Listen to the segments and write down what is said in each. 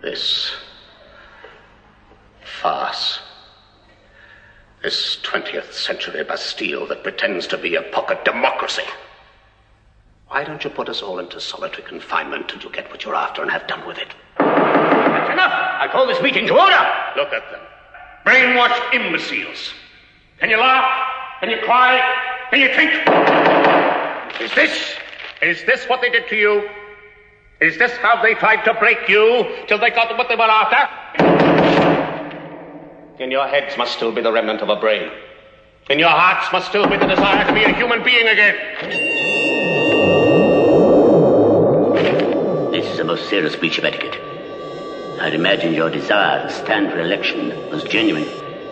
This farce. This 20th century Bastille that pretends to be a pocket democracy. Why don't you put us all into solitary confinement till you get what you're after and have done with it? That's enough! I call this meeting to order! Look at them. Brainwashed imbeciles. Can you laugh? Can you cry? Can you think? Is this what they did to you? Is this how they tried to break you till they got what they were after? In your heads must still be the remnant of a brain. In your hearts must still be the desire to be a human being again. This is a most serious breach of etiquette. I'd imagine your desire to stand for election was genuine.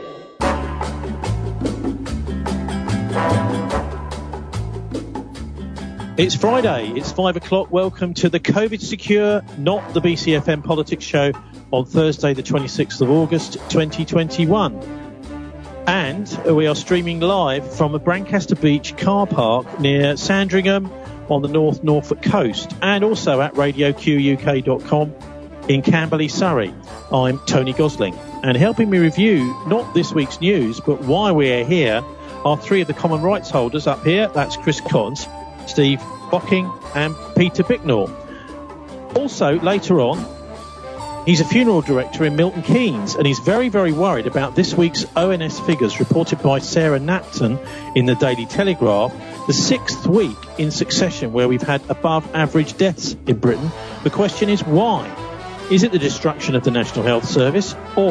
It's Friday, it's 5 o'clock. Welcome to the COVID Secure, not the BCFM Politics Show on Thursday, the 26th of August, 2021. And we are streaming live from a Brancaster Beach car park near Sandringham on the North Norfolk coast, and also at radioquk.com in Camberley, Surrey. I'm Tony Gosling, and helping me review not this week's news, but why we're here, are three of the common rights holders up here. That's Chris Collins, Steve Bocking and Peter Bicknell. Also, later on, he's a funeral director in Milton Keynes, and he's very, very worried about this week's ONS figures reported by Sarah Napton in the Daily Telegraph, the sixth week in succession where we've had above average deaths in Britain. The question is why? Is it the destruction of the National Health Service, or ...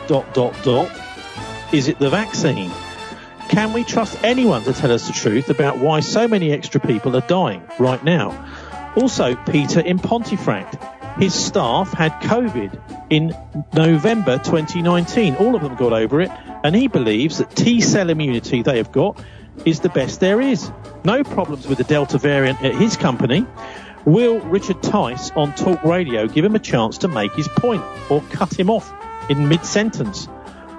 is it the vaccine? Can we trust anyone to tell us the truth about why so many extra people are dying right now? Also, Peter in Pontefract. His staff had COVID in November 2019. All of them got over it, and he believes that T-cell immunity they have got is the best there is. No problems with the Delta variant at his company. Will Richard Tice on Talk Radio give him a chance to make his point, or cut him off in mid-sentence?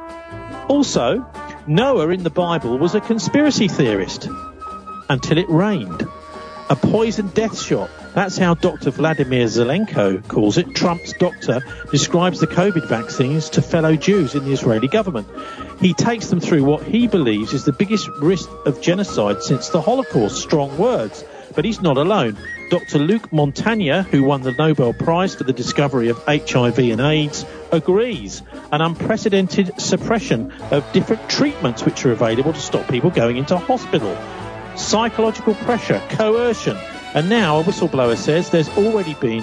Also, Noah in the Bible was a conspiracy theorist until it rained. A poison death shot. That's how Dr. Vladimir Zelenko calls it. Trump's doctor describes the COVID vaccines to fellow Jews in the Israeli government. He takes them through what he believes is the biggest risk of genocide since the Holocaust. Strong words. But he's not alone. Dr. Luc Montagnier, who won the Nobel Prize for the discovery of HIV and AIDS, agrees. An unprecedented suppression of different treatments which are available to stop people going into hospital. Psychological pressure, coercion. And now a whistleblower says there's already been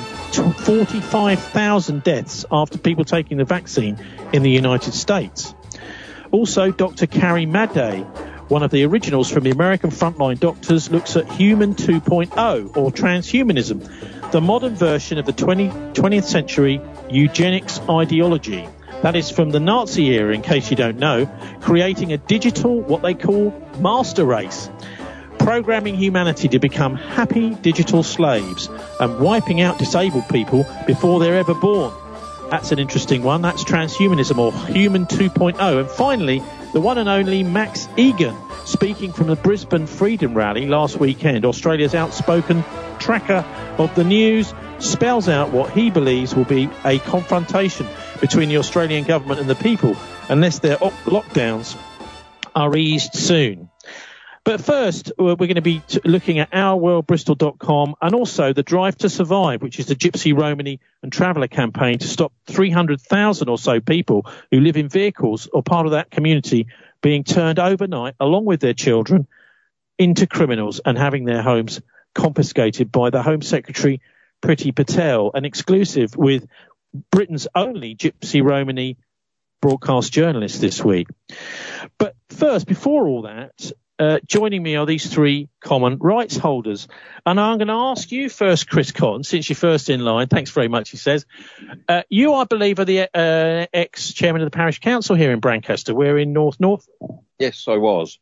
45,000 deaths after people taking the vaccine in the United States. Also, Dr. Carrie Madej, one of the originals from the American Frontline Doctors, looks at Human 2.0, or transhumanism, the modern version of the 20th century eugenics ideology. That is from the Nazi era, in case you don't know, creating a digital, what they call, master race, programming humanity to become happy digital slaves and wiping out disabled people before they're ever born. That's an interesting one. That's transhumanism, or Human 2.0. And finally, the one and only Max Egan, speaking from the Brisbane Freedom Rally last weekend. Australia's outspoken tracker of the news spells out what he believes will be a confrontation between the Australian government and the people unless their lockdowns are eased soon. But first, we're going to be looking at ourworldbristol.com and also the Drive to Survive, which is the Gypsy Romany and Traveller campaign to stop 300,000 or so people who live in vehicles or part of that community being turned overnight, along with their children, into criminals and having their homes confiscated by the Home Secretary, Priti Patel, an exclusive with Britain's only Gypsy Romany broadcast journalist this week. But first, before all that, joining me are these three common rights holders. And I'm going to ask you first, Chris Collins, since you're first in line. Thanks very much, he says. You, I believe, are the ex-chairman of the parish council here in Brancaster. We're in North. Yes, I was.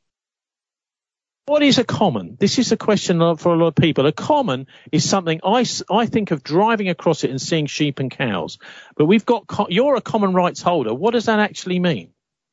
What is a common? This is a question for a lot of people. A common is something I think of driving across it and seeing sheep and cows. But we've got you're a common rights holder. What does that actually mean?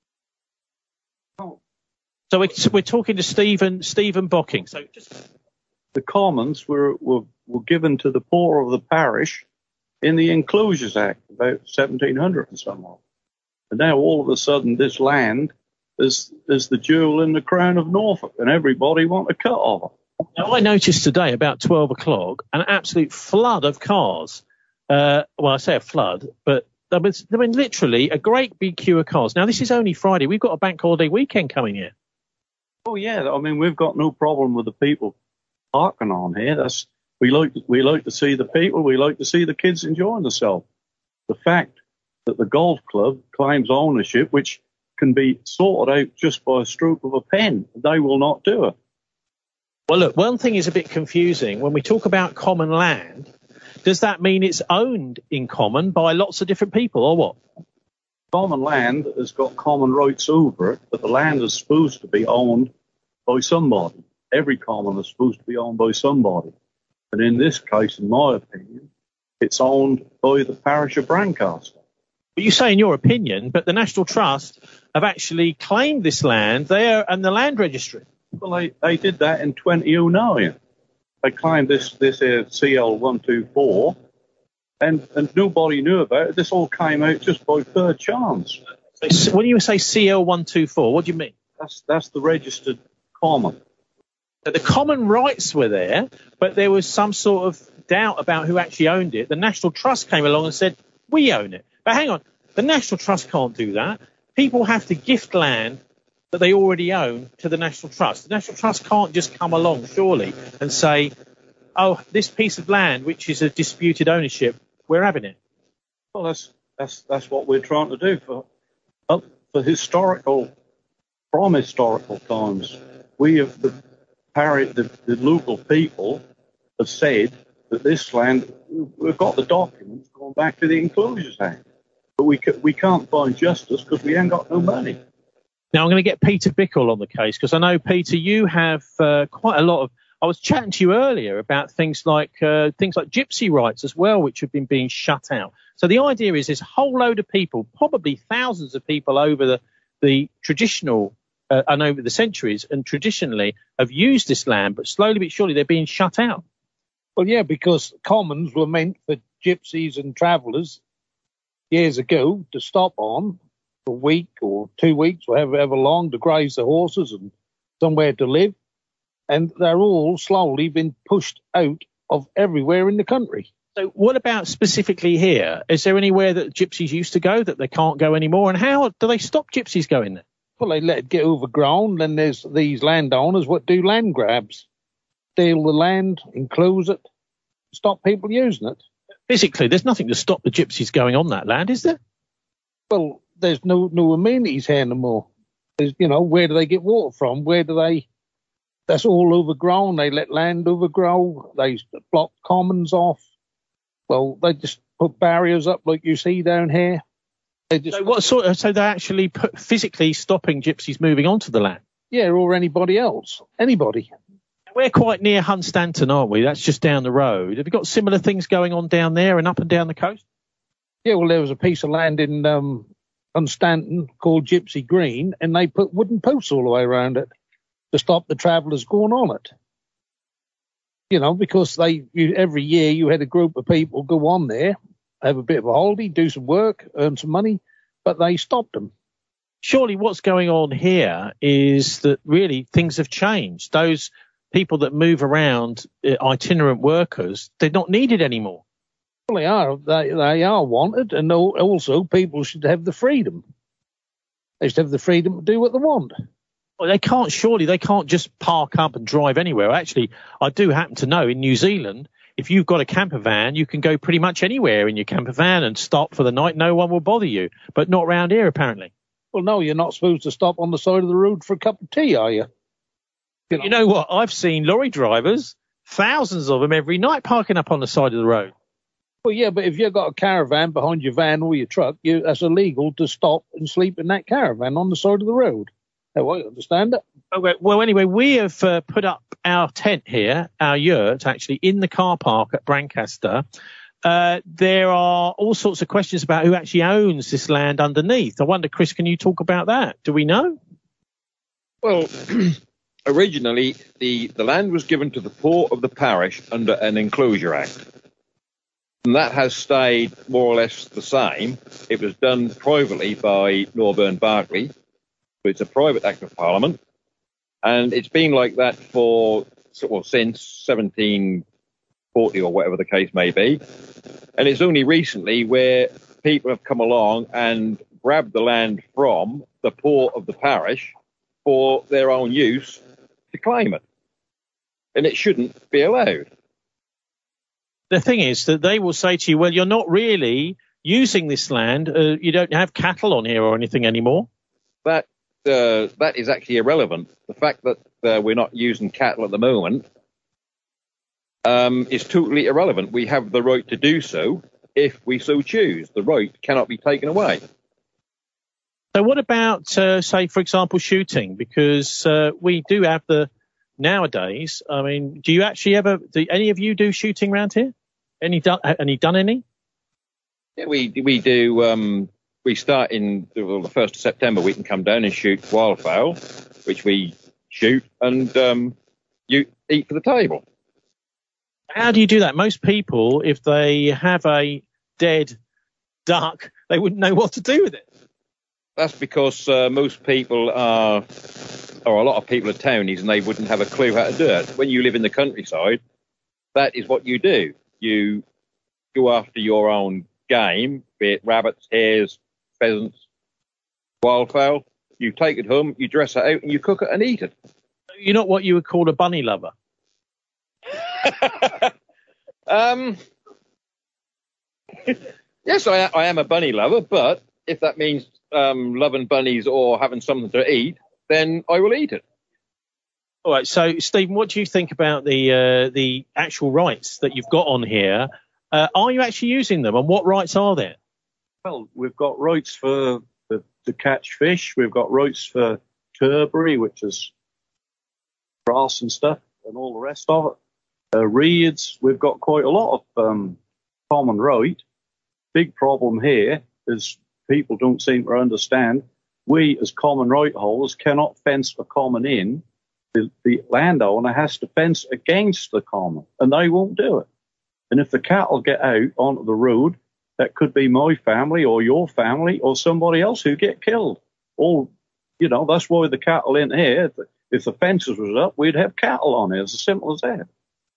So we're talking to Stephen Bocking. So the commons were given to the poor of the parish in the Enclosures Act of about 1700 and so on. And now all of a sudden this land is the jewel in the crown of Norfolk, and everybody want a cut of it. Now, I noticed today about 12 o'clock an absolute flood of cars. Well, I say a flood, but there been literally a great big queue of cars. Now, this is only Friday. We've got a bank holiday weekend coming here. Oh, yeah. I mean, we've got no problem with the people parking on here. We like to see the people. We like to see the kids enjoying themselves. The fact that the golf club claims ownership, which can be sorted out just by a stroke of a pen, they will not do it. Well, look, one thing is a bit confusing. When we talk about common land, does that mean it's owned in common by lots of different people, or what? Common land has got common rights over it, but the land is supposed to be owned by somebody. Every common is supposed to be owned by somebody. And in this case, in my opinion, it's owned by the parish of Brancaster. But you say in your opinion, but the National Trust have actually claimed this land there and the land registry. Well, they did that in 2009. They claimed this CL124, and nobody knew about it. This all came out just by third chance. So when you say CL124, what do you mean? That's the registered common. So the common rights were there, but there was some sort of doubt about who actually owned it. The National Trust came along and said, we own it. But hang on, the National Trust can't do that. People have to gift land that they already own to the National Trust. The National Trust can't just come along, surely, and say, oh, this piece of land, which is a disputed ownership, we're having it. Well, that's what we're trying to do from historical times. We have the local people have said that this land, we've got the documents going back to the Enclosures Act, but we can't find justice because we ain't got no money. Now, I'm going to get Peter Bickle on the case because I know, Peter, you have quite a lot of... I was chatting to you earlier about things like gypsy rights as well, which have been being shut out. So the idea is this whole load of people, probably thousands of people over the traditional and over the centuries and traditionally have used this land, but slowly but surely they're being shut out. Well, yeah, because commons were meant for gypsies and travellers years ago to stop on a week or 2 weeks, or however long, to graze the horses and somewhere to live. And they're all slowly been pushed out of everywhere in the country. So what about specifically here? Is there anywhere that gypsies used to go that they can't go anymore? And how do they stop gypsies going there? Well, they let it get overgrown. Then there's these landowners what do land grabs, steal the land, enclose it, stop people using it. Physically, there's nothing to stop the gypsies going on that land, is there? Well, there's no amenities here no more. There's, where do they get water from? That's all overgrown. They let land overgrow. They block commons off. Well, they just put barriers up like you see down here. So they're actually physically stopping gypsies moving onto the land? Yeah, or anybody else. Anybody. We're quite near Hunstanton, aren't we? That's just down the road. Have you got similar things going on down there and up and down the coast? Yeah, well, there was a piece of land in Hunstanton called Gypsy Green, and they put wooden posts all the way around it to stop the travellers going on it. Because every year you had a group of people go on there, have a bit of a holiday, do some work, earn some money, but they stopped them. Surely what's going on here is that really things have changed. Those people that move around, itinerant workers, they're not needed anymore. Well, they are. They are wanted, and also people should have the freedom. They should have the freedom to do what they want. Well, they can't just park up and drive anywhere. Actually, I do happen to know in New Zealand, if you've got a camper van, you can go pretty much anywhere in your camper van and stop for the night. No one will bother you, but not round here, apparently. Well, no, you're not supposed to stop on the side of the road for a cup of tea, are you? You know what? I've seen lorry drivers, thousands of them every night, parking up on the side of the road. Well, yeah, but if you've got a caravan behind your van or your truck, that's illegal to stop and sleep in that caravan on the side of the road. Now, I understand it. Okay, well, anyway, we have put up our tent here, our yurt, actually, in the car park at Brancaster. There are all sorts of questions about who actually owns this land underneath. I wonder, Chris, can you talk about that? Do we know? Well, originally, the land was given to the poor of the parish under an Enclosure Act. And that has stayed more or less the same. It was done privately by Norburn Barclay. So it's a private act of Parliament. And it's been like that since 1740 or whatever the case may be. And it's only recently where people have come along and grabbed the land from the poor of the parish for their own use to claim it. And it shouldn't be allowed. The thing is that they will say to you, well, you're not really using this land. You don't have cattle on here or anything anymore. That is actually irrelevant. The fact that we're not using cattle at the moment is totally irrelevant. We have the right to do so if we so choose. The right cannot be taken away. So what about, say, for example, shooting? Because we do have nowadays, I mean, do you actually do any of you do shooting around here? Any done any? Yeah, we do. We start in the 1st of September. We can come down and shoot wildfowl, which we shoot and you eat for the table. How do you do that? Most people, if they have a dead duck, they wouldn't know what to do with it. That's because most people or a lot of people are townies, and they wouldn't have a clue how to do it. When you live in the countryside, that is what you do. You go after your own game, be it rabbits, hares, pheasants, wildfowl. You take it home, you dress it out, and you cook it and eat it. You're not what you would call a bunny lover. Yes, I am a bunny lover, but if that means loving bunnies or having something to eat, then I will eat it. All right. So, Stephen, what do you think about the actual rights that you've got on here? Are you actually using them, and what rights are there? Well, we've got rights to catch fish. We've got rights for turbary, which is grass and stuff, and all the rest of it. Reeds, we've got quite a lot of common right. Big problem here is people don't seem to understand. We, as common right holders, cannot fence a common in. The landowner has to fence against the common, and they won't do it. And if the cattle get out onto the road, that could be my family or your family or somebody else who get killed. That's why the cattle in here, if the fences was up, we'd have cattle on it. It's as simple as that.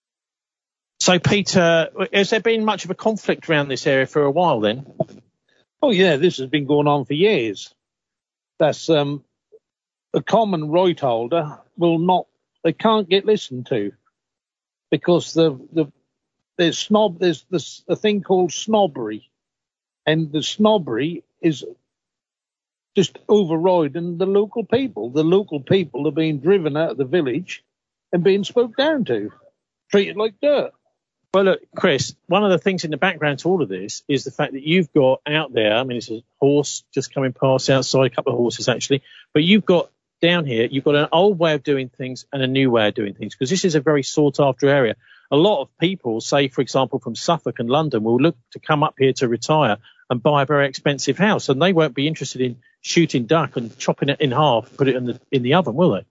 So, Peter, has there been much of a conflict around this area for a while then? Oh, yeah, this has been going on for years. That's a common right holder they can't get listened to because there's a thing called snobbery, and the snobbery is just overriding the local people. The local people are being driven out of the village and being spoke down to, treated like dirt. Well, look, Chris, one of the things in the background to all of this is the fact that you've got out there, I mean, it's a horse just coming past outside, a couple of horses actually, but you've got down here, you've got an old way of doing things and a new way of doing things, because this is a very sought after area. A lot of people, say, for example, from Suffolk and London, will look to come up here to retire and buy a very expensive house, and they won't be interested in shooting duck and chopping it in half, put it in the oven, will they?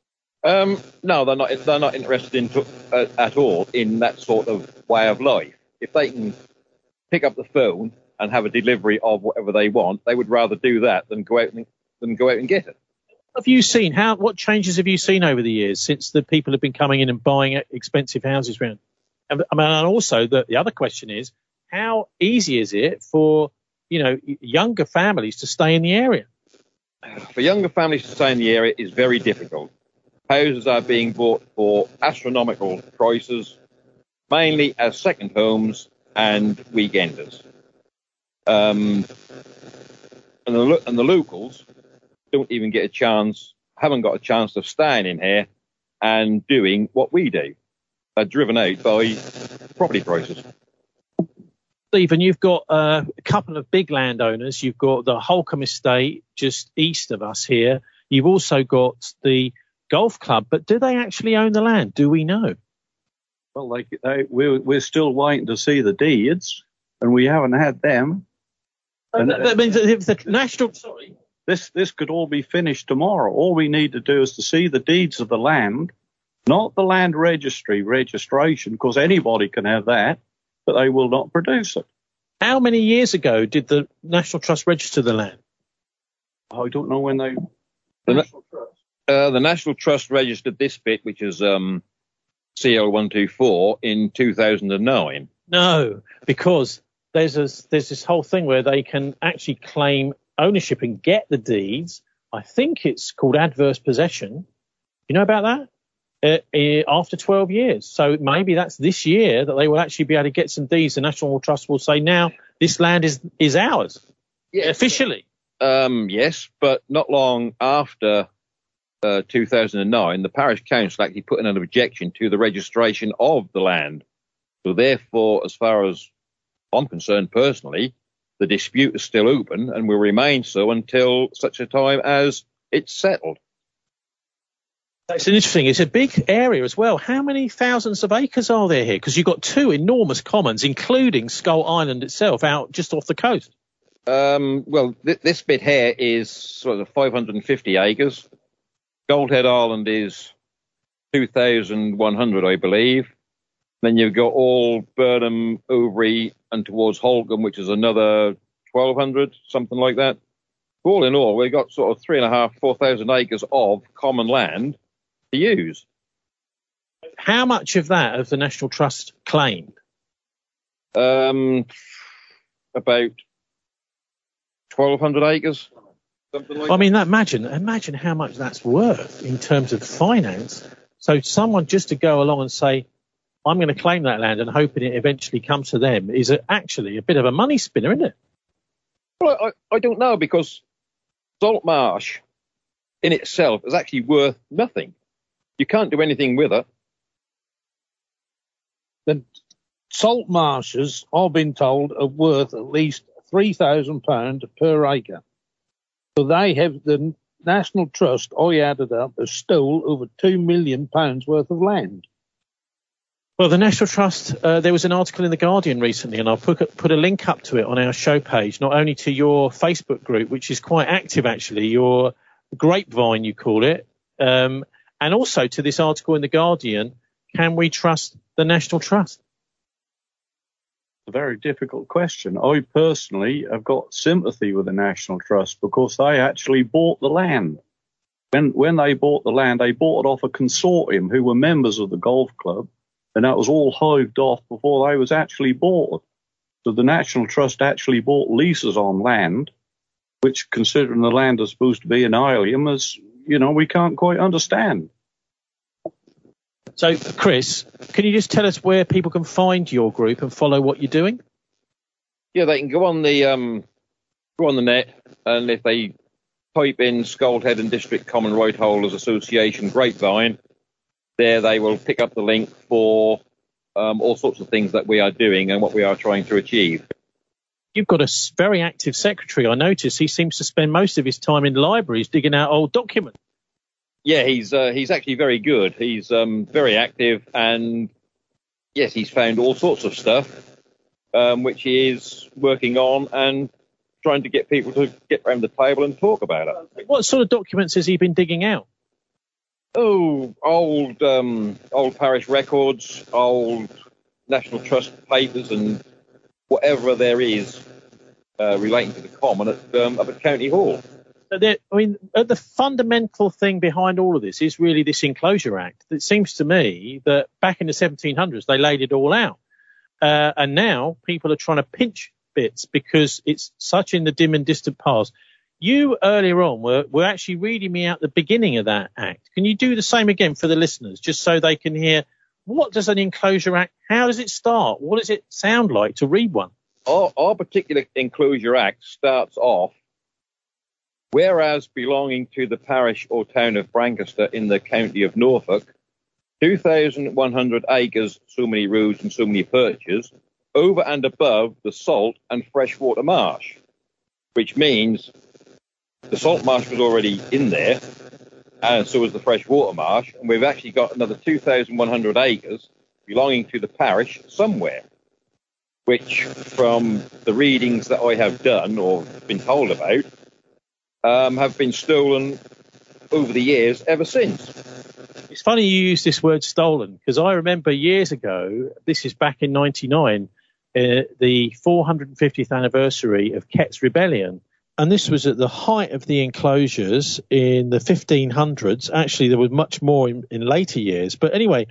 No, they're not. They're not interested at all in that sort of way of life. If they can pick up the phone and have a delivery of whatever they want, they would rather do that than go out and get it. Have you seen what changes have you seen over the years since the people have been coming in and buying expensive houses around? And also the other question is, how easy is it for younger families to stay in the area? For younger families to stay in the area is very difficult. Houses are being bought for astronomical prices, mainly as second homes and weekenders. And the locals don't even get haven't got a chance of staying in here and doing what we do. They're driven out by property prices. Stephen, you've got a couple of big landowners. You've got the Holcombe Estate just east of us here. You've also got the golf club, but do they actually own the land? Do we know? Well, we're still waiting to see the deeds, and we haven't had them. And that means that if the national... Sorry. This could all be finished tomorrow. All we need to do is to see the deeds of the land, not the land registration, because anybody can have that. but they will not produce it. How many years ago did the National Trust register the land? I don't know when they... The National Trust registered this bit, which is CL124, in 2009. No, because there's this whole thing where they can actually claim ownership and get the deeds. I think it's called adverse possession. You know about that? After 12 years. So maybe that's this year that they will actually be able to get some deeds. The National Trust will say, now this land is ours, officially. Yes, but not long after 2009, the parish council actually put in an objection to the registration of the land. So therefore, as far as I'm concerned personally, the dispute is still open and will remain so until such a time as it's settled. That's interesting. It's a big area as well. How many thousands of acres are there here? Because you've got two enormous commons, including Skull Island itself, out just off the coast. This bit here is sort of 550 acres. Goldhead Island is 2,100, I believe. Then you've got all Burnham, Overy, and towards Holcombe, which is another 1,200, something like that. All in all, we've got sort of 3,500, 4,000 acres of common land to use. How much of that have the National Trust claimed? About 1,200 acres. Something like I mean, imagine how much that's worth in terms of finance. So someone just to go along and say, I'm going to claim that land and hoping it eventually comes to them is actually a bit of a money spinner, isn't it? Well, I don't know, because Saltmarsh in itself is actually worth nothing. You can't do anything with it. The salt marshes, I've been told, are worth at least £3,000 per acre. So they have, the National Trust, I added up, has stole over £2 million worth of land. Well, the National Trust, there was an article in The Guardian recently, and I'll put a link up to it on our show page, not only to your Facebook group, which is quite active, actually, your Grapevine, you call it, and also to this article in The Guardian, Can We Trust the National Trust? A very difficult question. I personally have got sympathy with the National Trust because they actually bought the land. When they bought the land, they bought it off a consortium who were members of the golf club, and that was all hived off before they was actually bought. So the National Trust actually bought leases on land, which, considering the land is supposed to be an island, is, we can't quite understand. So, Chris, can you just tell us where people can find your group and follow what you're doing? Yeah, they can go on the net, and if they type in Scoldhead and District Common Right Holders Association Grapevine, there they will pick up the link for all sorts of things that we are doing and what we are trying to achieve. You've got a very active secretary. I notice he seems to spend most of his time in libraries digging out old documents. Yeah, he's actually very good. He's very active, and yes, he's found all sorts of stuff, which he is working on and trying to get people to get around the table and talk about it. What sort of documents has he been digging out? Oh, old parish records, old National Trust papers, and whatever there is relating to the common up at County Hall. The fundamental thing behind all of this is really this Enclosure Act. It seems to me that back in the 1700s, they laid it all out. And now people are trying to pinch bits because it's such in the dim and distant past. You earlier on were actually reading me out the beginning of that act. Can you do the same again for the listeners, just so they can hear what does an Enclosure Act, how does it start? What does it sound like to read one? Our particular Enclosure Act starts off, whereas belonging to the parish or town of Brancaster in the county of Norfolk, 2,100 acres, so many roads and so many perches, over and above the salt and freshwater marsh, which means the salt marsh was already in there, and so was the freshwater marsh, and we've actually got another 2,100 acres belonging to the parish somewhere, which from the readings that I have done or been told about, have been stolen over the years ever since. It's funny you use this word stolen, because I remember years ago, this is back in 99, the 450th anniversary of Kett's Rebellion. And this was at the height of the enclosures in the 1500s. Actually, there was much more in later years. But anyway,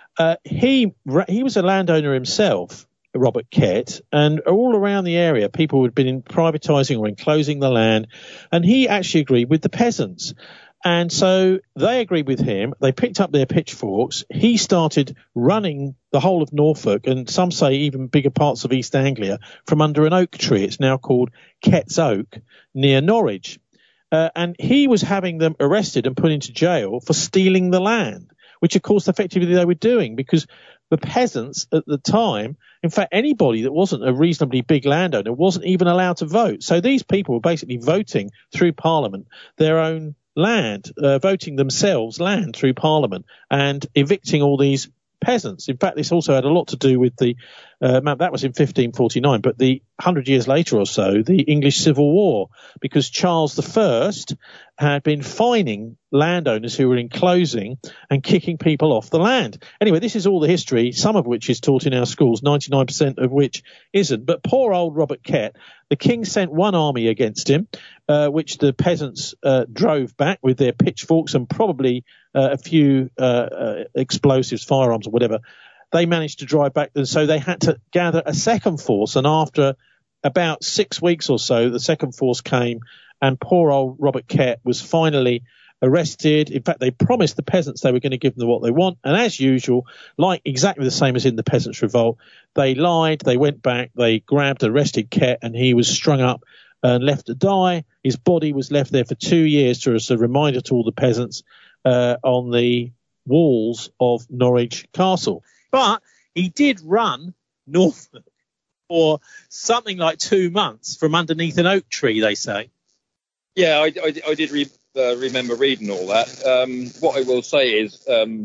he was a landowner himself, Robert Kett, and all around the area, people had been privatising or enclosing the land, and he actually agreed with the peasants. And so they agreed with him. They picked up their pitchforks. He started running the whole of Norfolk, and some say even bigger parts of East Anglia, from under an oak tree. It's now called Kett's Oak, near Norwich. And he was having them arrested and put into jail for stealing the land, which, of course, effectively they were doing, because the peasants at the time, in fact, anybody that wasn't a reasonably big landowner wasn't even allowed to vote. So these people were basically voting through Parliament their own land, voting themselves land through Parliament and evicting all these peasants. In fact, this also had a lot to do with the that was in 1549, but the 100 years later or so, the English Civil War, because Charles I had been fining landowners who were enclosing and kicking people off the land. Anyway, this is all the history, some of which is taught in our schools, 99% of which isn't. But poor old Robert Kett, the king sent one army against him, which the peasants drove back with their pitchforks and probably a few explosives, firearms or whatever. They managed to drive back, and so they had to gather a second force. And after about 6 weeks or so, the second force came, and poor old Robert Kett was finally arrested. In fact, they promised the peasants they were going to give them what they want. And as usual, like exactly the same as in the Peasants' Revolt, they lied, they went back, they grabbed, arrested Kett, and he was strung up and left to die. His body was left there for 2 years as a reminder to all the peasants on the walls of Norwich Castle. But he did run Norfolk for something like 2 months from underneath an oak tree, they say. Yeah, I did remember reading all that. What I will say is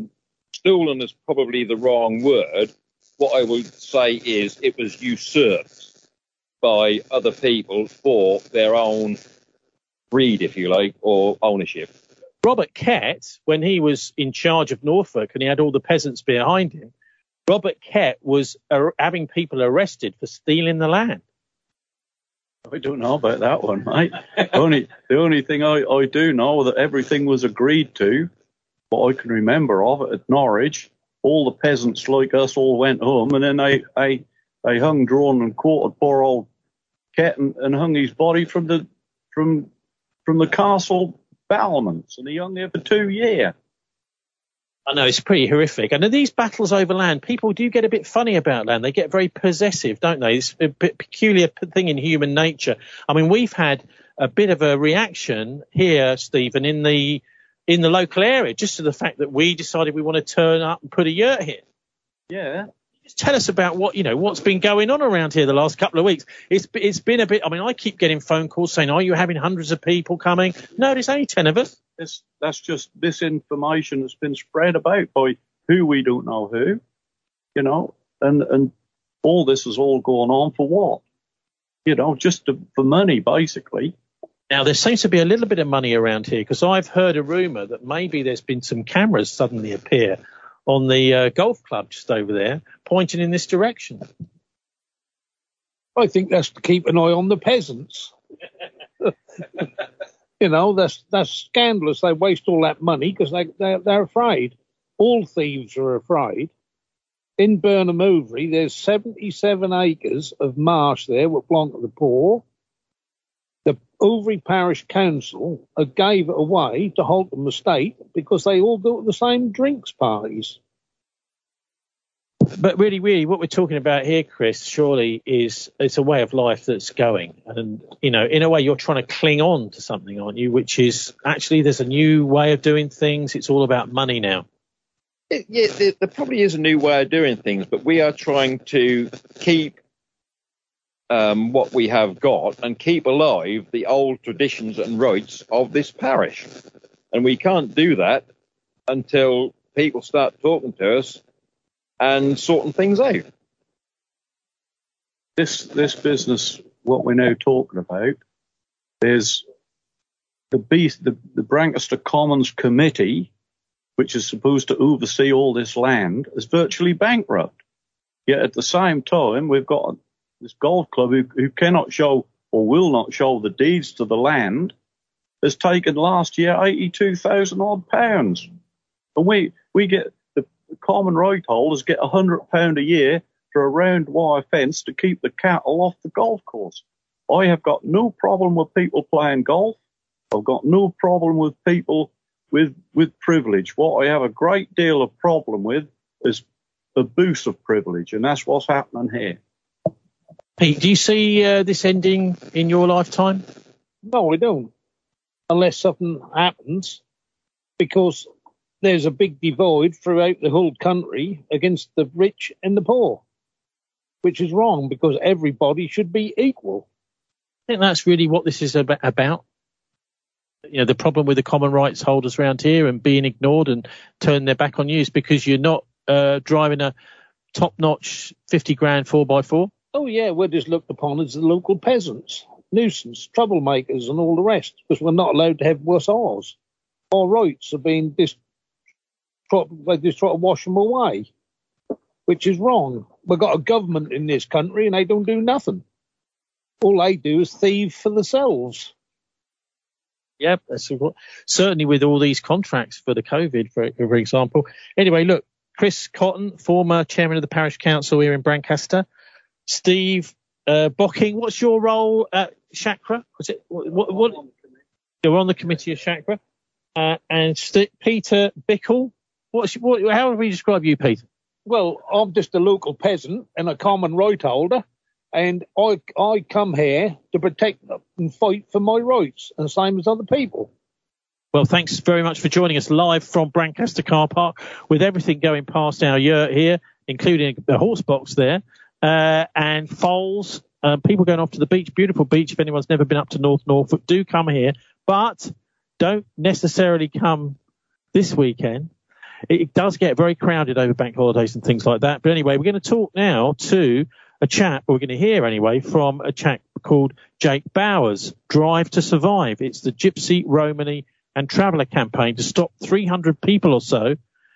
stolen is probably the wrong word. What I will say is it was usurped by other people for their own greed, if you like, or ownership. Robert Kett, when he was in charge of Norfolk and he had all the peasants behind him, Robert Kett was having people arrested for stealing the land. I don't know about that one, mate. The only thing I do know that everything was agreed to, what I can remember of it at Norwich, all the peasants like us all went home, and then they hung, drawn, and quartered poor old Kett and hung his body from the castle battlements, and he hung there for 2 years. I know, it's pretty horrific. And these battles over land, people do get a bit funny about land. They get very possessive, don't they? It's a bit peculiar thing in human nature. I mean, we've had a bit of a reaction here, Stephen, in the local area, just to the fact that we decided we want to turn up and put a yurt here. Yeah. Just tell us about what's been going on around here the last couple of weeks. It's been a bit. I mean, I keep getting phone calls saying, "Are you having hundreds of people coming?" No, there's only 10 of us. That's just misinformation that's been spread about by who we don't know who, and all this is all going on for what? Just for money, basically. Now, there seems to be a little bit of money around here, because I've heard a rumour that maybe there's been some cameras suddenly appear on the golf club just over there, pointing in this direction. I think that's to keep an eye on the peasants. That's scandalous. They waste all that money because they're afraid. All thieves are afraid. In Burnham Overy, there's 77 acres of marsh there which belong to the poor. The Overy Parish Council gave it away to Haltham Estate because they all go to the same drinks parties. But really, what we're talking about here, Chris, surely it's a way of life that's going. And, in a way, you're trying to cling on to something, aren't you? Which is actually there's a new way of doing things. It's all about money now. Yeah, there probably is a new way of doing things, but we are trying to keep what we have got and keep alive the old traditions and rights of this parish. And we can't do that until people start talking to us and sorting things out. This business, what we're now talking about, is the Brancaster Commons Committee, which is supposed to oversee all this land, is virtually bankrupt. Yet at the same time, we've got this golf club, who cannot show or will not show the deeds to the land, has taken last year £82,000 odd. And we get, the common right holders get £100 a year for a round wire fence to keep the cattle off the golf course. I have got no problem with people playing golf. I've got no problem with people with privilege. What I have a great deal of problem with is abuse of privilege, and that's what's happening here. Pete, do you see this ending in your lifetime? No, I don't. Unless something happens, because there's a big divide throughout the whole country against the rich and the poor, which is wrong, because everybody should be equal. I think that's really what this is about. You know, the problem with the common rights holders around here and being ignored and turning their back on you is because you're not driving a top-notch 50 grand 4x4. Oh, yeah, we're just looked upon as the local peasants, nuisance, troublemakers and all the rest, because we're not allowed to have what's ours. Our rights are being they just try to wash them away, which is wrong. We've got a government in this country and they don't do nothing. All they do is thieve for themselves. Yep, that's certainly with all these contracts for the COVID, for example. Anyway, look, Chris Cotton, former chairman of the parish council here in Brancaster. Steve Bocking, what's your role at Chakra? Was it what? You're on the committee of Chakra. And Peter Bickle, how would we describe you, Peter? Well, I'm just a local peasant and a common right holder. And I come here to protect and fight for my rights, and same as other people. Well, thanks very much for joining us live from Brancaster Car Park, with everything going past our yurt here, including the horse box there, and foals, people going off to the beach, beautiful beach. If anyone's never been up to North Norfolk, do come here, but don't necessarily come this weekend. It does get very crowded over bank holidays and things like that. But anyway, we're going to talk now to a chap, we're going to hear anyway, from a chap called Jake Bowers, Drive to Survive. It's the Gypsy, Romany and Traveller campaign to stop 300,000 people or so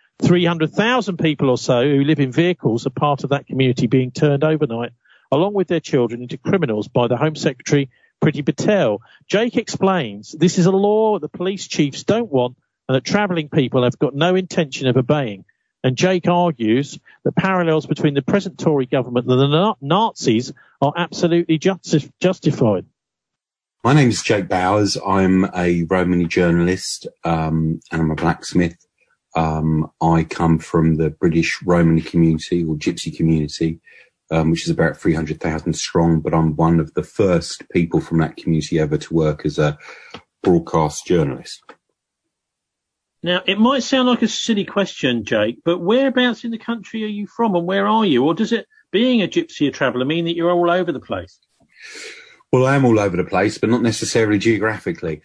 who live in vehicles, a part of that community, being turned overnight, along with their children, into criminals by the Home Secretary, Priti Patel. Jake explains this is a law that the police chiefs don't want and that travelling people have got no intention of obeying. And Jake argues that parallels between the present Tory government and the Nazis are absolutely justified. My name is Jake Bowers. I'm a Romany journalist, and I'm a blacksmith. I come from the British Romany community, or Gypsy community, which is about 300,000 strong, but I'm one of the first people from that community ever to work as a broadcast journalist. Now, it might sound like a silly question, Jake, but whereabouts in the country are you from and where are you? Or does it, being a gypsy, a traveller, mean that you're all over the place? Well, I am all over the place, but not necessarily geographically.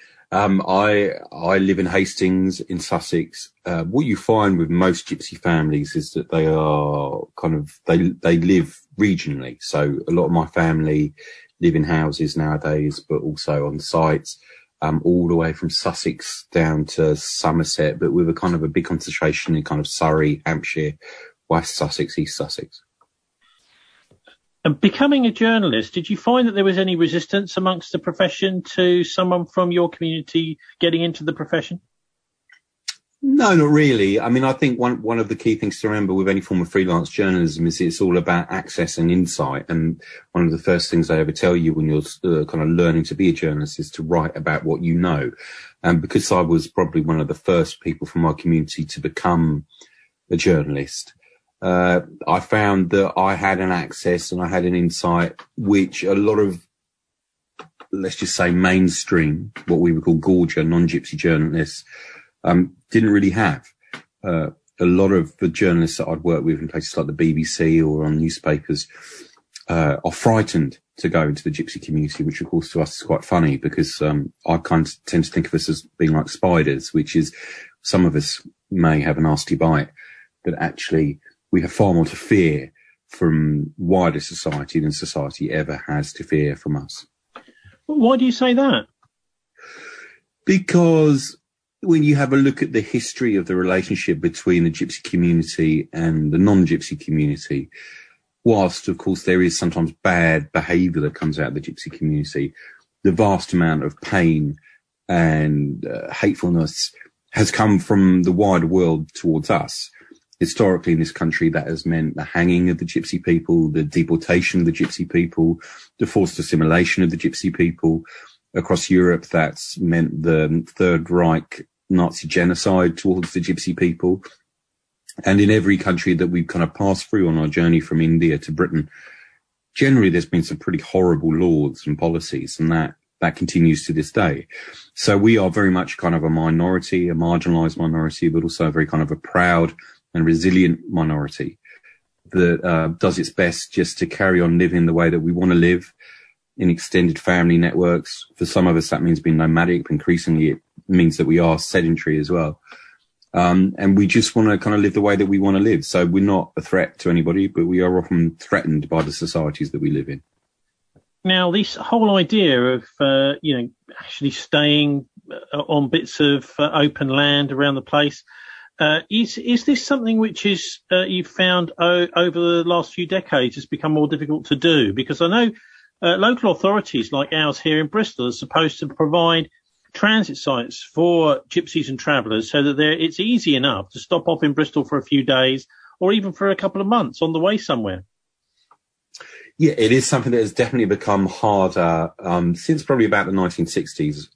I live in Hastings in Sussex. What you find with most gypsy families is that they are they live regionally. So a lot of my family live in houses nowadays, but also on sites. All the way from Sussex down to Somerset, but with a kind of a big concentration in kind of Surrey, Hampshire, West Sussex, East Sussex. And becoming a journalist, did you find that there was any resistance amongst the profession to someone from your community getting into the profession? No, not really. I mean, I think one of the key things to remember with any form of freelance journalism is it's all about access and insight. And one of the first things they ever tell you when you're kind of learning to be a journalist is to write about what you know. And because I was probably one of the first people from my community to become a journalist, I found that I had an access and I had an insight which a lot of, let's just say, mainstream, what we would call gorger, non-gypsy journalists, didn't really have. A lot of the journalists that I'd worked with in places like the BBC or on newspapers are frightened to go into the gypsy community, which of course to us is quite funny because I kind of tend to think of us as being like spiders, which is some of us may have a nasty bite, but actually we have far more to fear from wider society than society ever has to fear from us. Why do you say that? Because when you have a look at the history of the relationship between the gypsy community and the non-gypsy community, whilst, of course, there is sometimes bad behaviour that comes out of the gypsy community, the vast amount of pain and hatefulness has come from the wider world towards us. Historically, in this country, that has meant the hanging of the gypsy people, the deportation of the gypsy people, the forced assimilation of the gypsy people. Across Europe, that's meant the Third Reich Nazi genocide towards the gypsy people. And in every country that we've kind of passed through on our journey from India to Britain, generally there's been some pretty horrible laws and policies, and that continues to this day. So we are very much kind of a minority, a marginalised minority, but also a very kind of a proud and resilient minority that does its best just to carry on living the way that we want to live in extended family networks. For some of us, that means being nomadic. Increasingly, it means that we are sedentary as well. And we just want to kind of live the way that we want to live. So we're not a threat to anybody, but we are often threatened by the societies that we live in. Now, this whole idea of, actually staying on bits of open land around the place, is this something which is you've found over the last few decades has become more difficult to do? Because I know local authorities like ours here in Bristol are supposed to provide transit sites for gypsies and travellers so that it's easy enough to stop off in Bristol for a few days or even for a couple of months on the way somewhere. Yeah, it is something that has definitely become harder since probably about the 1960s.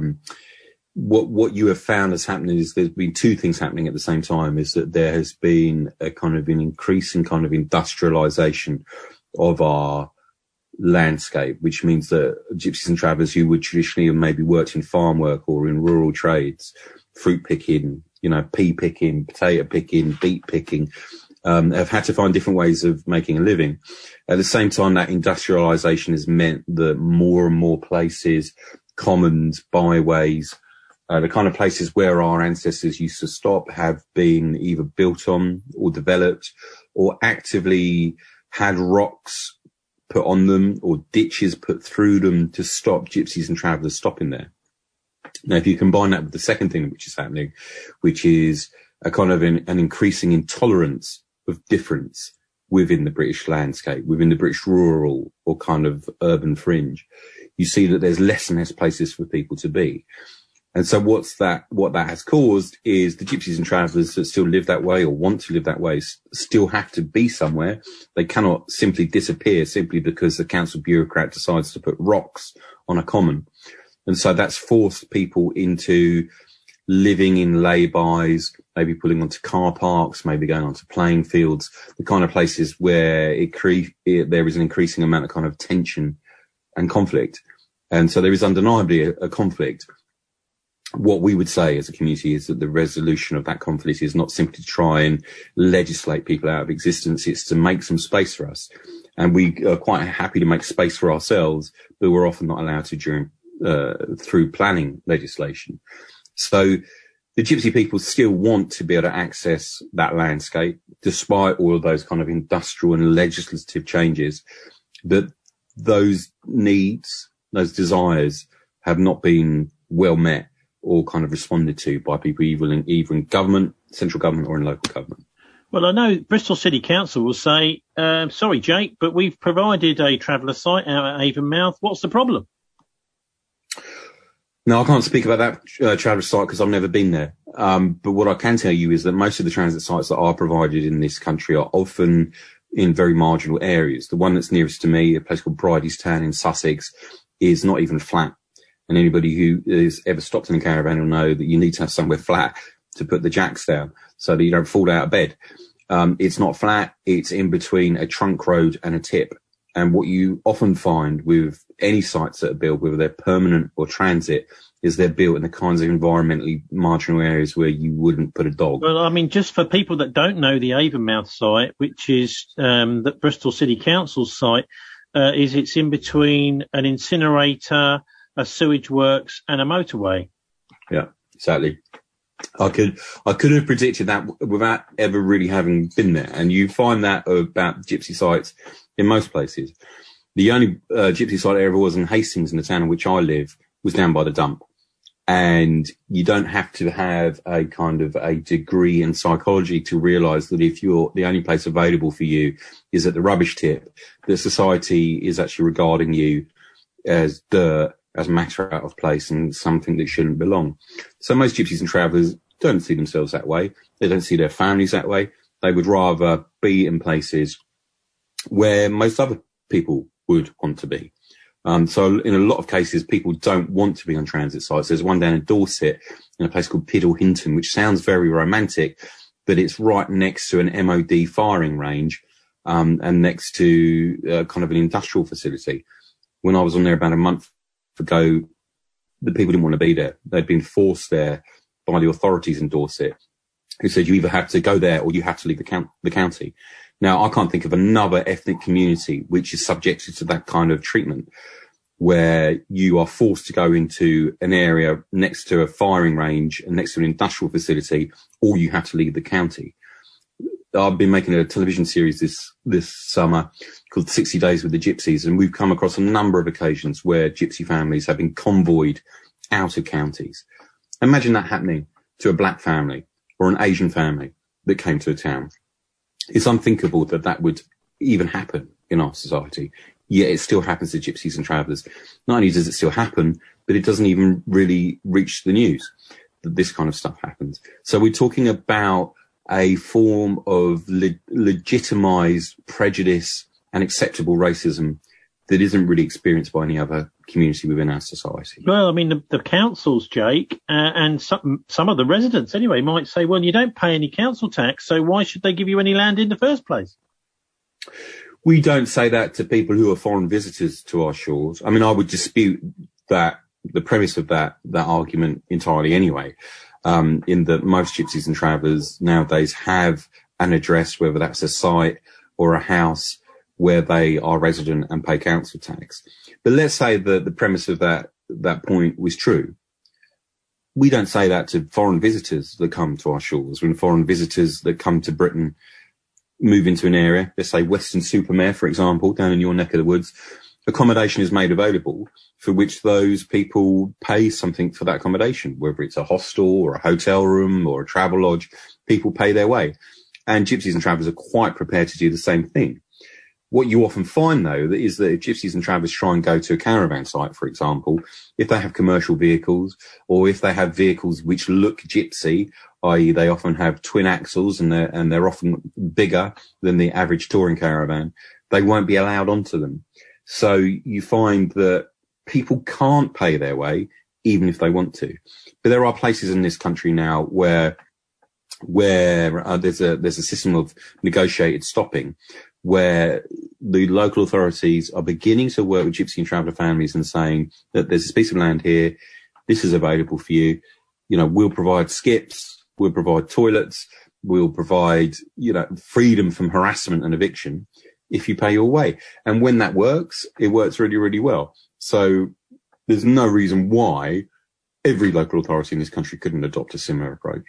What you have found has happened is there's been two things happening at the same time, is that there has been a kind of an increasing kind of industrialisation of our landscape, which means that gypsies and travellers who would traditionally have maybe worked in farm work or in rural trades, fruit picking, pea picking, potato picking, beet picking, have had to find different ways of making a living. At the same time, that industrialisation has meant that more and more places, commons, byways, the kind of places where our ancestors used to stop have been either built on or developed or actively had rocks put on them or ditches put through them to stop gypsies and travellers stopping there. Now, if you combine that with the second thing which is happening, which is a kind of an increasing intolerance of difference within the British landscape, within the British rural or kind of urban fringe, you see that there's less and less places for people to be. And so what that has caused is the gypsies and travellers that still live that way or want to live that way still have to be somewhere. They cannot simply disappear simply because the council bureaucrat decides to put rocks on a common. And so that's forced people into living in lay-bys, maybe pulling onto car parks, maybe going onto playing fields, the kind of places where there is an increasing amount of kind of tension and conflict. And so there is undeniably a conflict. What we would say as a community is that the resolution of that conflict is not simply to try and legislate people out of existence. It's to make some space for us. And we are quite happy to make space for ourselves, but we're often not allowed to through planning legislation. So the gypsy people still want to be able to access that landscape, despite all of those kind of industrial and legislative changes. But those needs, those desires have not been well met or kind of responded to by people either in government, central government or in local government. Well, I know Bristol City Council will say, sorry, Jake, but we've provided a traveller site out at Avonmouth. What's the problem? No, I can't speak about that traveller site because I've never been there. But what I can tell you is that most of the transit sites that are provided in this country are often in very marginal areas. The one that's nearest to me, a place called Bridiestown in Sussex, is not even flat. And anybody who has ever stopped in a caravan will know that you need to have somewhere flat to put the jacks down so that you don't fall out of bed. It's not flat. It's in between a trunk road and a tip. And what you often find with any sites that are built, whether they're permanent or transit, is they're built in the kinds of environmentally marginal areas where you wouldn't put a dog. Well, I mean, just for people that don't know the Avonmouth site, which is the Bristol City Council's site, it's in between an incinerator, a sewage works and a motorway. Yeah, exactly. I could have predicted that without ever really having been there. And you find that about gypsy sites in most places. The only gypsy site there ever was in Hastings, in the town in which I live, was down by the dump. And you don't have to have a kind of a degree in psychology to realize that if the only place available for you is at the rubbish tip, that society is actually regarding you as dirt, as matter out of place and something that shouldn't belong. So most gypsies and travellers don't see themselves that way. They don't see their families that way. They would rather be in places where most other people would want to be. So in a lot of cases, people don't want to be on transit sites. There's one down in Dorset in a place called Piddle Hinton, which sounds very romantic, but it's right next to an MOD firing range, and next to kind of an industrial facility. When I was on there about a month ago, the people didn't want to be there. They'd been forced there by the authorities in Dorset, who said you either have to go there or you have to leave the county. Now, I can't think of another ethnic community which is subjected to that kind of treatment, where you are forced to go into an area next to a firing range and next to an industrial facility, or you have to leave the county. I've been making a television series this summer called 60 Days with the Gypsies, and we've come across a number of occasions where gypsy families have been convoyed out of counties. Imagine that happening to a black family or an Asian family that came to a town. It's unthinkable that that would even happen in our society, yet it still happens to gypsies and travellers. Not only does it still happen, but it doesn't even really reach the news that this kind of stuff happens. So we're talking about a form of legitimised prejudice and acceptable racism that isn't really experienced by any other community within our society. Well, I mean, the councils, Jake, and some of the residents anyway might say, well, you don't pay any council tax, so why should they give you any land in the first place? We don't say that to people who are foreign visitors to our shores. I mean, I would dispute that, the premise of that argument entirely anyway, in that most gypsies and travellers nowadays have an address, whether that's a site or a house, where they are resident and pay council tax. But let's say that the premise of that point was true. We don't say that to foreign visitors that come to our shores. When foreign visitors that come to Britain move into an area, let's say Weston-super-Mare, for example, down in your neck of the woods, accommodation is made available for which those people pay something for that accommodation, whether it's a hostel or a hotel room or a travel lodge. People pay their way. And gypsies and travellers are quite prepared to do the same thing. What you often find, though, is that if gypsies and travellers try and go to a caravan site, for example, if they have commercial vehicles or if they have vehicles which look gypsy, i.e. they often have twin axles and they're often bigger than the average touring caravan, they won't be allowed onto them. So you find that people can't pay their way even if they want to. But there are places in this country now where there's a system of negotiated stopping, where the local authorities are beginning to work with gypsy and traveller families and saying that there's this piece of land here, this is available for you. You know, we'll provide skips, we'll provide toilets, we'll provide, freedom from harassment and eviction if you pay your way. And when that works, it works really, really well. So there's no reason why every local authority in this country couldn't adopt a similar approach.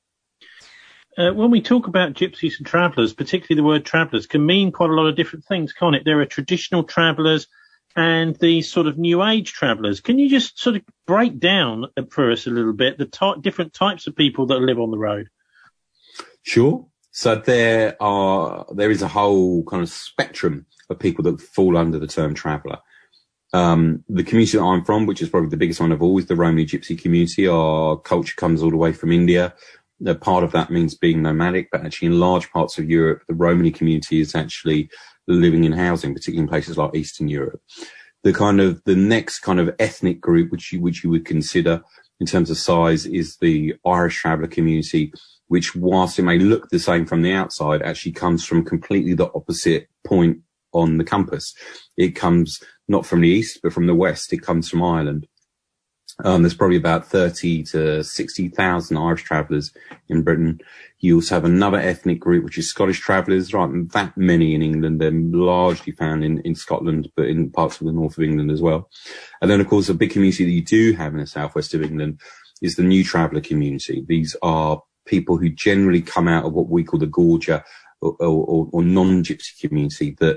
When we talk about gypsies and travellers, particularly the word travellers, can mean quite a lot of different things, can't it? There are traditional travellers and these sort of new age travellers. Can you just sort of break down for us a little bit the different types of people that live on the road? Sure. So there is a whole kind of spectrum of people that fall under the term traveller. The community that I'm from, which is probably the biggest one of all, is the Romany Gypsy community. Our culture comes all the way from India. Part of that means being nomadic, but actually in large parts of Europe, the Romany community is actually living in housing, particularly in places like Eastern Europe. The next kind of ethnic group, which you would consider in terms of size, is the Irish traveller community, which, whilst it may look the same from the outside, actually comes from completely the opposite point on the compass. It comes not from the east, but from the west. It comes from Ireland. There's probably about 30 to 60,000 Irish travellers in Britain. You also have another ethnic group, which is Scottish travellers, right? And that many in England. They're largely found in Scotland, but in parts of the north of England as well. And then, of course, a big community that you do have in the southwest of England is the new traveller community. These are people who generally come out of what we call the Gorger or non-gypsy community that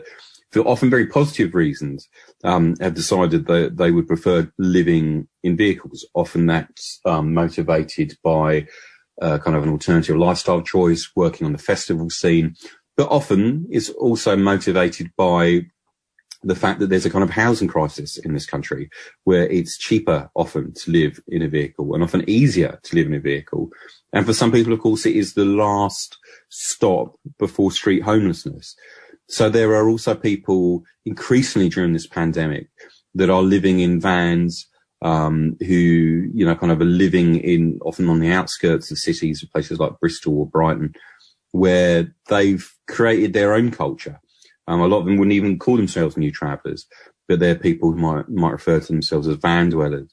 for often very positive reasons, have decided that they would prefer living in vehicles. Often that's motivated by kind of an alternative lifestyle choice, working on the festival scene, but often it's also motivated by the fact that there's a kind of housing crisis in this country where it's cheaper often to live in a vehicle and often easier to live in a vehicle. And for some people, of course, it is the last stop before street homelessness. So there are also people increasingly during this pandemic that are living in vans, who, you know, kind of are living in often on the outskirts of cities, places like Bristol or Brighton, where they've created their own culture. A lot of them wouldn't even call themselves new travellers, but they're people who might refer to themselves as van dwellers.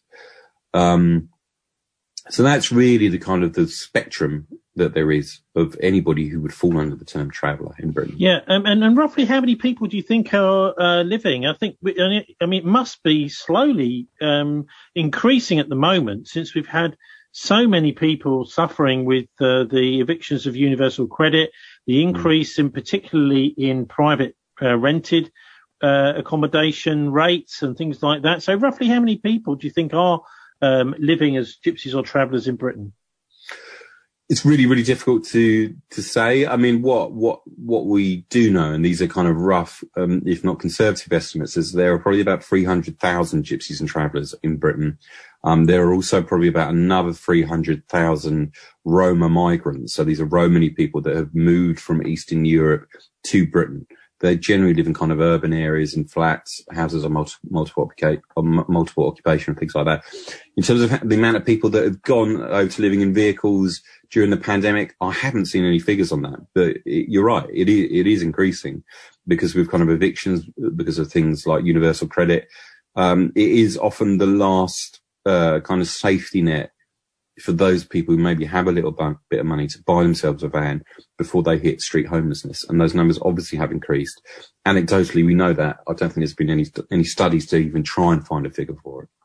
So that's really the kind of the spectrum that there is of anybody who would fall under the term traveller in Britain. Yeah, and roughly how many people do you think are living? I mean, it must be slowly increasing at the moment, since we've had so many people suffering with the evictions of universal credit, the increase in particularly in private rented accommodation rates and things like that. So roughly how many people do you think are living as gypsies or travellers in Britain? It's really, really difficult to say. I mean, what we do know, and these are kind of rough, if not conservative estimates, is there are probably about 300,000 gypsies and travellers in Britain. There are also probably about another 300,000 Roma migrants. So these are Romani people that have moved from Eastern Europe to Britain. They generally live in kind of urban areas in flats, houses of multiple occupation, things like that. In terms of the amount of people that have gone over to living in vehicles during the pandemic, I haven't seen any figures on that, but you're right. It is increasing because we've kind of evictions, because of things like universal credit. It is often the last kind of safety net for those people who maybe have a little bit of money to buy themselves a van before they hit street homelessness. And those numbers obviously have increased. Anecdotally, we know that. I don't think there's been any studies to even try and find a figure for it.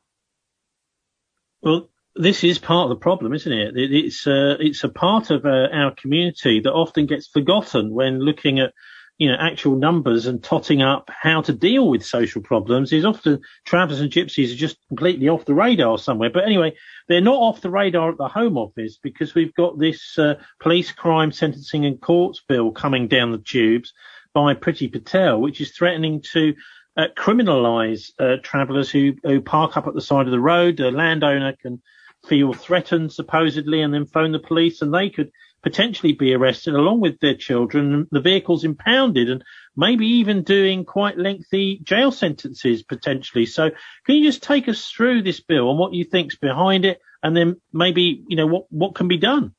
Well, this is part of the problem, isn't it? It's a part of our community that often gets forgotten when looking at, you know, actual numbers and totting up how to deal with social problems. Is often travellers and gypsies are just completely off the radar somewhere. But anyway, they're not off the radar at the Home Office because we've got this police crime sentencing and courts bill coming down the tubes by Priti Patel, which is threatening to criminalise travellers who park up at the side of the road. The landowner can feel threatened supposedly and then phone the police, and they could potentially be arrested along with their children, the vehicles impounded, and maybe even doing quite lengthy jail sentences potentially. So can you just take us through this bill and what you think's behind it, and then maybe, you know, what can be done?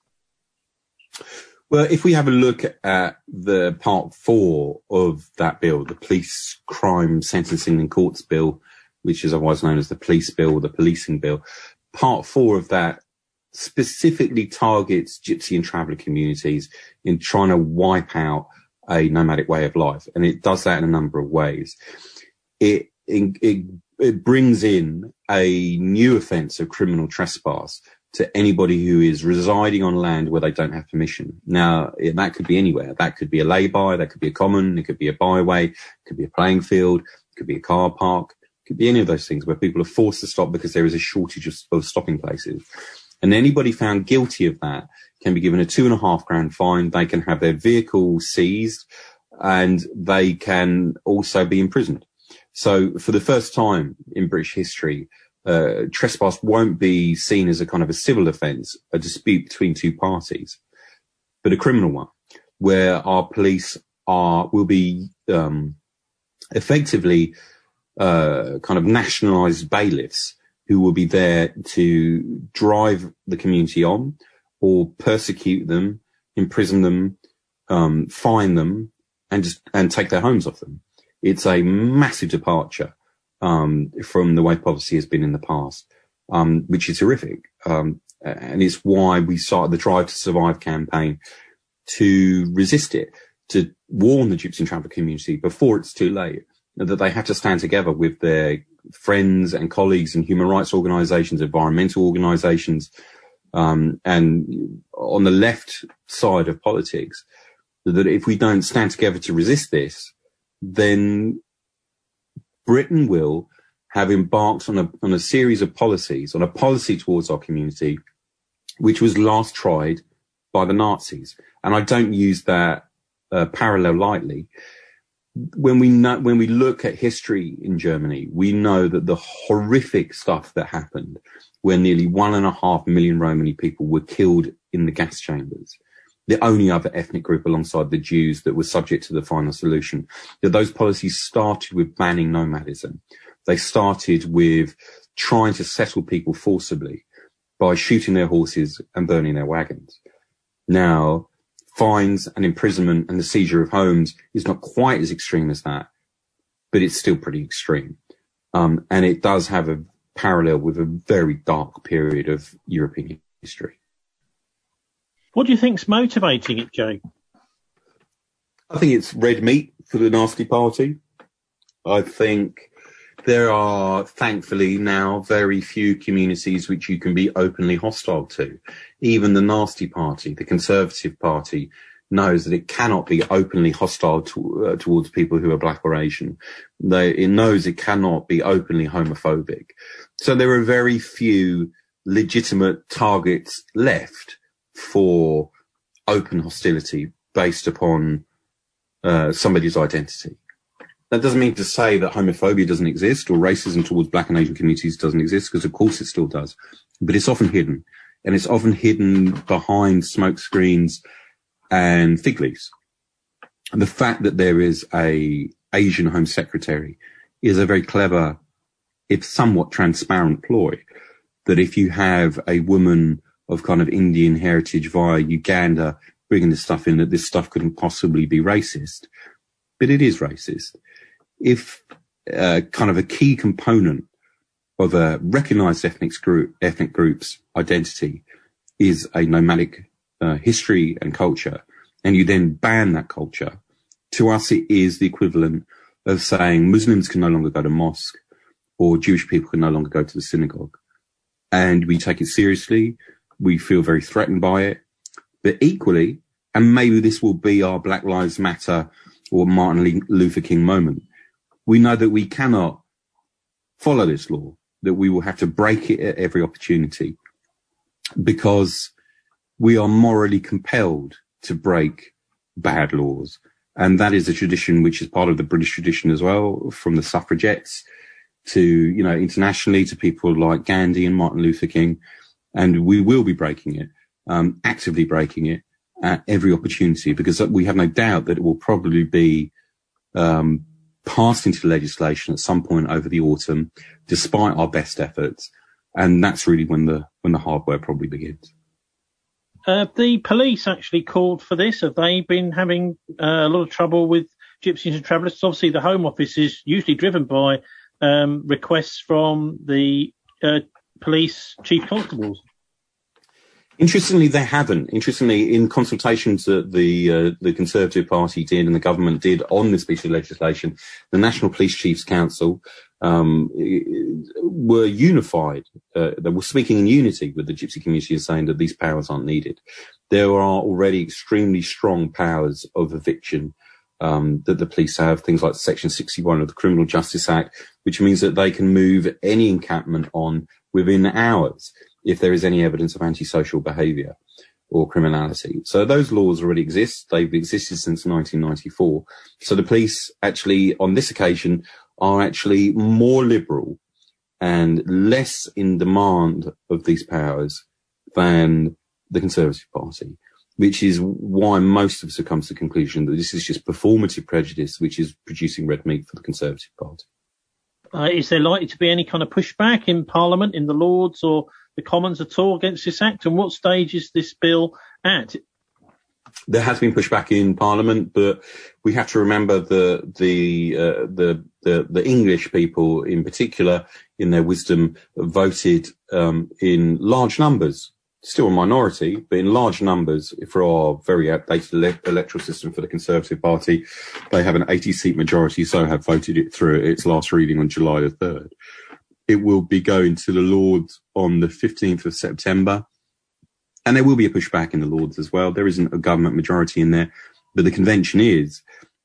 Well, if we have a look at the part 4 of that bill, the Police Crime Sentencing and Courts Bill, which is otherwise known as the Police Bill or the Policing Bill, part 4 of that specifically targets gypsy and traveller communities in trying to wipe out a nomadic way of life. And it does that in a number of ways. It brings in a new offence of criminal trespass to anybody who is residing on land where they don't have permission. Now, that could be anywhere. That could be a lay-by, that could be a common, it could be a byway, it could be a playing field, it could be a car park, it could be any of those things where people are forced to stop because there is a shortage of stopping places. And anybody found guilty of that can be given a £2,500 fine. They can have their vehicle seized and they can also be imprisoned. So for the first time in British history, trespass won't be seen as a kind of a civil offence, a dispute between two parties, but a criminal one, where our police will be effectively kind of nationalised bailiffs who will be there to drive the community on or persecute them, imprison them, fine them, and take their homes off them. It's a massive departure from the way policy has been in the past, which is horrific. And it's why we started the Drive to Survive campaign to resist it, to warn the gypsy and traveller community before it's too late, that they have to stand together with their friends and colleagues and human rights organisations, environmental organisations, and on the left side of politics, that if we don't stand together to resist this, then Britain will have embarked on a series of policies, on a policy towards our community, which was last tried by the Nazis. And I don't use that parallel lightly. When we look at history in Germany, we know that the horrific stuff that happened, where nearly 1.5 million Romani people were killed in the gas chambers, the only other ethnic group alongside the Jews that was subject to the final solution, that those policies started with banning nomadism. They started with trying to settle people forcibly by shooting their horses and burning their wagons. Now, fines and imprisonment and the seizure of homes is not quite as extreme as that, but it's still pretty extreme. And it does have a parallel with a very dark period of European history. What do you think's motivating it, Jay? I think it's red meat for the nasty party. I think there are, thankfully, now very few communities which you can be openly hostile to. Even the nasty party, the Conservative Party, knows that it cannot be openly hostile towards people who are black or Asian. It knows it cannot be openly homophobic. So there are very few legitimate targets left for open hostility based upon somebody's identity. That doesn't mean to say that homophobia doesn't exist or racism towards black and Asian communities doesn't exist, because of course it still does. But it's often hidden, and it's often hidden behind smoke screens and fig leaves. And the fact that there is a Asian Home Secretary is a very clever, if somewhat transparent ploy, that if you have a woman of kind of Indian heritage via Uganda bringing this stuff in, that this stuff couldn't possibly be racist. But it is racist. If kind of a key component of a recognized ethnic group's identity is a nomadic history and culture, and you then ban that culture, to us it is the equivalent of saying Muslims can no longer go to mosque or Jewish people can no longer go to the synagogue. And we take it seriously. We feel very threatened by it. But equally, and maybe this will be our Black Lives Matter or Martin Luther King moment, we know that we cannot follow this law, that we will have to break it at every opportunity, because we are morally compelled to break bad laws. And that is a tradition which is part of the British tradition as well, from the suffragettes to, you know, internationally to people like Gandhi and Martin Luther King. And we will be breaking it, actively breaking it at every opportunity, because we have no doubt that it will probably be passed into legislation at some point over the autumn, despite our best efforts. And that's really when the hard work probably begins. The police actually called for this. Have they been having a lot of trouble with gypsies and travellers? Obviously, the Home Office is usually driven by requests from the police chief constables. Interestingly, they haven't. Interestingly, in consultations that the Conservative Party did and the government did on this piece of legislation, the National Police Chiefs Council were unified. They were speaking in unity with the gypsy community and saying that these powers aren't needed. There are already extremely strong powers of eviction that the police have, things like Section 61 of the Criminal Justice Act, which means that they can move any encampment on within hours if there is any evidence of antisocial behaviour or criminality. So those laws already exist. They've existed since 1994. So the police actually, on this occasion, are actually more liberal and less in demand of these powers than the Conservative Party, which is why most of us have come to the conclusion that this is just performative prejudice, which is producing red meat for the Conservative Party. Is there likely to be any kind of pushback in Parliament, in the Lords or the Commons at all against this act? And what stage is this bill at? There has been pushback in Parliament, but we have to remember the English people in particular, in their wisdom, voted in large numbers. Still a minority, but in large numbers for our very outdated electoral system for the Conservative Party. They have an 80-seat majority, so have voted it through its last reading on July the 3rd. It will be going to the Lords on the 15th of September. And there will be a pushback in the Lords as well. There isn't a government majority in there, but the convention is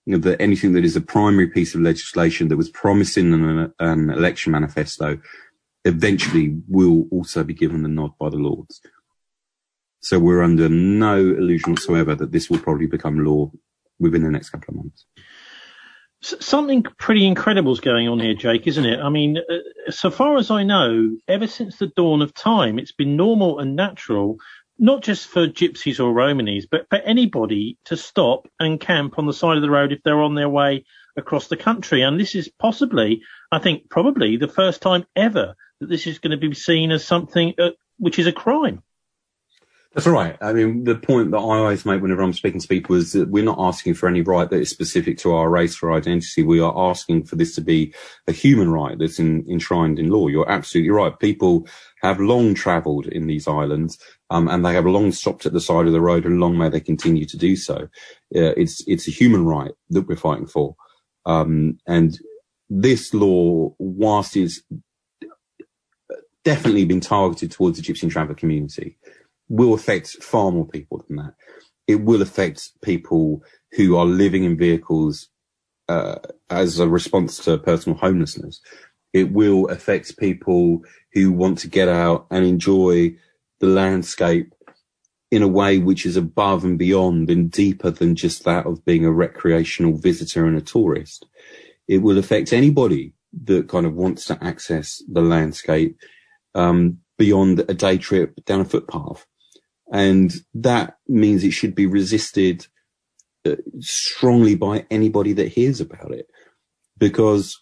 that anything that is a primary piece of legislation that was promised in an election manifesto eventually will also be given the nod by the Lords. So we're under no illusion whatsoever that this will probably become law within the next couple of months. Something pretty incredible is going on here, Jake, isn't it? I mean, so far as I know, ever since the dawn of time, it's been normal and natural, not just for gypsies or Romanies, but for anybody to stop and camp on the side of the road if they're on their way across the country. And this is possibly, I think, probably the first time ever that this is going to be seen as something which is a crime. That's right. I mean, the point that I always make whenever I'm speaking to people is that we're not asking for any right that is specific to our race or identity. We are asking for this to be a human right that's enshrined in law. You're absolutely right. People have long travelled in these islands, and they have long stopped at the side of the road, and long may they continue to do so. It's a human right that we're fighting for. And this law, whilst it's definitely been targeted towards the Gypsy and Traveller community, will affect far more people than that. It will affect people who are living in vehicles as a response to personal homelessness. It will affect people who want to get out and enjoy the landscape in a way which is above and beyond and deeper than just that of being a recreational visitor and a tourist. It will affect anybody that kind of wants to access the landscape beyond a day trip down a footpath. And that means it should be resisted strongly by anybody that hears about it. Because,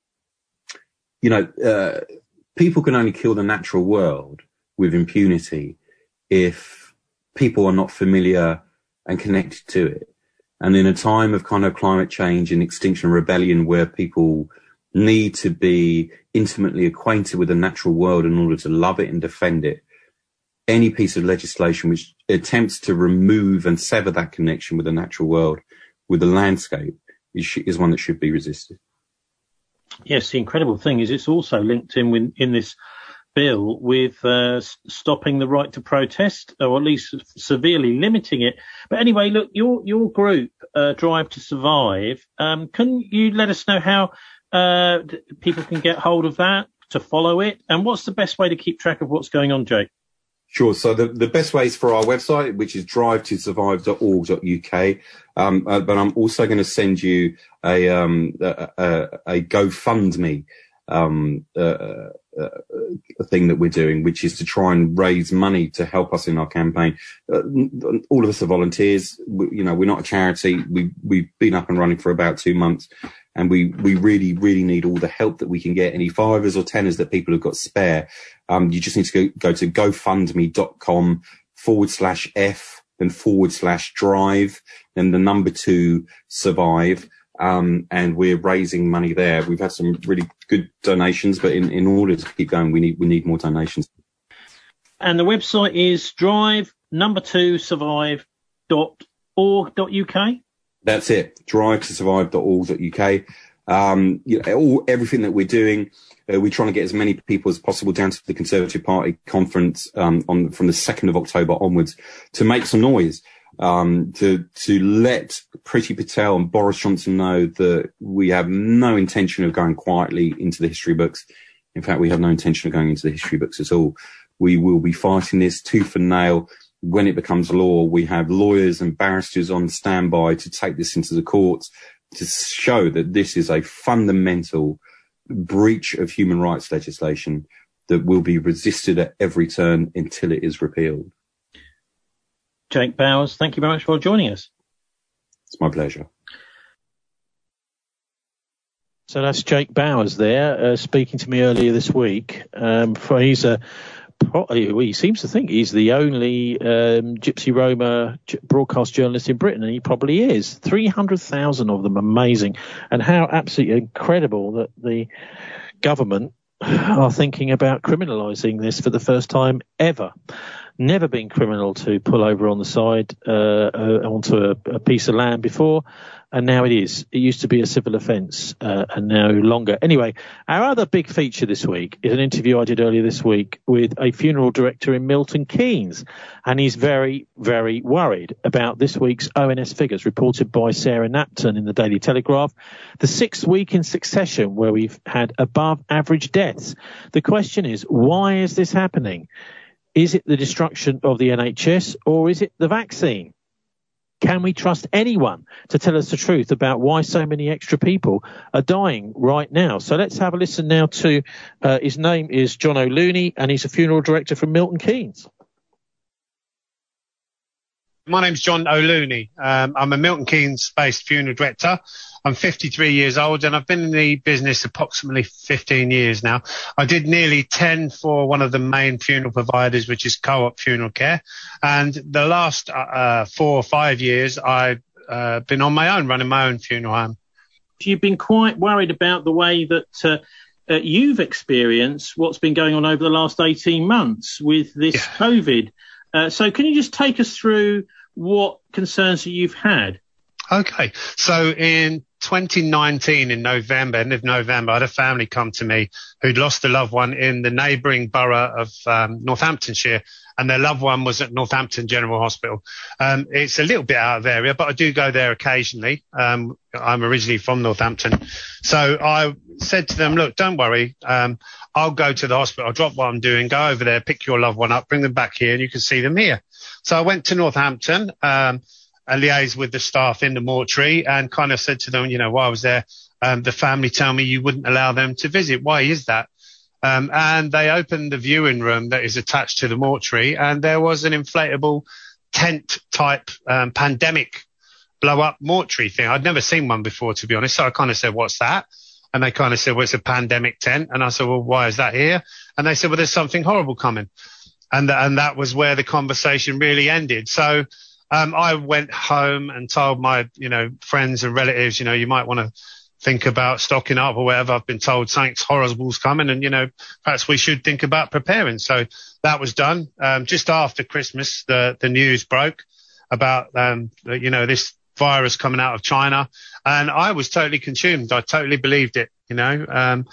people can only kill the natural world with impunity if people are not familiar and connected to it. And in a time of kind of climate change and extinction rebellion where people need to be intimately acquainted with the natural world in order to love it and defend it, any piece of legislation which attempts to remove and sever that connection with the natural world, with the landscape, is one that should be resisted. Yes, the incredible thing is it's also linked in this bill with stopping the right to protest, or at least severely limiting it. But anyway, look, your group, Drive to Survive, can you let us know how people can get hold of that, to follow it, and what's the best way to keep track of what's going on, Jake? Sure. So the best way is for our website, which is drivetosurvive.org.uk. But I'm also going to send you a GoFundMe thing that we're doing, which is to try and raise money to help us in our campaign. All of us are volunteers. We're not a charity. We've been up and running for about 2 months, and we really, really need all the help that we can get. Any fivers or tenors that people have got spare. You just need to go to gofundme.com/F and /drive and the number 2 survive. And we're raising money there. We've had some really good donations, but in order to keep going, we need more donations. And the website is drive2survive.org.uk. That's it. Drive2survive.org.uk. Everything that we're doing, we're trying to get as many people as possible down to the Conservative Party conference from the 2nd of October onwards to make some noise. To let Priti Patel and Boris Johnson know that we have no intention of going quietly into the history books. In fact, we have no intention of going into the history books at all. We will be fighting this tooth and nail. When it becomes law, we have lawyers and barristers on standby to take this into the courts to show that this is a fundamental breach of human rights legislation that will be resisted at every turn until it is repealed. Jake Bowers, thank you very much for joining us. It's my pleasure. So that's Jake Bowers there, speaking to me earlier this week. He seems to think he's the only Gypsy Roma broadcast journalist in Britain, and he probably is. 300,000 of them, amazing. And how absolutely incredible that the government are thinking about criminalising this for the first time ever. Never been criminal to pull over on the side onto a piece of land before. and now it is. It used to be a civil offence, and no longer. Anyway, our other big feature this week is an interview I did earlier this week with a funeral director in Milton Keynes, and he's very, very worried about this week's ONS figures reported by Sarah Napton in the Daily Telegraph, the 6th week in succession where we've had above average deaths. The question is, why is this happening? Is it the destruction of the NHS, or is it the vaccine? Can we trust anyone to tell us the truth about why so many extra people are dying right now? So let's have a listen now to, his name is John O'Looney, and he's a funeral director from Milton Keynes. My name's John O'Looney. I'm a Milton Keynes-based funeral director. I'm 53 years old, and I've been in the business approximately 15 years now. I did nearly 10 for one of the main funeral providers, which is Co-op Funeral Care. And the last 4 or 5 years, I've been on my own, running my own funeral home. You've been quite worried about the way that you've experienced what's been going on over the last 18 months with this COVID. So can you just take us through what concerns that you've had? Okay. So in 2019, in November, end of November, I had a family come to me who'd lost a loved one in the neighbouring borough of Northamptonshire, and their loved one was at Northampton General Hospital. It's a little bit out of area, but I do go there occasionally. I'm originally from Northampton. So I said to them, look, don't worry. I'll go to the hospital. I'll drop what I'm doing, go over there, pick your loved one up, bring them back here, and you can see them here. So I went to Northampton, and liaised with the staff in the mortuary and kind of said to them, while I was there, the family tell me you wouldn't allow them to visit. Why is that? And they opened the viewing room that is attached to the mortuary, and there was an inflatable tent type pandemic blow up mortuary thing. I'd never seen one before, to be honest. So I kind of said, what's that? And they kind of said, well, it's a pandemic tent. And I said, well, why is that here? And they said, well, there's something horrible coming. And that was where the conversation really ended. So I went home and told my, friends and relatives, you might want to think about stocking up or whatever. I've been told something's horrible's coming, and, perhaps we should think about preparing. So that was done. Just after Christmas, the news broke about, this virus coming out of China, and I was totally consumed. I totally believed it, and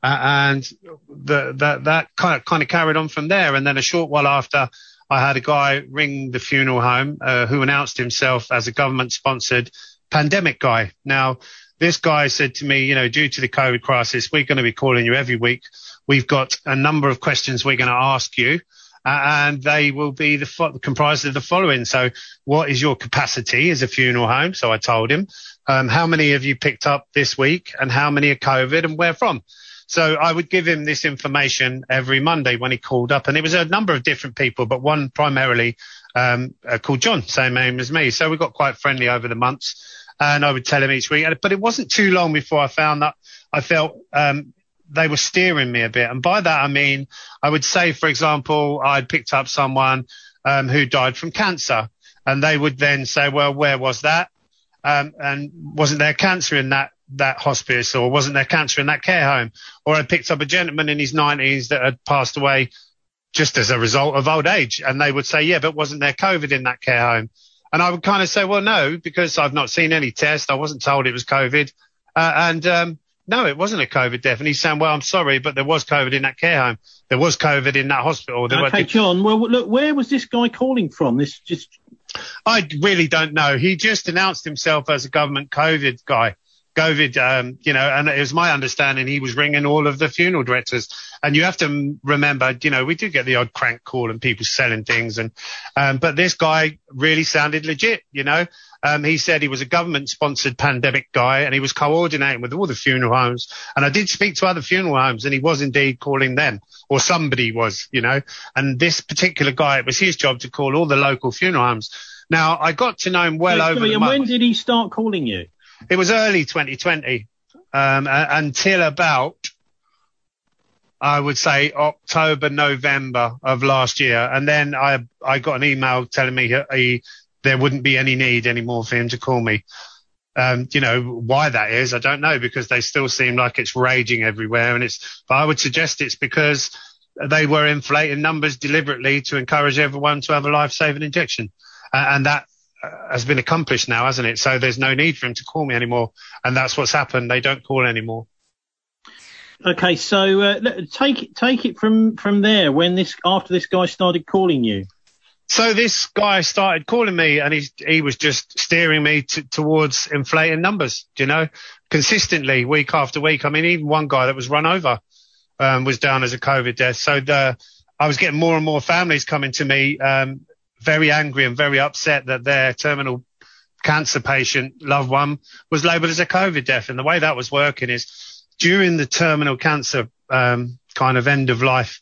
that kind of carried on from there. And then a short while after, I had a guy ring the funeral home who announced himself as a government-sponsored pandemic guy. Now, this guy said to me, due to the COVID crisis, we're going to be calling you every week. We've got a number of questions we're going to ask you, and they will be comprised of the following. So what is your capacity as a funeral home? So I told him, how many have you picked up this week, and how many are COVID, and where from? So I would give him this information every Monday when he called up, and it was a number of different people, but one primarily called John, same name as me. So we got quite friendly over the months, and I would tell him each week. But it wasn't too long before I found that I felt they were steering me a bit. And by that, I mean, I would say, for example, I'd picked up someone who died from cancer, and they would then say, well, where was that? And wasn't there cancer in that hospice, or wasn't there cancer in that care home? Or I picked up a gentleman in his 90s that had passed away just as a result of old age, and they would say, yeah, but wasn't there COVID in that care home? And I would kind of say, well, no, because I've not seen any test. I wasn't told it was COVID. No, it wasn't a COVID death. And he's saying, well, I'm sorry, but there was COVID in that care home. There was COVID in that hospital. Okay, John, well, look, where was this guy calling from? I really don't know. He just announced himself as a government COVID guy. and it was my understanding he was ringing all of the funeral directors. And you have to remember, we do get the odd crank call and people selling things. But this guy really sounded legit, He said he was a government-sponsored pandemic guy, and he was coordinating with all the funeral homes. And I did speak to other funeral homes, and he was indeed calling them, or somebody was, And this particular guy, it was his job to call all the local funeral homes. Now, I got to know him over the month. When did he start calling you? It was early 2020, until about, I would say, October, November of last year. And then I got an email telling me there wouldn't be any need anymore for him to call me. Why that is, I don't know, because they still seem like it's raging everywhere. But I would suggest it's because they were inflating numbers deliberately to encourage everyone to have a life-saving injection. And that has been accomplished now, hasn't it? So there's no need for him to call me anymore. And that's what's happened. They don't call anymore. Okay, so take it from there. After this guy started calling you. So this guy started calling me, and he was just steering me towards inflating numbers, consistently week after week. I mean, even one guy that was run over was down as a COVID death. So I was getting more and more families coming to me, very angry and very upset that their terminal cancer patient loved one was labelled as a COVID death. And the way that was working is during the terminal cancer kind of end of life,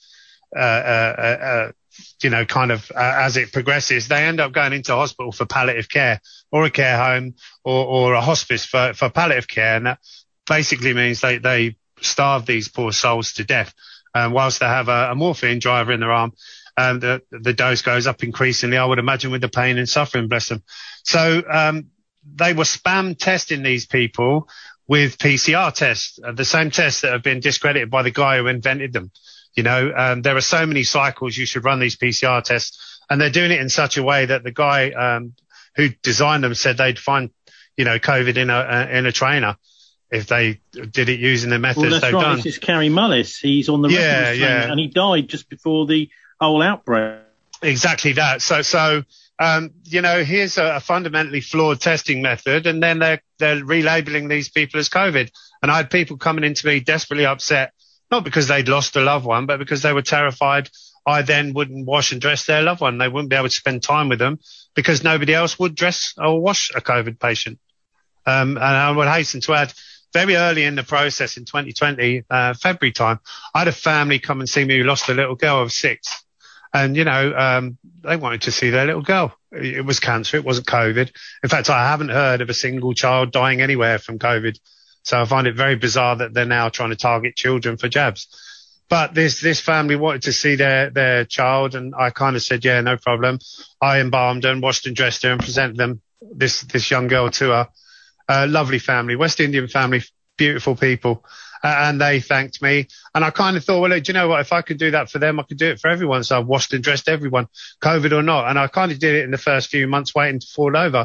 as it progresses, they end up going into hospital for palliative care or a care home or a hospice for palliative care. And that basically means they starve these poor souls to death. Whilst they have a morphine driver in their arm, the dose goes up increasingly, I would imagine, with the pain and suffering, bless them. So they were spam testing these people with PCR tests, the same tests that have been discredited by the guy who invented them. There are so many cycles you should run these PCR tests, and they're doing it in such a way that the guy who designed them said they'd find, COVID in a trainer if they did it using the methods they've done. This is Carrie Mullis. He's on the reference trainer, and he died just before the whole outbreak. Exactly that. So here's a fundamentally flawed testing method, and then they're relabeling these people as COVID. And I had people coming into me desperately upset, not because they'd lost a loved one, but because they were terrified I then wouldn't wash and dress their loved one. They wouldn't be able to spend time with them because nobody else would dress or wash a COVID patient. And I would hasten to add, very early in the process in 2020, February time, I had a family come and see me who lost a little girl of 6. And, they wanted to see their little girl. It was cancer. It wasn't COVID. In fact, I haven't heard of a single child dying anywhere from COVID. So I find it very bizarre that they're now trying to target children for jabs. But this family wanted to see their child, and I kind of said, yeah, no problem. I embalmed her and washed and dressed her and presented them this young girl to her. Lovely family, West Indian family, beautiful people. And they thanked me. And I kind of thought, well, look, do you know what? If I could do that for them, I could do it for everyone. So I washed and dressed everyone, COVID or not. And I kind of did it in the first few months waiting to fall over.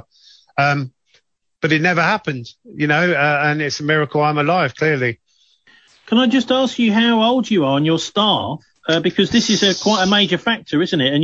But it never happened, and it's a miracle I'm alive, clearly. Can I just ask you how old you are and your staff? Because this is quite a major factor, isn't it? And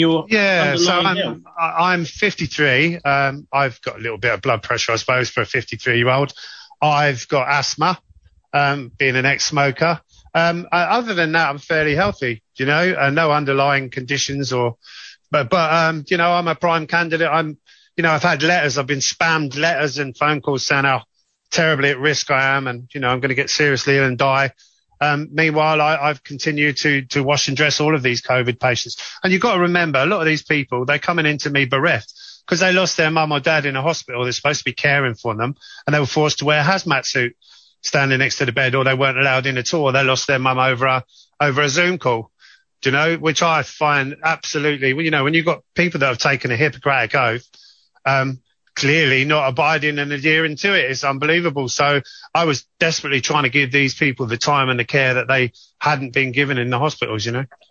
I'm 53. I've got a little bit of blood pressure, I suppose, for a 53-year-old. I've got asthma, being an ex-smoker. Other than that, I'm fairly healthy, no underlying conditions but I'm a prime candidate. I've had letters, I've been spammed letters and phone calls saying how terribly at risk I am and, I'm going to get seriously ill and die. Meanwhile, I've continued to wash and dress all of these COVID patients. And you've got to remember, a lot of these people, they're coming into me bereft because they lost their mum or dad in a hospital. They're supposed to be caring for them, and they were forced to wear a hazmat suit standing next to the bed, or they weren't allowed in at all. They lost their mum over a Zoom call, which I find absolutely, when you've got people that have taken a Hippocratic oath, clearly not abiding and adhering to it. It's unbelievable. So I was desperately trying to give these people the time and the care that they hadn't been given in the hospitals,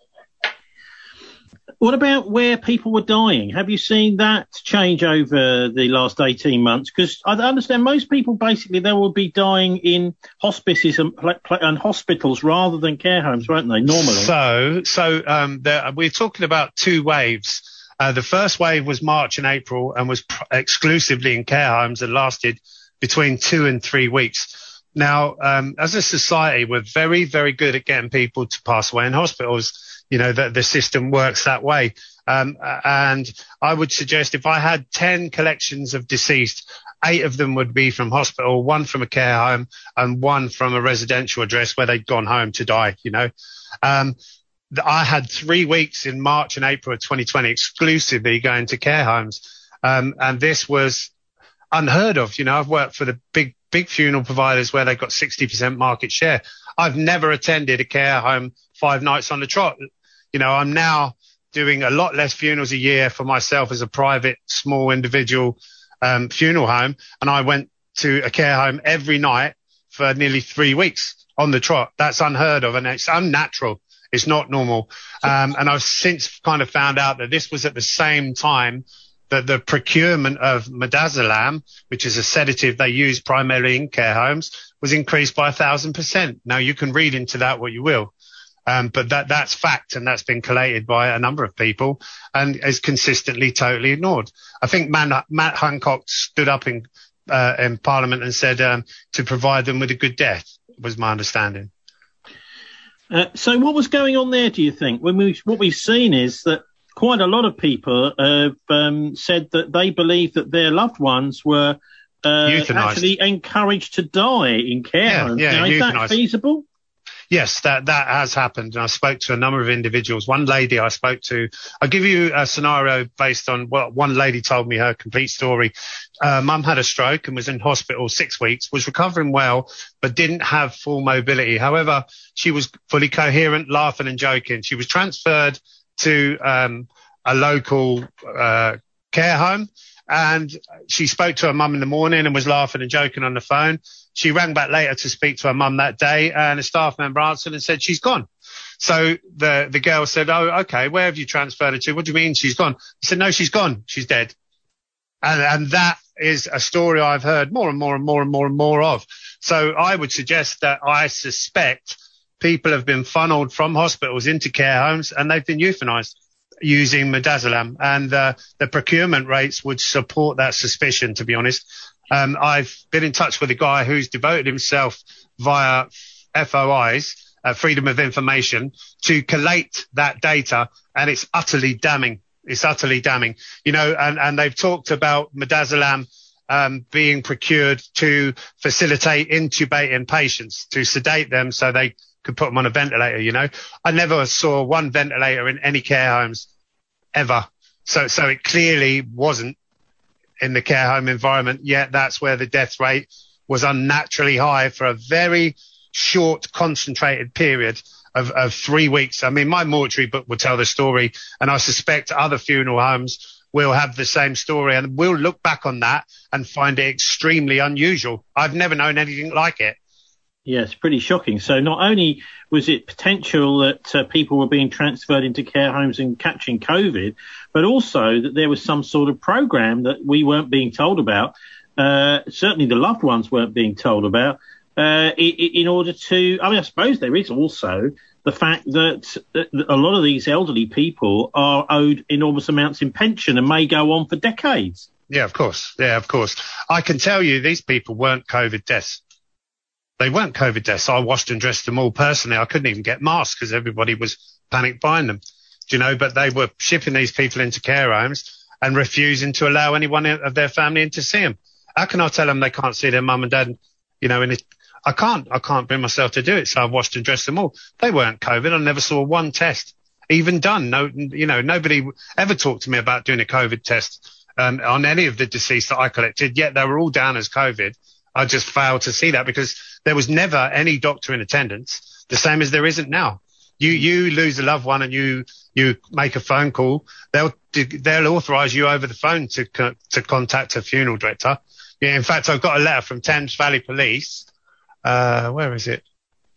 What about where people were dying? Have you seen that change over the last 18 months? Because I understand most people, basically, they will be dying in hospices and hospitals rather than care homes, won't they, normally? So we're talking about 2 waves. The first wave was March and April and was exclusively in care homes and lasted between 2 and 3 weeks. Now, as a society, we're very, very good at getting people to pass away in hospitals. The system works that way. And I would suggest if I had 10 collections of deceased, 8 of them would be from hospital, 1 from a care home and 1 from a residential address where they'd gone home to die, I had 3 weeks in March and April of 2020 exclusively going to care homes. And this was unheard of. I've worked for the big funeral providers where they've got 60% market share. I've never attended a care home 5 nights on the trot. I'm now doing a lot less funerals a year for myself as a private, small individual, funeral home. And I went to a care home every night for nearly 3 weeks on the trot. That's unheard of and it's unnatural. It's not normal. And I've since kind of found out that this was at the same time that the procurement of midazolam, which is a sedative they use primarily in care homes, was increased by 1,000%. Now, you can read into that what you will. But that's fact, and that's been collated by a number of people and is consistently totally ignored. I think Matt Hancock stood up in Parliament and said to provide them with a good death, was my understanding. So what was going on there, do you think? What we've seen is that quite a lot of people have said that they believe that their loved ones were actually encouraged to die in care homes. Now, is that feasible? Yes, that has happened. And I spoke to a number of individuals. One lady I spoke to, I'll give you a scenario based on what one lady told me her complete story. Mum had a stroke and was in hospital 6 weeks, was recovering well, but didn't have full mobility. However, she was fully coherent, laughing and joking. She was transferred to a local care home, and she spoke to her mum in the morning and was laughing and joking on the phone. She rang back later to speak to her mum that day, and a staff member answered and said, she's gone. So the girl said, oh, okay, where have you transferred her to? What do you mean she's gone? I said, no, she's gone. She's dead. And that is a story I've heard more and more and more and more and more of. So I would suggest that I suspect people have been funneled from hospitals into care homes and they've been euthanized using midazolam. And the procurement rates would support that suspicion, to be honest. I've been in touch with a guy who's devoted himself via FOIs, Freedom of Information, to collate that data, and it's utterly damning. It's utterly damning. You know, and they've talked about midazolam being procured to facilitate intubating patients, to sedate them so they could put them on a ventilator, you know. I never saw one ventilator in any care homes ever. So it clearly wasn't in the care home environment, yet that's where the death rate was unnaturally high for a very short, concentrated period of 3 weeks. I mean, my mortuary book will tell the story, and I suspect other funeral homes will have the same story, and we'll look back on that and find it extremely unusual. I've never known anything like it. Yeah, it's pretty shocking. So not only was it potential that people were being transferred into care homes and catching COVID, but also that there was some sort of program that we weren't being told about, certainly the loved ones weren't being told about, in order to, I mean, I suppose there is also the fact that a lot of these elderly people are owed enormous amounts in pension and may go on for decades. Yeah, of course. Yeah, of course. I can tell you these people weren't COVID deaths. They weren't COVID deaths. I washed and dressed them all personally. I couldn't even get masks because everybody was panic buying them. Do you know? But they were shipping these people into care homes and refusing to allow anyone of their family in to see them. How can I tell them they can't see their mum and dad? You know, I can't bring myself to do it. So I washed and dressed them all. They weren't COVID. I never saw one test even done. No, you know, nobody ever talked to me about doing a COVID test on any of the deceased that I collected. Yet they were all down as COVID. I just failed to see that because there was never any doctor in attendance, the same as there isn't now. You lose a loved one and you make a phone call, they'll authorize you over the phone to contact a funeral director. Yeah, in fact, I've got a letter from Thames Valley Police. Where is it?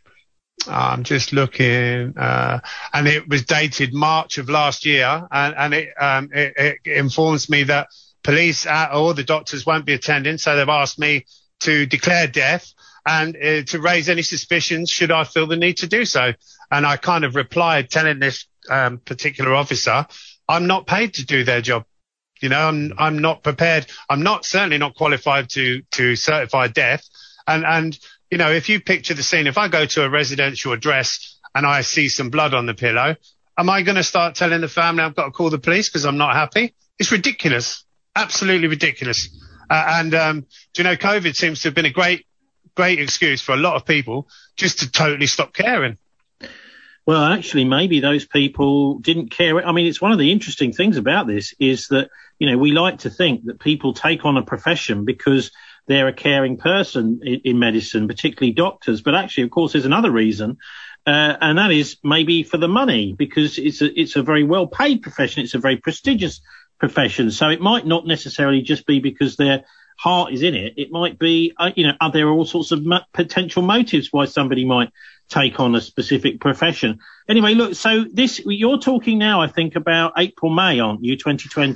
I'm just looking, and it was dated March of last year, and it informs me that police or the doctors won't be attending, so they've asked me to declare death and to raise any suspicions should I feel the need to do so. And I kind of replied telling this particular officer, I'm not paid to do their job. You know, I'm not prepared. I'm certainly not qualified to certify death. And, you know, if you picture the scene, if I go to a residential address and I see some blood on the pillow, am I going to start telling the family I've got to call the police because I'm not happy? It's ridiculous. Absolutely ridiculous. Do you know, COVID seems to have been a great excuse for a lot of people just to totally stop caring. Well, actually, maybe those people didn't care. I mean, it's one of the interesting things about this is that, you know, we like to think that people take on a profession because they're a caring person in medicine, particularly doctors. But actually, of course, there's another reason, and that is maybe for the money, because it's a very well-paid profession. It's a very prestigious profession. So it might not necessarily just be because their heart is in it. It might be, you know, there are all sorts of potential motives why somebody might take on a specific profession. Anyway, look, so you're talking now, I think, about April, May, aren't you, 2020?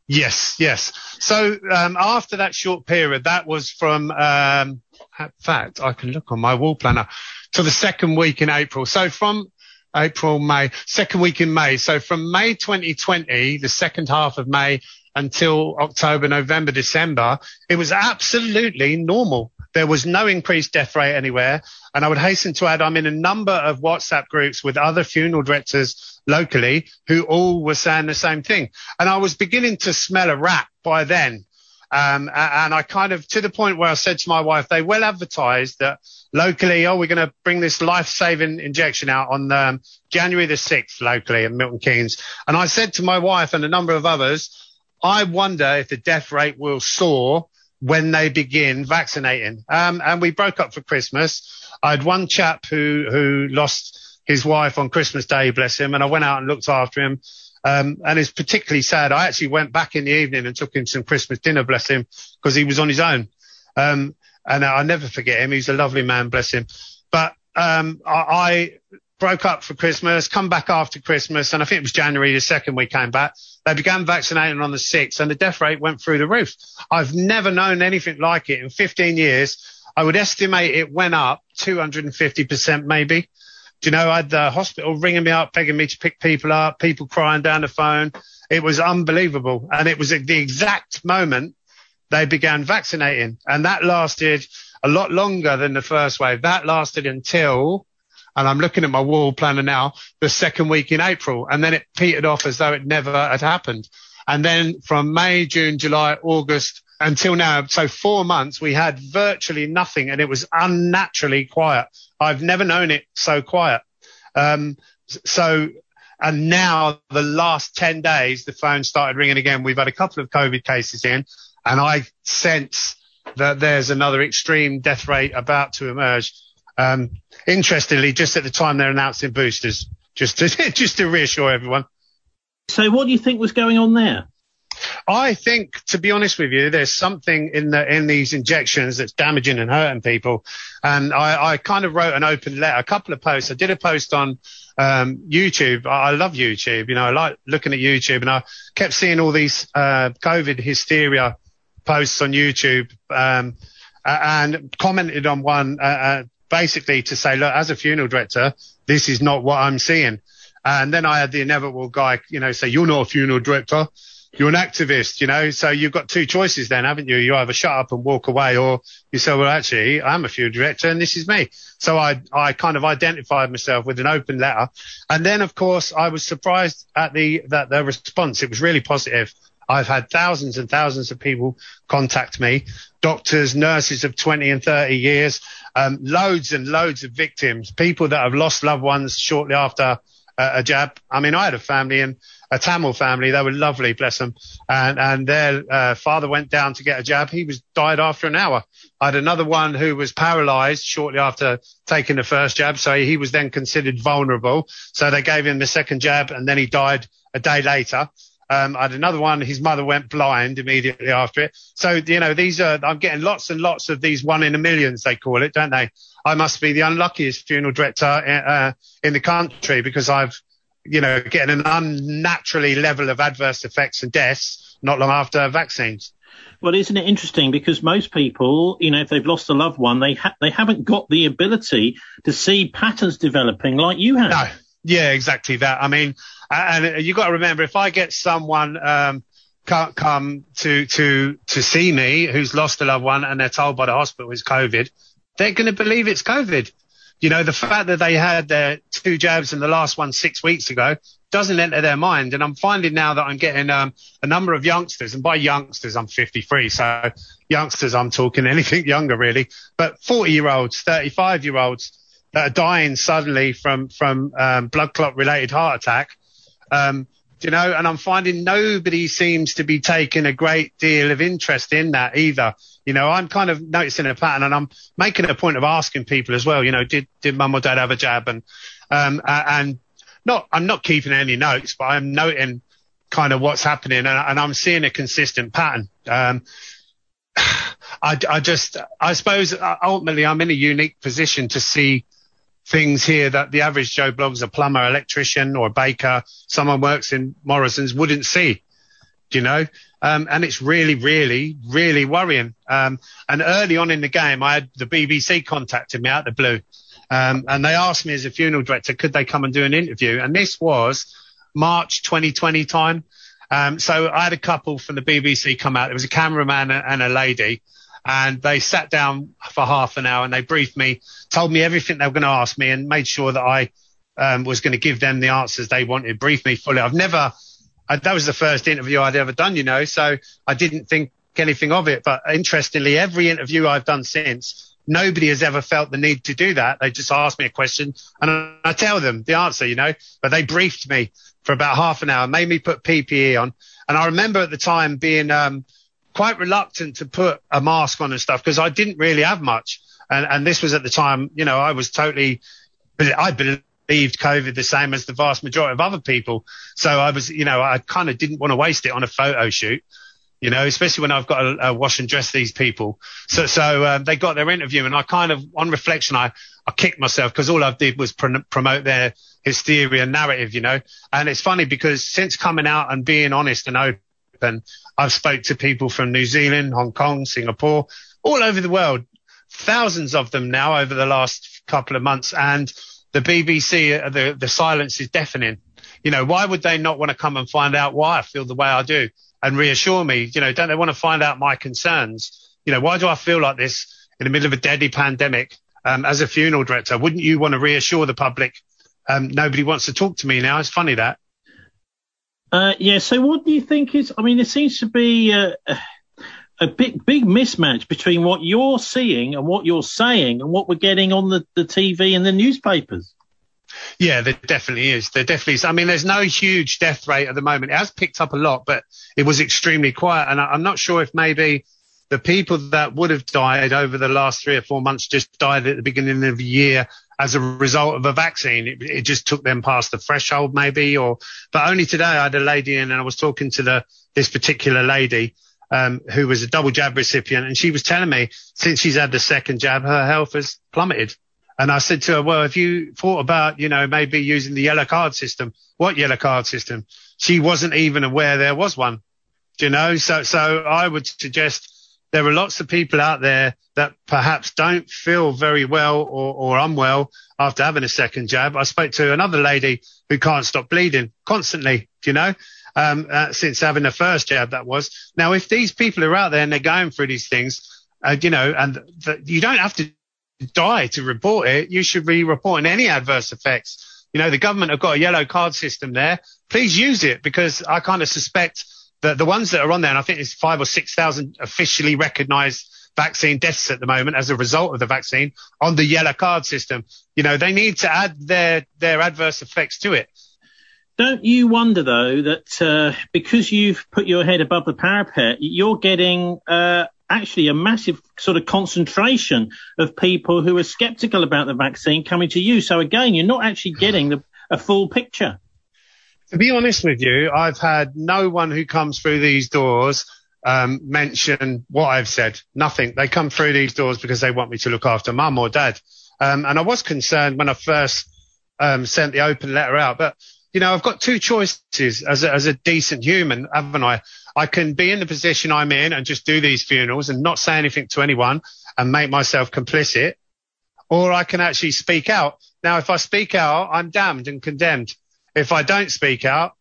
Yes. So after that short period, that was from, in fact, I can look on my wall planner, to the second week in April. So from April, May, second week in May. So from May 2020, the second half of May, until October, November, December, it was absolutely normal. There was no increased death rate anywhere. And I would hasten to add, I'm in a number of WhatsApp groups with other funeral directors locally who all were saying the same thing. And I was beginning to smell a rat by then. And I kind of, to the point where I said to my wife, they well advertised that locally, we're going to bring this life-saving injection out on January the 6th locally in Milton Keynes. And I said to my wife and a number of others, I wonder if the death rate will soar when they begin vaccinating. And we broke up for Christmas. I had one chap who lost his wife on Christmas Day, bless him, and I went out and looked after him. And it's particularly sad. I actually went back in the evening and took him some Christmas dinner, bless him, because he was on his own. And I'll never forget him. He's a lovely man, bless him. But I broke up for Christmas, come back after Christmas, and I think it was January the 2nd we came back. They began vaccinating on the 6th, and the death rate went through the roof. I've never known anything like it in 15 years. I would estimate it went up 250% maybe. Do you know, I had the hospital ringing me up, begging me to pick people up, people crying down the phone. It was unbelievable. And it was at the exact moment they began vaccinating. And that lasted a lot longer than the first wave. That lasted until, and I'm looking at my wall planner now, the second week in April. And then it petered off as though it never had happened. And then from May, June, July, August until now, so 4 months, we had virtually nothing, and it was unnaturally quiet. I've never known it so quiet. And now the last 10 days, the phone started ringing again. We've had a couple of COVID cases in, and I sense that there's another extreme death rate about to emerge. Interestingly, just at the time they're announcing boosters, just to reassure everyone. So what do you think was going on there? I think, to be honest with you, there's something in these injections that's damaging and hurting people. And I kind of wrote an open letter, a couple of posts. I did a post on YouTube. I love YouTube. You know, I like looking at YouTube, and I kept seeing all these COVID hysteria posts on YouTube, and commented on one basically to say, look, as a funeral director, this is not what I'm seeing. And then I had the inevitable guy, you know, say, you're not a funeral director. You're an activist, you know, so you've got two choices then, haven't you? You either shut up and walk away, or you say, well, actually, I'm a funeral director and this is me. So I kind of identified myself with an open letter. And then, of course, I was surprised at the response. It was really positive. I've had thousands and thousands of people contact me, doctors, nurses of 20 and 30 years, loads and loads of victims, people that have lost loved ones shortly after a jab. I mean, I had a family in a Tamil family. They were lovely, bless them. And their father went down to get a jab. He died after an hour. I had another one who was paralyzed shortly after taking the first jab. So he was then considered vulnerable. So they gave him the second jab, and then he died a day later. I had another one. His mother went blind immediately after it. So, you know, I'm getting lots and lots of these 1 in a millions, they call it, don't they? I must be the unluckiest funeral director in the country, because I've, you know, getting an unnaturally level of adverse effects and deaths not long after vaccines. Well, isn't it interesting? Because most people, you know, if they've lost a loved one, they haven't got the ability to see patterns developing like you have. No. Yeah, exactly that. I mean, and you got to remember, if I get someone come to see me who's lost a loved one and they're told by the hospital it's COVID, they're going to believe it's COVID. You know, the fact that they had their 2 jabs and the last one 6 weeks ago doesn't enter their mind. And I'm finding now that I'm getting a number of youngsters, and by youngsters, I'm 53. So youngsters, I'm talking anything younger, really. But 40-year-olds, 35-year-olds that are dying suddenly from blood clot related heart attack. You know, and I'm finding nobody seems to be taking a great deal of interest in that either. You know, I'm kind of noticing a pattern, and I'm making a point of asking people as well, you know, did mum or dad have a jab? And I'm not keeping any notes, but I'm noting kind of what's happening, and I'm seeing a consistent pattern. I suppose ultimately I'm in a unique position to see things here that the average Joe Bloggs, a plumber, electrician or a baker, someone works in Morrison's wouldn't see. And it's really, really, really worrying. And early on in the game, I had the BBC contacted me out of the blue. And they asked me as a funeral director, could they come and do an interview? And this was March 2020 time. So I had a couple from the BBC come out. There was a cameraman and a lady, and they sat down for half an hour and they briefed me, told me everything they were going to ask me, and made sure that I was going to give them the answers they wanted, briefed me fully. That was the first interview I'd ever done, so I didn't think anything of it. But interestingly, every interview I've done since, nobody has ever felt the need to do that. They just ask me a question and I tell them the answer, but they briefed me for about half an hour, made me put PPE on. And I remember at the time being quite reluctant to put a mask on and stuff because I didn't really have much. And this was at the time, I was I believed COVID the same as the vast majority of other people. So I was, I kind of didn't want to waste it on a photo shoot, especially when I've got to wash and dress these people. So they got their interview and I kind of, on reflection, I kicked myself because all I did was promote their hysteria narrative, And it's funny because since coming out and being honest and open, I've spoke to people from New Zealand, Hong Kong, Singapore, all over the world, thousands of them now over the last couple of months. And the BBC, the silence is deafening. Why would they not want to come and find out why I feel the way I do and reassure me? Don't they want to find out my concerns? Why do I feel like this in the middle of a deadly pandemic? As a funeral director, wouldn't you want to reassure the public? Nobody wants to talk to me now. It's funny that. So what do you think is, there seems to be a big mismatch between what you're seeing and what you're saying and what we're getting on the TV and the newspapers. Yeah, there definitely is. There's no huge death rate at the moment. It has picked up a lot, but it was extremely quiet. And I'm not sure if maybe the people that would have died over the last 3 or 4 months just died at the beginning of the year as a result of a vaccine. It just took them past the threshold maybe, but only today I had a lady in and I was talking to this particular lady, who was a double jab recipient, and she was telling me since she's had the second jab, her health has plummeted. And I said to her, well, have you thought about, maybe using the yellow card system? What yellow card system? She wasn't even aware there was one, So I would suggest there are lots of people out there that perhaps don't feel very well or unwell after having a second jab. I spoke to another lady who can't stop bleeding constantly, since having the first jab, that was. Now, if these people are out there and they're going through these things, you don't have to die to report it. You should be reporting any adverse effects. The government have got a yellow card system there. Please use it, because I kind of suspect that the ones that are on there, and I think it's 5,000 or 6,000 officially recognised vaccine deaths at the moment as a result of the vaccine on the yellow card system. They need to add their adverse effects to it. Don't you wonder, though, that because you've put your head above the parapet, you're getting actually a massive sort of concentration of people who are sceptical about the vaccine coming to you? So, again, you're not actually getting a full picture. To be honest with you, I've had no one who comes through these doors mention what I've said. Nothing. They come through these doors because they want me to look after mum or dad. And I was concerned when I first sent the open letter out, but I've got two choices as a decent human, haven't I? I can be in the position I'm in and just do these funerals and not say anything to anyone and make myself complicit, or I can actually speak out. Now, if I speak out, I'm damned and condemned. If I don't speak out,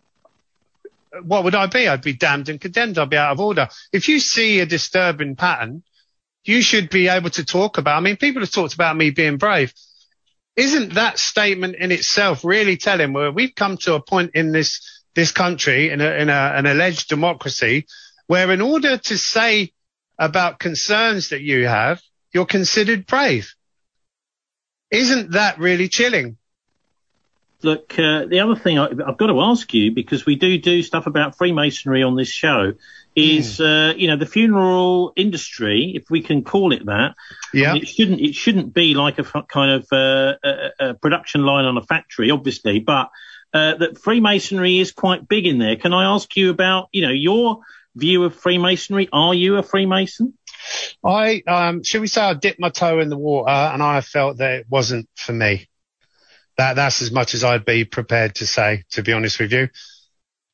what would I be? I'd be damned and condemned. I'd be out of order. If you see a disturbing pattern, you should be able to talk about. People have talked about me being brave. Isn't that statement in itself really telling where we've come to a point in this country, in an alleged democracy, where in order to say about concerns that you have, you're considered brave? Isn't that really chilling? Look, the other thing I've got to ask you, because we do stuff about Freemasonry on this show, is the funeral industry, if we can call it that. Yeah. It shouldn't be like a kind of a production line on a factory, obviously, but that Freemasonry is quite big in there. Can I ask you about your view of Freemasonry? Are you a Freemason? Should we say I dipped my toe in the water and I felt that it wasn't for me. That's as much as I'd be prepared to say, to be honest with you.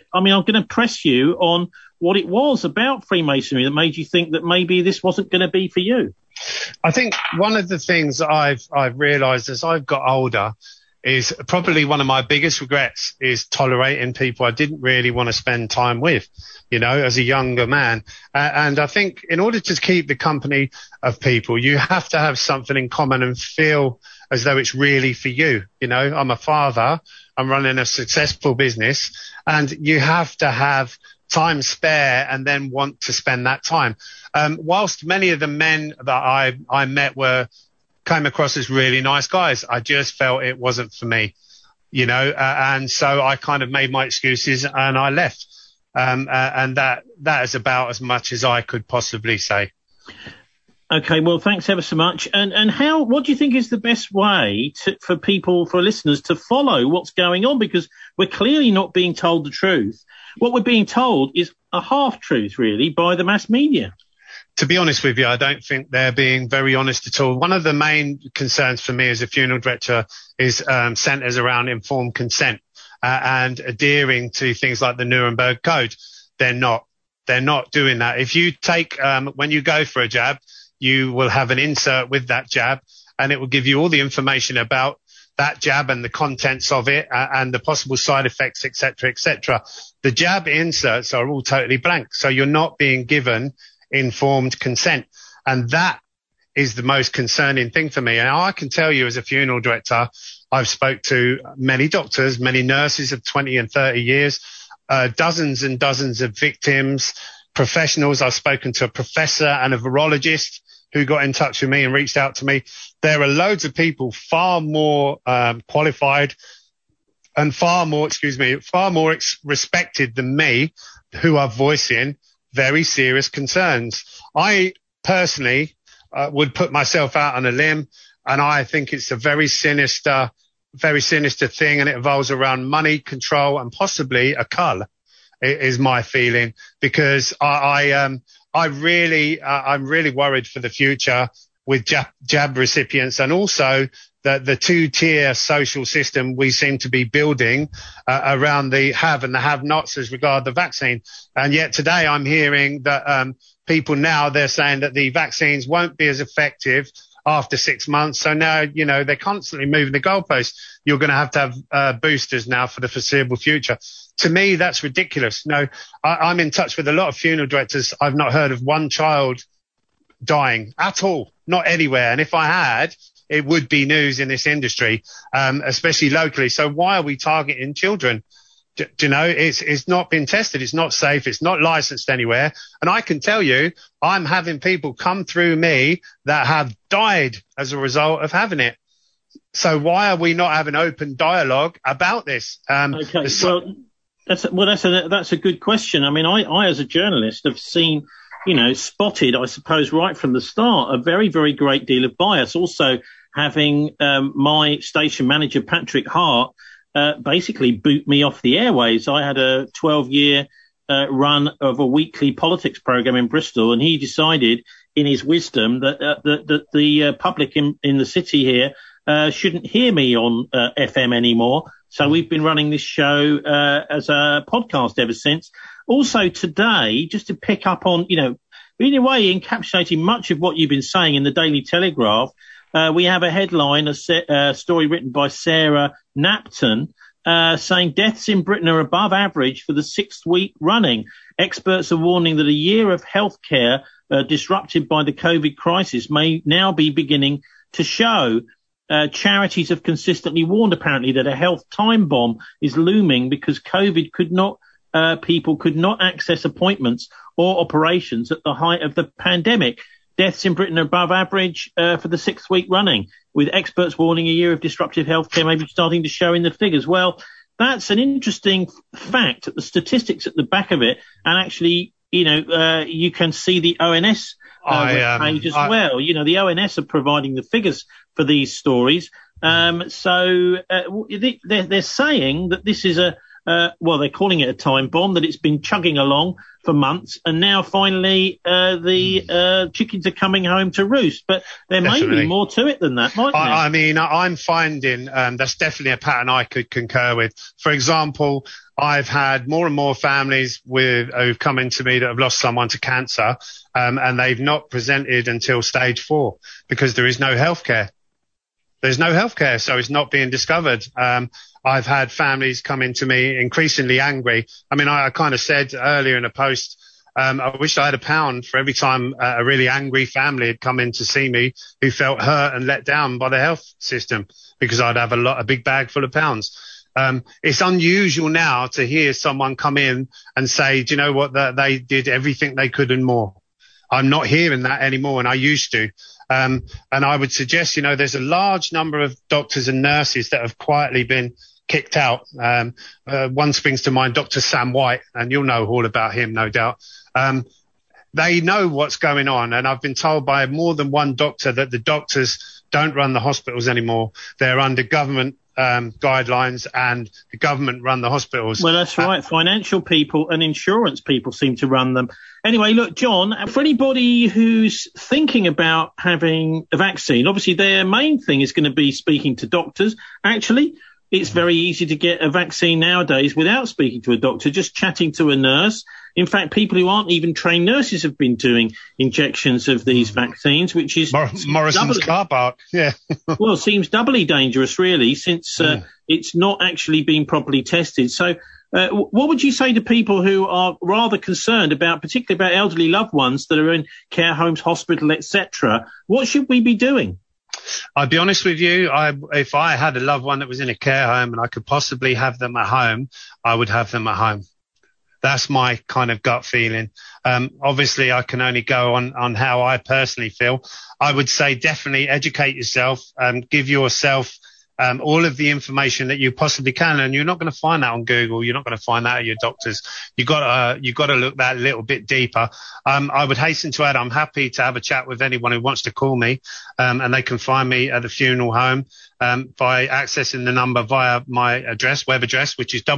I'm going to press you on what it was about Freemasonry that made you think that maybe this wasn't going to be for you. I think one of the things I've realised as I've got older is probably one of my biggest regrets is tolerating people I didn't really want to spend time with, as a younger man. And I think in order to keep the company of people, you have to have something in common and feel as though it's really for you. I'm a father, I'm running a successful business, and you have to have time spare and then want to spend that time. Whilst many of the men that I met came across as really nice guys, I just felt it wasn't for me, and so I kind of made my excuses and I left. And that is about as much as I could possibly say. Okay, well, thanks ever so much. And what do you think is the best way for listeners to follow what's going on? Because we're clearly not being told the truth. What we're being told is a half-truth, really, by the mass media. To be honest with you, I don't think they're being very honest at all. One of the main concerns for me as a funeral director is centres around informed consent and adhering to things like the Nuremberg Code. They're not doing that. If you take, when you go for a jab, you will have an insert with that jab, and it will give you all the information about that jab and the contents of it and the possible side effects, etc., etc. The jab inserts are all totally blank, so you're not being given informed consent, and that is the most concerning thing for me. And I can tell you, as a funeral director, I've spoke to many doctors, many nurses of 20 and 30 years, dozens and dozens of victims, professionals. I've spoken to a professor and a virologist who got in touch with me and reached out to me. There are loads of people far more qualified and far more respected than me who are voicing very serious concerns. I personally would put myself out on a limb, and I think it's a very sinister thing, and it evolves around money, control, and possibly a cull, is my feeling, because I'm really worried for the future with jab recipients, and also the two-tier social system we seem to be building around the have and the have-nots as regard the vaccine. And yet today I'm hearing that people now, they're saying that the vaccines won't be as effective after 6 months. So now, they're constantly moving the goalposts. You're going to have boosters now for the foreseeable future. To me, that's ridiculous. No, I'm in touch with a lot of funeral directors. I've not heard of one child dying at all, not anywhere. And if I had, it would be news in this industry, especially locally. So why are we targeting children? It's not been tested. It's not safe. It's not licensed anywhere. And I can tell you, I'm having people come through me that have died as a result of having it. So why are we not having open dialogue about this? Okay, that's a good question. I mean, I as a journalist have seen, spotted, I suppose, right from the start, a very, very great deal of bias. Also, having my station manager, Patrick Hart, basically boot me off the airways. I had a 12-year run of a weekly politics program in Bristol, and he decided, in his wisdom, that the public in the city here shouldn't hear me on FM anymore. So we've been running this show as a podcast ever since. Also today, just to pick up on, in a way encapsulating much of what you've been saying in the Daily Telegraph, we have a headline, a story written by Sarah Napton, saying deaths in Britain are above average for the 6th week running. Experts are warning that a year of healthcare disrupted by the COVID crisis may now be beginning to show. Charities have consistently warned, apparently, that a health time bomb is looming because people could not access appointments or operations at the height of the pandemic. Deaths in Britain are above average for the 6th week running, with experts warning a year of disruptive healthcare may be starting to show in the figures. Well, that's an interesting fact, the statistics at the back of it, and actually, you can see the ONS page as well. The ONS are providing the figures for these stories. So they're saying that this is a well, they're calling it a time bomb, that it's been chugging along for months, and now finally the chickens are coming home to roost. But there may be more to it than that, mightn't there? I mean, I'm finding that's definitely a pattern I could concur with. For example, I've had more and more families who've come into me that have lost someone to cancer, and they've not presented until stage 4 because there is no healthcare. There's no healthcare, so it's not being discovered. I've had families come into me increasingly angry. I mean, I kind of said earlier in a post, I wish I had £1 for every time a really angry family had come in to see me who felt hurt and let down by the health system, because I'd have a big bag full of pounds. It's unusual now to hear someone come in and say, do you know what, that they did everything they could and more. I'm not hearing that anymore, and I used to. And I would suggest, there's a large number of doctors and nurses that have quietly been kicked out. One springs to mind, Dr. Sam White, and you'll know all about him, no doubt. They know what's going on, and I've been told by more than one doctor that the doctors don't run the hospitals anymore. They're under government guidelines, and the government run the hospitals. Well, that's right. Financial people and insurance people seem to run them. Anyway, look, John, for anybody who's thinking about having a vaccine, obviously their main thing is going to be speaking to doctors. Actually, it's very easy to get a vaccine nowadays without speaking to a doctor, just chatting to a nurse. In fact, people who aren't even trained nurses have been doing injections of these vaccines, which is Morrison's car park. Yeah. Well, it seems doubly dangerous, really, since it's not actually been properly tested. So what would you say to people who are rather concerned about, particularly about elderly loved ones that are in care homes, hospital, etc.? What should we be doing? I'll be honest with you, if I had a loved one that was in a care home and I could possibly have them at home, I would have them at home. That's my kind of gut feeling. Obviously, I can only go on how I personally feel. I would say definitely educate yourself, give yourself all of the information that you possibly can, and you're not going to find that on Google. You're not going to find that at your doctors. You got to look that a little bit deeper. I would hasten to add, I'm happy to have a chat with anyone who wants to call me, and they can find me at the funeral home by accessing the number via my web address, which is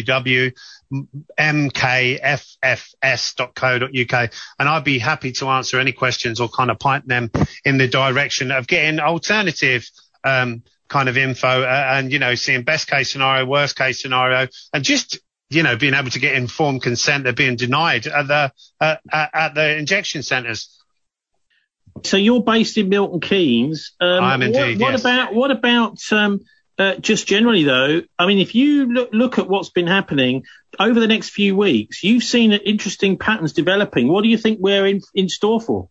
www.mkffs.co.uk, and I'd be happy to answer any questions or kind of point them in the direction of getting alternative kind of info, and seeing best case scenario, worst case scenario, and just being able to get informed consent. They're being denied at the injection centres. So you're based in Milton Keynes. I am indeed. What about just generally though? I mean, if you look at what's been happening over the next few weeks, you've seen interesting patterns developing. What do you think we're in store for?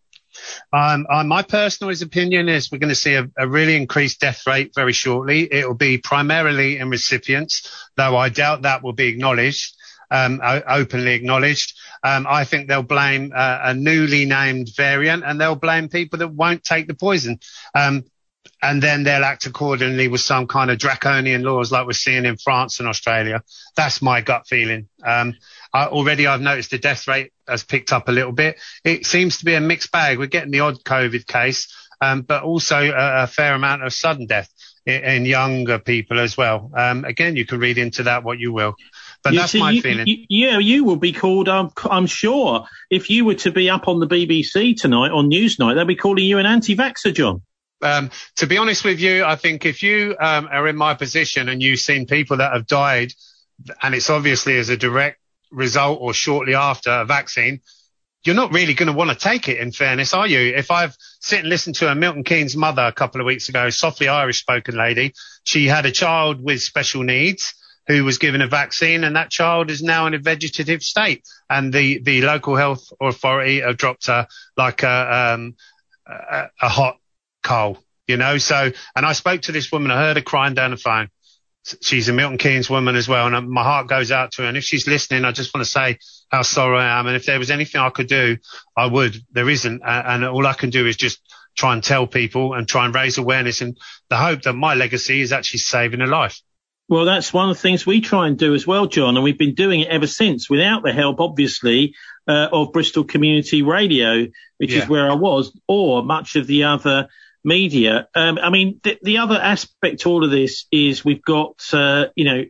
My personal opinion is we're going to see a really increased death rate very shortly. It will be primarily in recipients, though I doubt that will be acknowledged, openly acknowledged. I think they'll blame a newly named variant, and they'll blame people that won't take the poison. And then they'll act accordingly with some kind of draconian laws like we're seeing in France and Australia. That's my gut feeling. Already I've noticed the death rate has picked up a little bit. It seems to be a mixed bag. We're getting the odd COVID case, but also a fair amount of sudden death in younger people as well. Again, you can read into that what you will. But that's my feeling. You will be called, I'm sure, if you were to be up on the BBC tonight on Newsnight, they'll be calling you an anti-vaxxer, John. To be honest with you, I think if you are in my position and you've seen people that have died, and it's obviously as a direct result or shortly after a vaccine, you're not really going to want to take it, in fairness, are you? If I've sit and listened to a Milton Keynes mother a couple of weeks ago, softly Irish-spoken lady, she had a child with special needs who was given a vaccine, and that child is now in a vegetative state. And the local health authority have dropped her like a hot coal, So, and I spoke to this woman, I heard her crying down the phone. She's a Milton Keynes woman as well, and my heart goes out to her. And if she's listening, I just want to say how sorry I am. And if there was anything I could do, I would. There isn't. And all I can do is just try and tell people and try and raise awareness, and the hope that my legacy is actually saving a life. Well, that's one of the things we try and do as well, John, and we've been doing it ever since, without the help, obviously, of Bristol Community Radio, which is where I was, or much of the other media. I mean, the other aspect to all of this is we've got,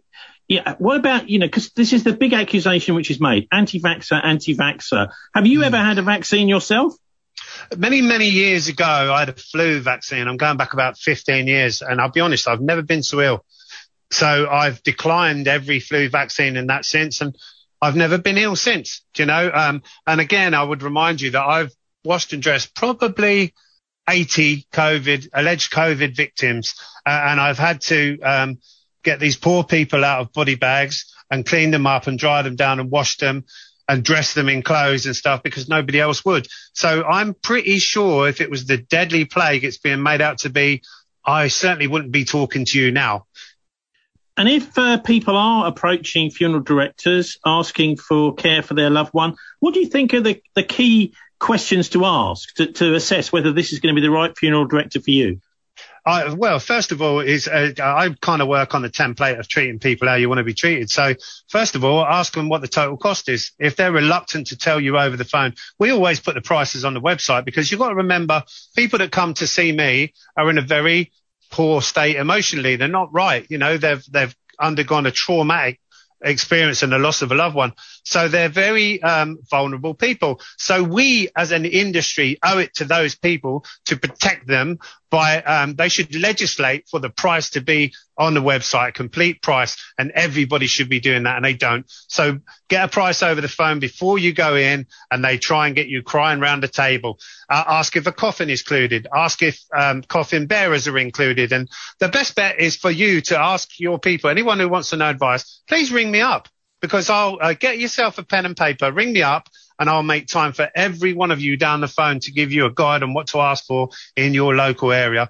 Yeah. What about, because this is the big accusation which is made, anti-vaxxer. Have you ever had a vaccine yourself? Many, many years ago, I had a flu vaccine. I'm going back about 15 years, and I'll be honest, I've never been so ill. So I've declined every flu vaccine in that sense, and I've never been ill since, And again, I would remind you that I've washed and dressed probably 80 alleged COVID victims, and I've had to get these poor people out of body bags and clean them up and dry them down and wash them and dress them in clothes and stuff because nobody else would. So I'm pretty sure if it was the deadly plague it's being made out to be, I certainly wouldn't be talking to you now. And if people are approaching funeral directors asking for care for their loved one, what do you think are the key questions to ask to assess whether this is going to be the right funeral director for you? Well, first of all, I kind of work on the template of treating people how you want to be treated. So first of all, ask them what the total cost is. If they're reluctant to tell you over the phone, we always put the prices on the website because you've got to remember people that come to see me are in a very poor state emotionally. They're not right. They've undergone a traumatic experience and the loss of a loved one. So they're very vulnerable people. So we as an industry owe it to those people to protect them by they should legislate for the price to be on the website, complete price, and everybody should be doing that, and they don't. So get a price over the phone before you go in, and they try and get you crying round the table. Ask if a coffin is included. Ask if coffin bearers are included. And the best bet is for you to ask your people, anyone who wants to know advice, please ring me up, because I'll get yourself a pen and paper, ring me up, and I'll make time for every one of you down the phone to give you a guide on what to ask for in your local area.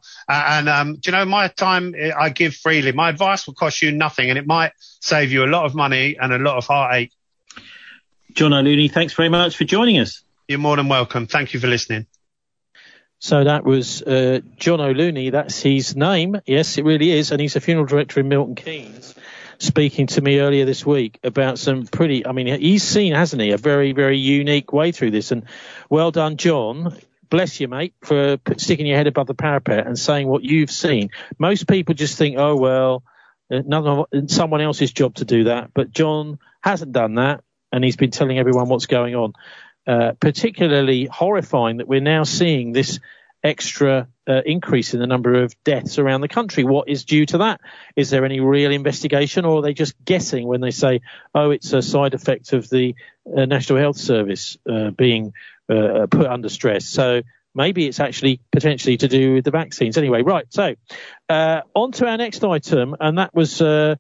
My time I give freely. My advice will cost you nothing, and it might save you a lot of money and a lot of heartache. John O'Looney, thanks very much for joining us. You're more than welcome. Thank you for listening. So that was John O'Looney. That's his name. Yes, it really is. And he's a funeral director in Milton Keynes, speaking to me earlier this week about some he's seen, hasn't he, a very, very unique way through this. And well done, John. Bless you, mate, for sticking your head above the parapet and saying what you've seen. Most people just think, oh, well, someone else's job to do that. But John hasn't done that, and he's been telling everyone what's going on. Particularly horrifying that we're now seeing this extra increase in the number of deaths around the country. What is due to that? Is there any real investigation, or are they just guessing when they say, oh, it's a side effect of the National Health Service being put under stress? So maybe it's actually potentially to do with the vaccines. Anyway, right. So on to our next item, and that was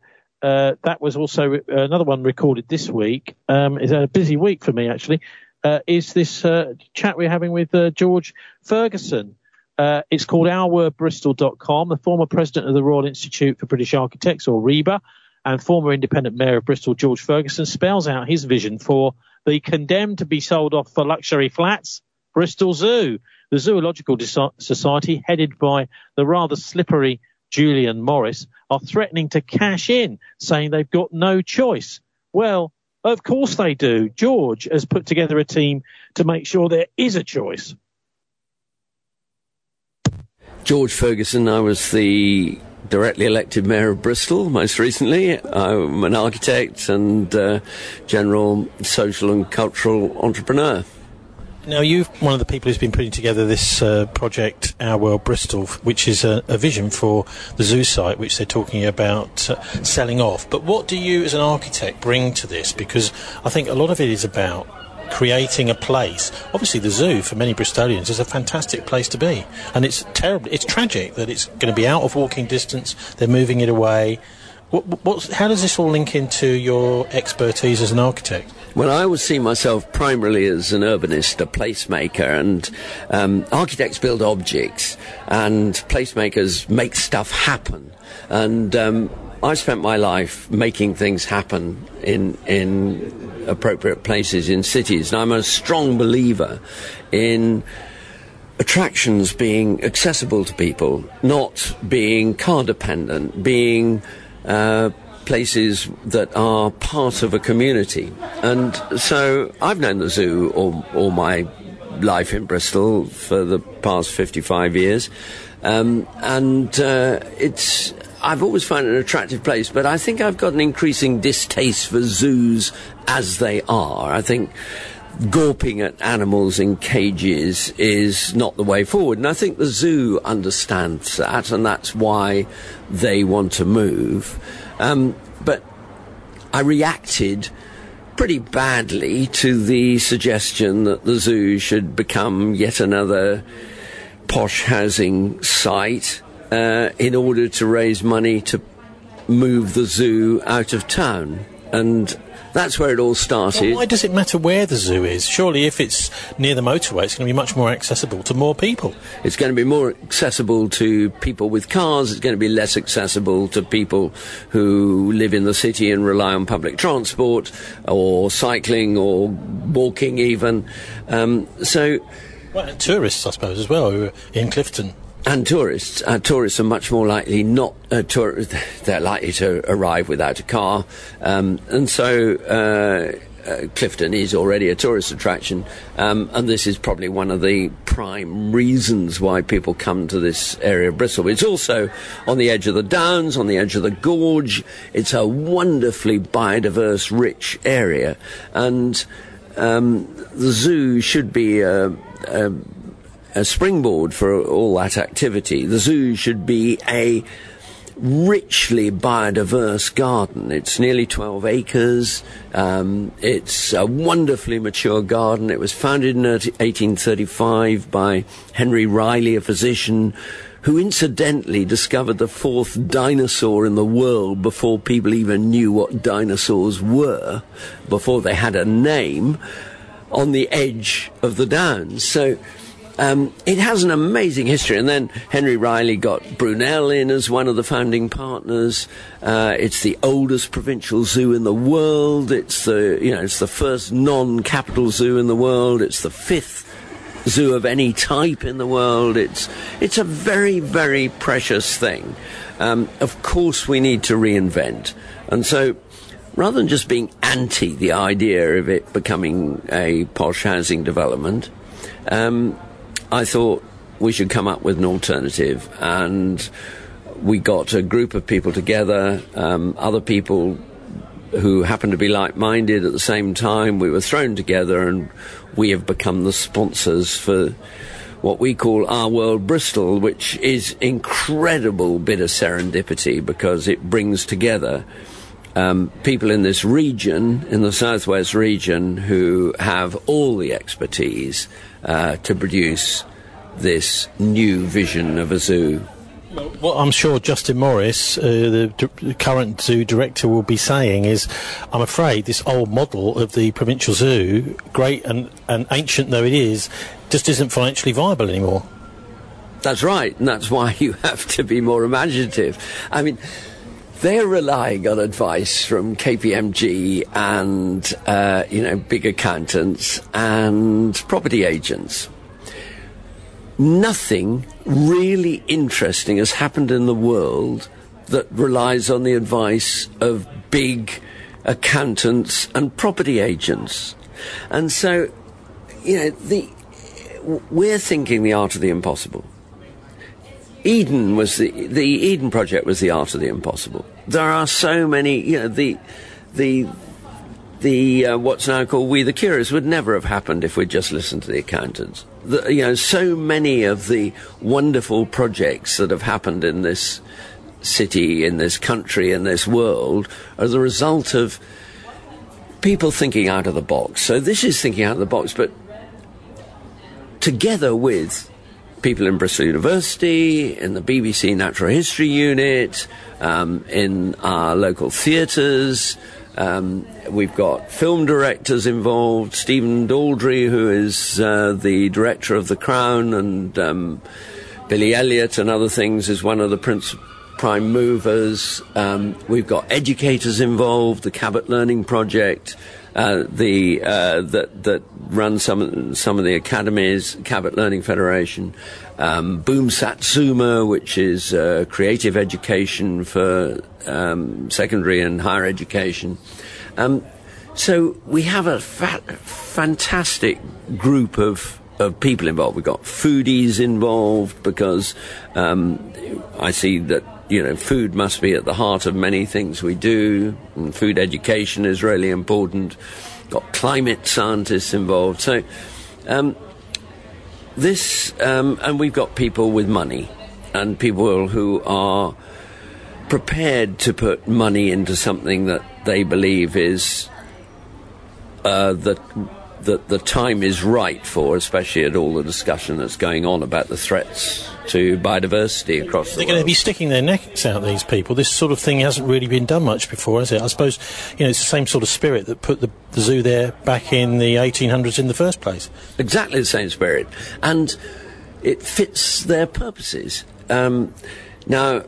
also another one recorded this week. It's a busy week for me, actually. Is this chat we're having with George Ferguson. It's called OurWordBristol.com. The former president of the Royal Institute for British Architects, or RIBA, and former independent mayor of Bristol, George Ferguson, spells out his vision for the condemned to be sold off for luxury flats, Bristol Zoo. The Zoological Society, headed by the rather slippery Julian Morris, are threatening to cash in, saying they've got no choice. Well, of course they do. George has put together a team to make sure there is a choice. George Ferguson, I was the directly elected mayor of Bristol most recently. I'm an architect and general social and cultural entrepreneur. Now, you're one of the people who's been putting together this project, Our World Bristol, which is a vision for the zoo site, which they're talking about selling off. But what do you, as an architect, bring to this? Because I think a lot of it is about creating a place. Obviously, the zoo, for many Bristolians, is a fantastic place to be. And it's tragic that it's going to be out of walking distance. They're moving it away. How does this all link into your expertise as an architect? Well, I would see myself primarily as an urbanist, a placemaker, and architects build objects, and placemakers make stuff happen. And I've spent my life making things happen in appropriate places in cities, and I'm a strong believer in attractions being accessible to people, not being car dependent, being places that are part of a community. And so I've known the zoo all my life in Bristol for the past 55 years. It's I've always found it an attractive place, but I think I've got an increasing distaste for zoos as they are. I think gawping at animals in cages is not the way forward. And I think the zoo understands that, and that's why they want to move. But I reacted pretty badly to the suggestion that the zoo should become yet another posh housing site in order to raise money to move the zoo out of town. And that's where it all started. Well, why does it matter where the zoo is? Surely if it's near the motorway, it's going to be much more accessible to more people. It's going to be more accessible to people with cars. It's going to be less accessible to people who live in the city and rely on public transport or cycling or walking even. Well, and tourists, I suppose, as well, who are in Clifton. And tourists. Tourists are much more likely they're likely to arrive without a car. And so Clifton is already a tourist attraction. And this is probably one of the prime reasons why people come to this area of Bristol. It's also on the edge of the Downs, on the edge of the Gorge. It's a wonderfully biodiverse, rich area. And the zoo should be a springboard for all that activity. The zoo should be a richly biodiverse garden. It's nearly 12 acres. It's a wonderfully mature garden. It was founded in 1835 by Henry Riley, a physician who incidentally discovered the fourth dinosaur in the world before people even knew what dinosaurs were, before they had a name, on the edge of the Downs. So it has an amazing history. And then Henry Riley got Brunel in as one of the founding partners. It's the oldest provincial zoo in the world. It's the first non-capital zoo in the world. It's the fifth zoo of any type in the world. It's a very, very precious thing. Of course we need to reinvent. And so rather than just being anti the idea of it becoming a posh housing development, I thought we should come up with an alternative, and we got a group of people together, other people who happened to be like-minded at the same time. We were thrown together, and we have become the sponsors for what we call Our World Bristol, which is incredible bit of serendipity because it brings together people in this region, in the southwest region, who have all the expertise to produce this new vision of a zoo. What I'm sure Justin Morris, the current zoo director, will be saying is, I'm afraid this old model of the provincial zoo, great and ancient though it is, just isn't financially viable anymore. That's right, and that's why you have to be more imaginative. I mean, they're relying on advice from KPMG and, big accountants and property agents. Nothing really interesting has happened in the world that relies on the advice of big accountants and property agents. And so, we're thinking the art of the impossible. Eden was the Eden project was the art of the impossible. There are so many, the what's now called We the Curious would never have happened if we'd just listened to the accountants. So many of the wonderful projects that have happened in this city, in this country, in this world are the result of people thinking out of the box. So this is thinking out of the box, but together with people in Bristol University, in the BBC Natural History Unit, in our local theatres. We've got film directors involved. Stephen Daldry, who is the director of The Crown, and Billy Elliot and other things is one of the prime movers. We've got educators involved, the Cabot Learning Project, that run some of the academies, Cabot Learning Federation, Boom Satsuma, which is creative education for secondary and higher education. So we have a fantastic group of people involved. We've got foodies involved because I see that food must be at the heart of many things we do, and food education is really important. Got climate scientists involved. So and we've got people with money and people who are prepared to put money into something that they believe is that the time is right for, especially at all the discussion that's going on about the threats to biodiversity across the world. They're going to be sticking their necks out, these people. This sort of thing hasn't really been done much before, has it? I suppose, it's the same sort of spirit that put the zoo there back in the 1800s in the first place. Exactly the same spirit. And it fits their purposes. Now,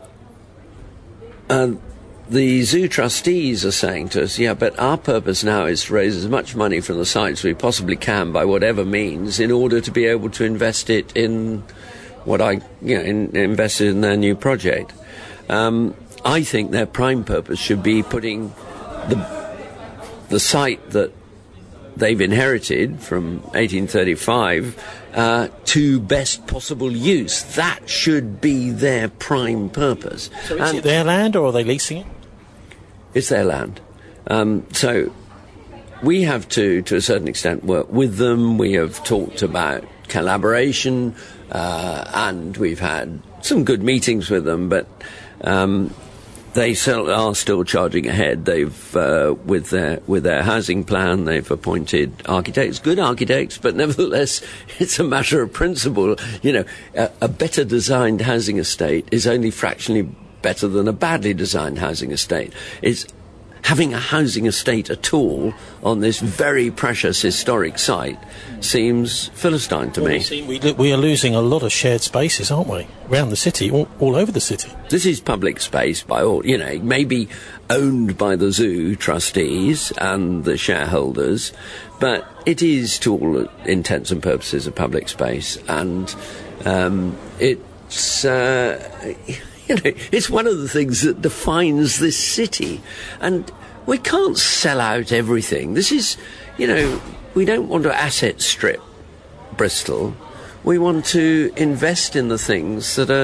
the zoo trustees are saying to us, but our purpose now is to raise as much money from the site as we possibly can by whatever means in order to be able to invest it in invested in their new project. I think their prime purpose should be putting the site that they've inherited from 1835 to best possible use. That should be their prime purpose. So is it their land, or are they leasing it? It's their land. So we have to a certain extent, work with them. We have talked about collaboration, and we've had some good meetings with them, but they are still charging ahead. They've with their housing plan, they've appointed architects, good architects, but nevertheless, it's a matter of principle. A better designed housing estate is only fractionally better than a badly designed housing estate. It's having a housing estate at all on this very precious historic site seems Philistine to me. We are losing a lot of shared spaces, aren't we? Around the city, all over the city. This is public space by all, it may be owned by the zoo trustees and the shareholders, but it is to all intents and purposes a public space, and it's... it's one of the things that defines this city. And we can't sell out everything. This is, we don't want to asset strip Bristol. We want to invest in the things that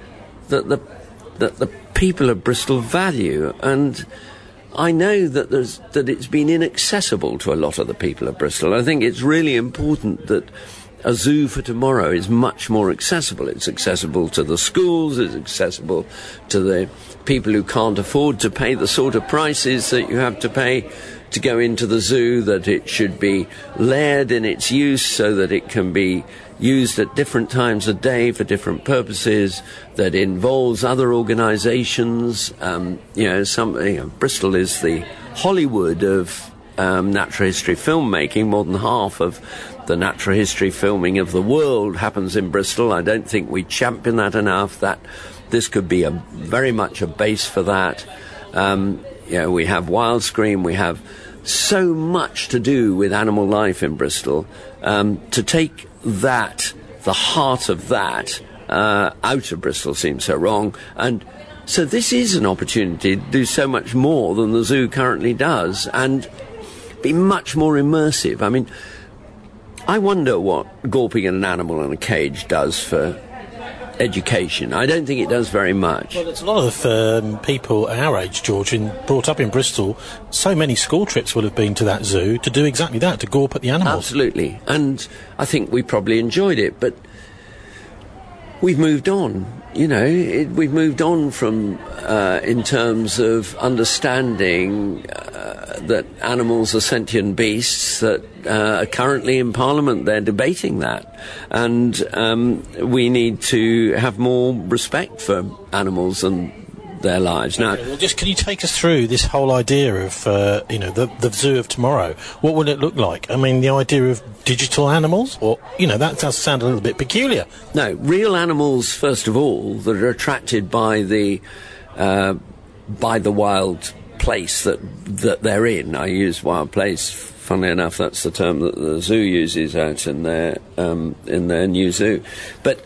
the people of Bristol value. And I know that it's been inaccessible to a lot of the people of Bristol. I think it's really important that a zoo for tomorrow is much more accessible. It's accessible to the schools, it's accessible to the people who can't afford to pay the sort of prices that you have to pay to go into the zoo, that it should be layered in its use so that it can be used at different times of day for different purposes, that involves other organisations. Bristol is the Hollywood of natural history filmmaking. More than half of the natural history filming of the world happens in Bristol. I don't think we champion that enough, that this could be very much a base for that. We have Wildscreen, we have so much to do with animal life in Bristol. To take that, the heart of that, out of Bristol seems so wrong. And so this is an opportunity to do so much more than the zoo currently does and be much more immersive. I mean, I wonder what gawping at an animal in a cage does for education. I don't think it does very much. Well, there's a lot of people our age, George, brought up in Bristol. So many school trips will have been to that zoo to do exactly that, to gawp at the animals. Absolutely. And I think we probably enjoyed it, but we've moved on. We've moved on from, in terms of understanding that animals are sentient beasts, that are currently in Parliament. They're debating that. And we need to have more respect for animals and their lives. Now, well, can you take us through this whole idea of, the zoo of tomorrow? What will it look like? I mean, the idea of digital animals? Or, that does sound a little bit peculiar. No, real animals, first of all, that are attracted by the wild place that they're in. I use wild place. Funnily enough, that's the term that the zoo uses out in their new zoo. But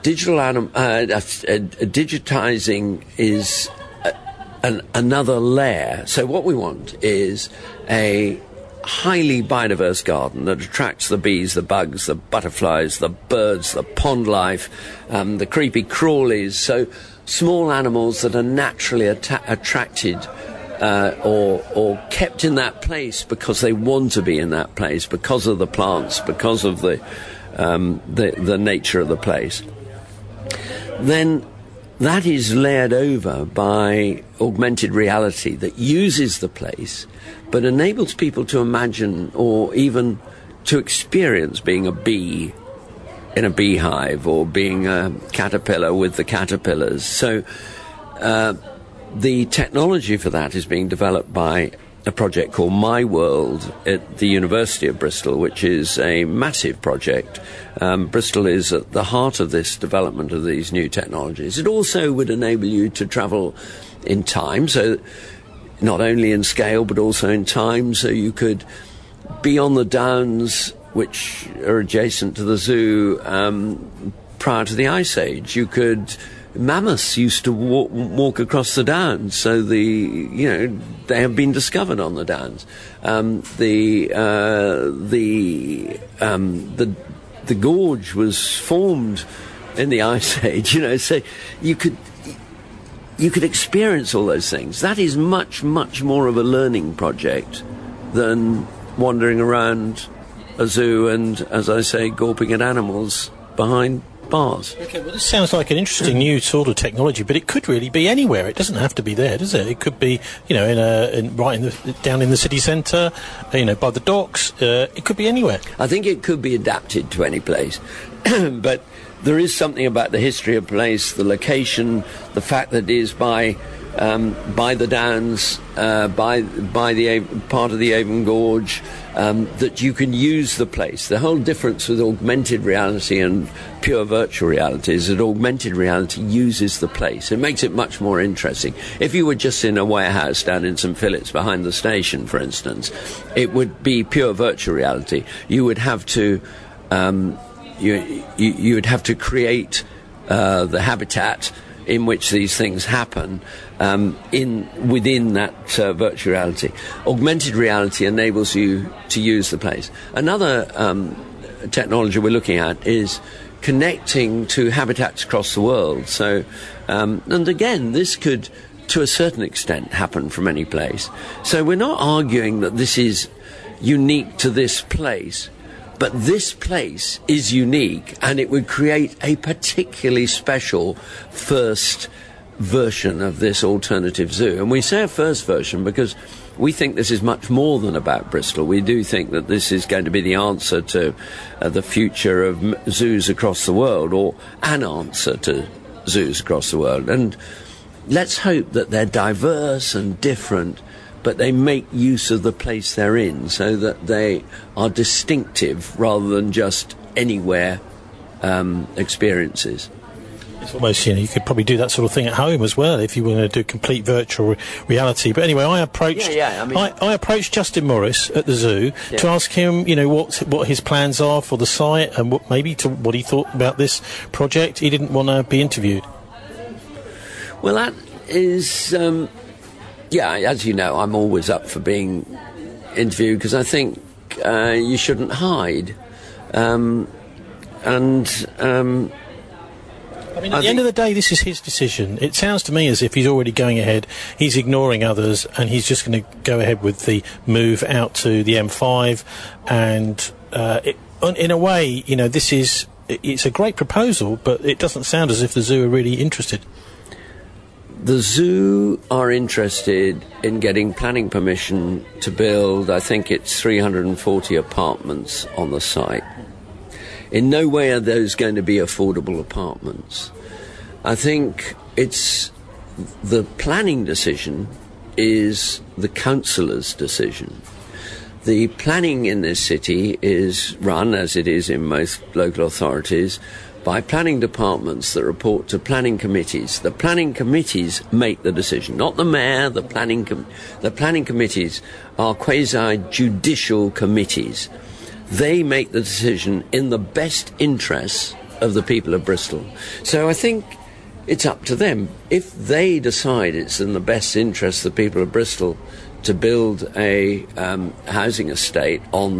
digitizing is another layer. So what we want is a highly biodiverse garden that attracts the bees, the bugs, the butterflies, the birds, the pond life, the creepy crawlies. So small animals that are naturally attracted or kept in that place because they want to be in that place, because of the plants, because of the nature of the place, then that is layered over by augmented reality that uses the place but enables people to imagine or even to experience being a bee in a beehive or being a caterpillar with the caterpillars. So the technology for that is being developed by a project called My World at the University of Bristol, which is a massive project. Bristol is at the heart of this development of these new technologies. It also would enable you to travel in time, so not only in scale but also in time, so you could be on the downs which are adjacent to the zoo prior to the Ice Age. Mammoths used to walk across the downs, so they have been discovered on the downs. The gorge was formed in the Ice Age, so you could experience all those things. That is much, much more of a learning project than wandering around a zoo and, as I say, gawping at animals behind bars. Okay, well, this sounds like an interesting new sort of technology, but it could really be anywhere. It doesn't have to be there, does it? It could be, down in the city centre, by the docks. It could be anywhere. I think it could be adapted to any place, but there is something about the history of place, the location, the fact that it is by the downs, by the part of the Avon Gorge, that you can use the place. The whole difference with augmented reality and pure virtual reality is that augmented reality uses the place. It makes it much more interesting. If you were just in a warehouse down in St Phillips behind the station, for instance, it would be pure virtual reality. You would have to you would have to create the habitat in which these things happen within that virtual reality. Augmented reality enables you to use the place. Another technology we're looking at is connecting to habitats across the world. So, and again, this could, to a certain extent, happen from any place. So we're not arguing that this is unique to this place, but this place is unique, and it would create a particularly special first version of this alternative zoo. And we say a first version because we think this is much more than about Bristol. We do think that this is going to be the answer to the future of zoos across the world, or an answer to zoos across the world. And let's hope that they're diverse and different, but they make use of the place they're in so that they are distinctive rather than just anywhere experiences. It's almost, you could probably do that sort of thing at home as well if you were going to do complete virtual reality. But anyway, I approached I approached Justin Morris at the zoo to ask him, what his plans are for the site and what he thought about this project. He didn't want to be interviewed. Well, that is, as you know, I'm always up for being interviewed because I think you shouldn't hide. I mean, at the end of the day, this is his decision. It sounds to me as if he's already going ahead. He's ignoring others, and he's just going to go ahead with the move out to the M5. And in a way, it's a great proposal, but it doesn't sound as if the zoo are really interested. The zoo are interested in getting planning permission to build, I think it's 340 apartments on the site. In no way are those going to be affordable apartments. I think it's the planning decision is the councillor's decision. The planning in this city is run, as it is in most local authorities, by planning departments that report to planning committees. The planning committees make the decision, not the mayor. The planning committees are quasi-judicial committees. They make the decision in the best interests of the people of Bristol. So I think it's up to them. If they decide it's in the best interest of the people of Bristol to build a housing estate on that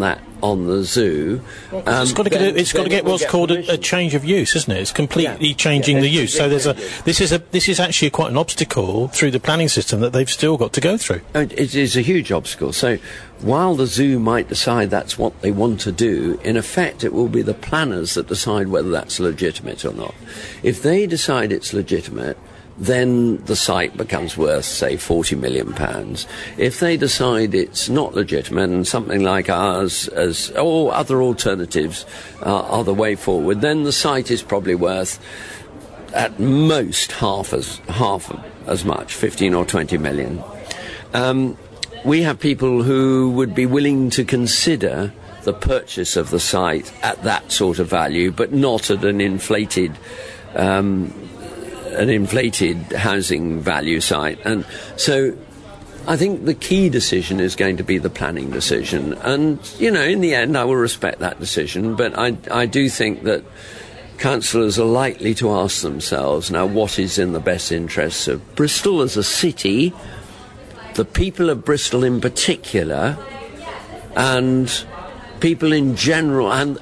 on the zoo. It's got to get what's called a change of use, isn't it? It's completely changing the use. So this is actually quite an obstacle through the planning system that they've still got to go through. It is a huge obstacle. So while the zoo might decide that's what they want to do, in effect it will be the planners that decide whether that's legitimate or not. If they decide it's legitimate, then the site becomes worth, say, £40 million. If they decide it's not legitimate and something like ours or other alternatives are the way forward, then the site is probably worth at most half as much, 15 or 20 million. We have people who would be willing to consider the purchase of the site at that sort of value, but not at an inflated housing value site. And so I think the key decision is going to be the planning decision. And, in the end, I will respect that decision, but I do think that councillors are likely to ask themselves, now, what is in the best interests of Bristol as a city, the people of Bristol in particular, and people in general, and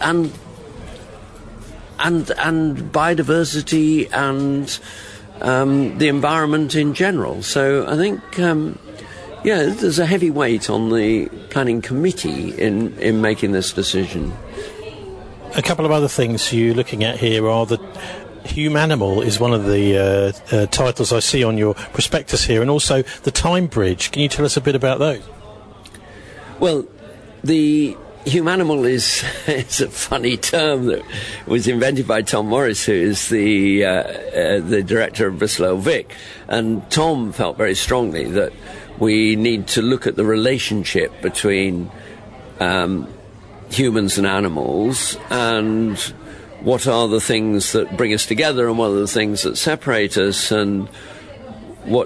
biodiversity and the environment in general. So I think, there's a heavy weight on the planning committee in making this decision. A couple of other things you're looking at here are the Humanimal is one of the titles I see on your prospectus here, and also the Time Bridge. Can you tell us a bit about those? Well, the Humanimal is a funny term that was invented by Tom Morris, who is the director of Bristol Old Vic. And Tom felt very strongly that we need to look at the relationship between humans and animals, and what are the things that bring us together and what are the things that separate us, and what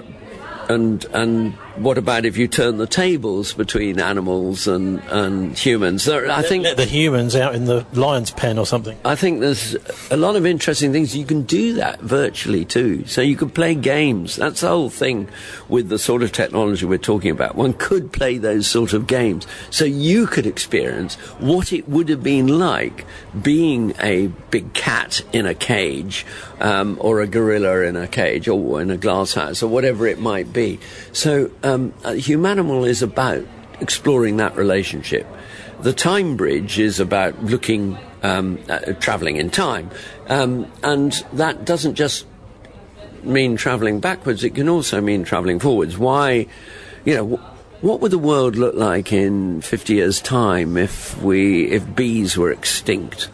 about if you turn the tables between animals and humans? I think let the humans out in the lion's pen or something. I think there's a lot of interesting things. You can do that virtually too. So you could play games. That's the whole thing with the sort of technology we're talking about. One could play those sort of games. So you could experience what it would have been like being a big cat in a cage, or a gorilla in a cage, or in a glass house, or whatever it might be. So Humanimal is about exploring that relationship. The Time Bridge is about looking, travelling in time. And that doesn't just mean travelling backwards, it can also mean travelling forwards. Why, what would the world look like in 50 years' time if bees were extinct?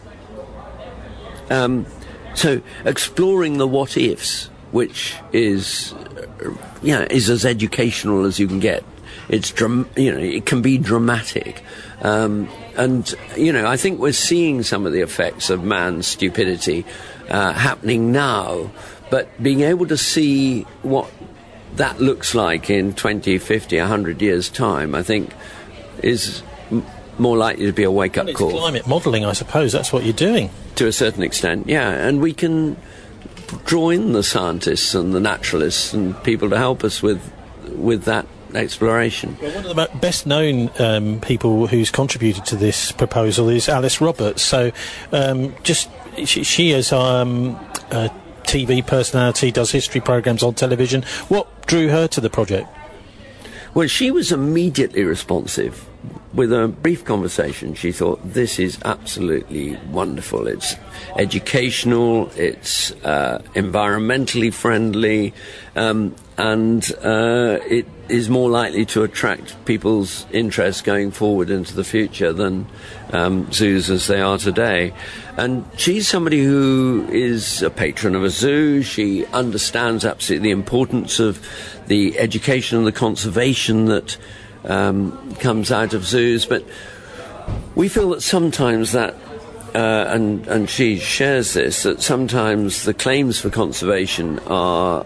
So exploring the what-ifs, which is as educational as you can get. It can be dramatic. And I think we're seeing some of the effects of man's stupidity happening now, but being able to see what that looks like in 20, 50, 100 years' time, I think, is more likely to be a wake-up call. It's climate modelling, I suppose. That's what you're doing. To a certain extent, yeah. And we can draw in the scientists and the naturalists and people to help us with that exploration. Well, one of the best known people who's contributed to this proposal is Alice Roberts. So she is a TV personality, does history programmes on television. What drew her to the project? Well, she was immediately responsive. With a brief conversation, she thought, this is absolutely wonderful. It's educational, it's environmentally friendly, and it is more likely to attract people's interest going forward into the future than zoos as they are today. And she's somebody who is a patron of a zoo. She understands absolutely the importance of the education and the conservation that comes out of zoos, but we feel that sometimes that, and she shares this, that sometimes the claims for conservation are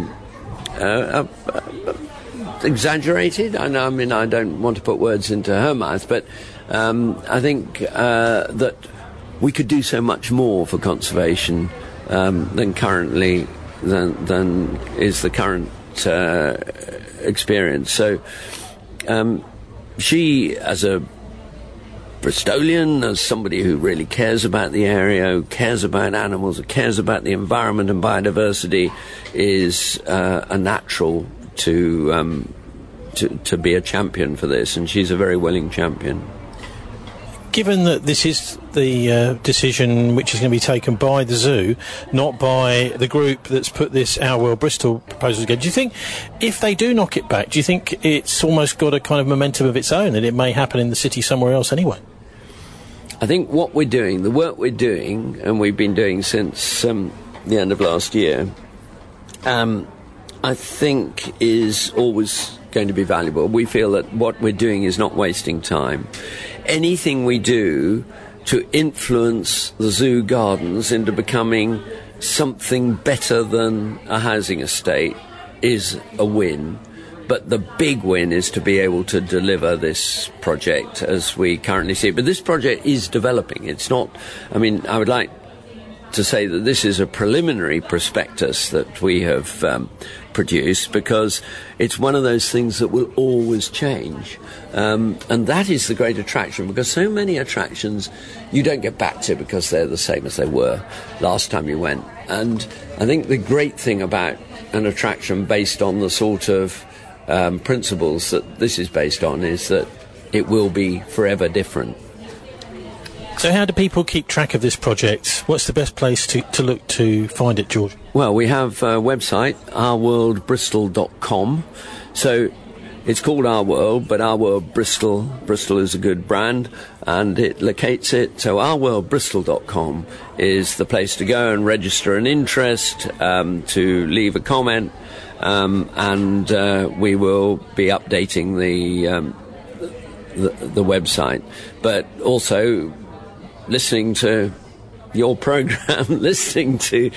exaggerated. I don't want to put words into her mouth, but I think that we could do so much more for conservation than is the current experience. So she, as a Bristolian, as somebody who really cares about the area, who cares about animals, who cares about the environment and biodiversity, is a natural to be a champion for this, and she's a very willing champion. Given that this is the decision which is going to be taken by the zoo, not by the group that's put this Our World Bristol proposal together, do you think if they do knock it back, do you think it's almost got a kind of momentum of its own, and it may happen in the city somewhere else anyway? I think what we're doing, the work we're doing, and we've been doing since the end of last year, I think is always going to be valuable. We feel that what we're doing is not wasting time. Anything we do to influence the zoo gardens into becoming something better than a housing estate is a win. But the big win is to be able to deliver this project as we currently see it. But this project is developing. It's not, I mean, I would like to say that this is a preliminary prospectus that we have produced, because it's one of those things that will always change. And that is the great attraction, because so many attractions you don't get back to because they're the same as they were last time you went. And I think the great thing about an attraction based on the sort of principles that this is based on is that it will be forever different. So how do people keep track of this project? What's the best place to look to find it, George? Well, we have a website, ourworldbristol.com. So it's called Our World, but Our World Bristol is a good brand, and it locates it. So ourworldbristol.com is the place to go and register an interest, to leave a comment, and we will be updating the website. But also listening to your program, listening to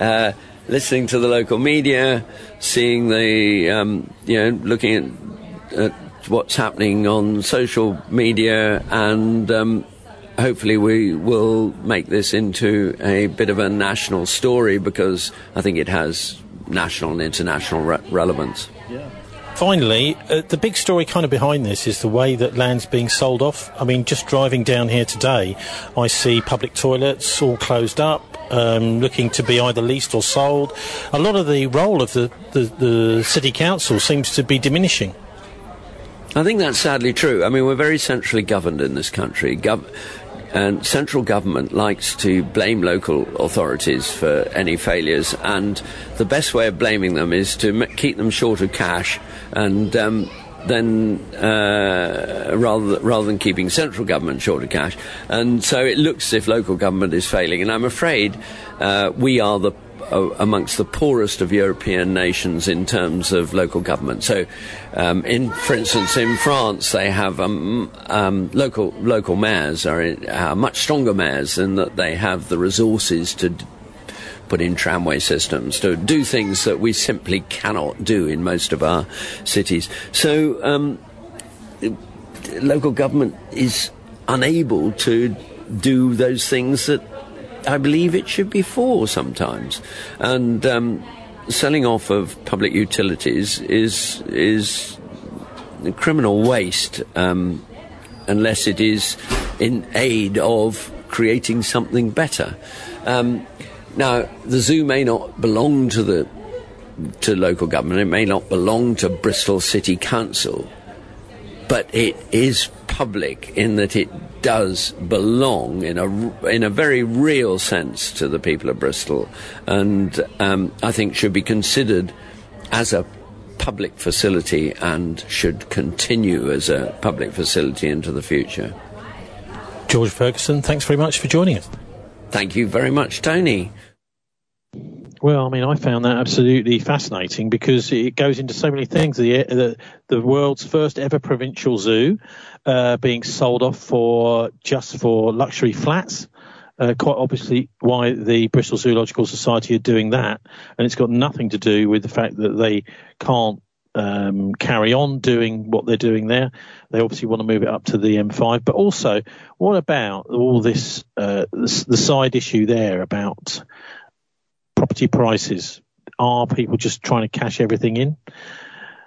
the local media, seeing the looking at what's happening on social media, and hopefully we will make this into a bit of a national story, because I think it has national and international relevance. Yeah. Finally, the big story kind of behind this is the way that land's being sold off. I mean, just driving down here today, I see public toilets all closed up, looking to be either leased or sold. A lot of the role of the city council seems to be diminishing. I think that's sadly true. I mean, we're very centrally governed in this country. And central government likes to blame local authorities for any failures, and the best way of blaming them is to keep them short of cash, and then rather than keeping central government short of cash. And so it looks as if local government is failing, and I'm afraid we are amongst the poorest of European nations in terms of local government. So, for instance, in France, they have local mayors are much stronger mayors in that they have the resources to put in tramway systems, to do things that we simply cannot do in most of our cities. So, local government is unable to do those things that I believe it should be for sometimes. And selling off of public utilities is criminal waste, unless it is in aid of creating something better. Now, the zoo may not belong to local government, it may not belong to Bristol City Council, but it is public in that it does belong in a very real sense to the people of Bristol, and I think should be considered as a public facility and should continue as a public facility into the future. George Ferguson, thanks very much for joining us. Thank you very much, Tony. Well, I mean, I found that absolutely fascinating, because it goes into so many things. The world's first ever provincial zoo being sold off for luxury flats. Quite obviously why the Bristol Zoological Society are doing that. And it's got nothing to do with the fact that they can't carry on doing what they're doing there. They obviously want to move it up to the M5. But also, what about all this, the side issue there about property prices? Are people just trying to cash everything in?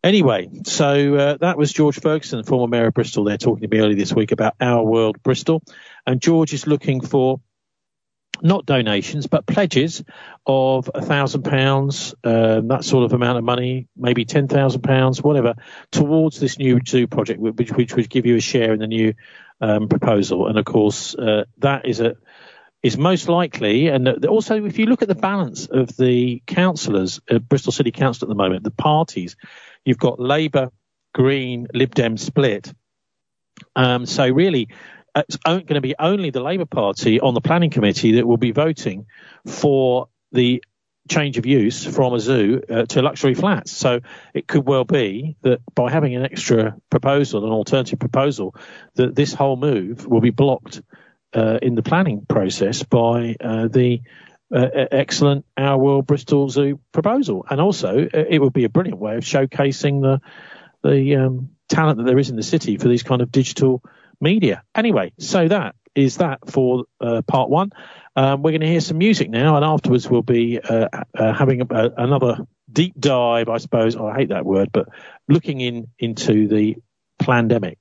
Anyway, so that was George Ferguson, former Mayor of Bristol, there talking to me earlier this week about Our World Bristol. And George is looking for not donations, but pledges of £1,000, that sort of amount of money, maybe £10,000, whatever, towards this new zoo project, which would give you a share in the new proposal. And of course, that is most likely. And also, if you look at the balance of the councillors, Bristol City Council at the moment, the parties, you've got Labour, Green, Lib Dem split. So really, it's going to be only the Labour Party on the planning committee that will be voting for the change of use from a zoo to luxury flats. So it could well be that by having an extra proposal, an alternative proposal, that this whole move will be blocked in the planning process by the excellent Our World Bristol Zoo proposal. And also, it would be a brilliant way of showcasing the talent that there is in the city for these kind of digital media. Anyway, so that is that for part one. We're going to hear some music now, and afterwards we'll be having another deep dive, I suppose. I hate that word, but looking into the plandemic.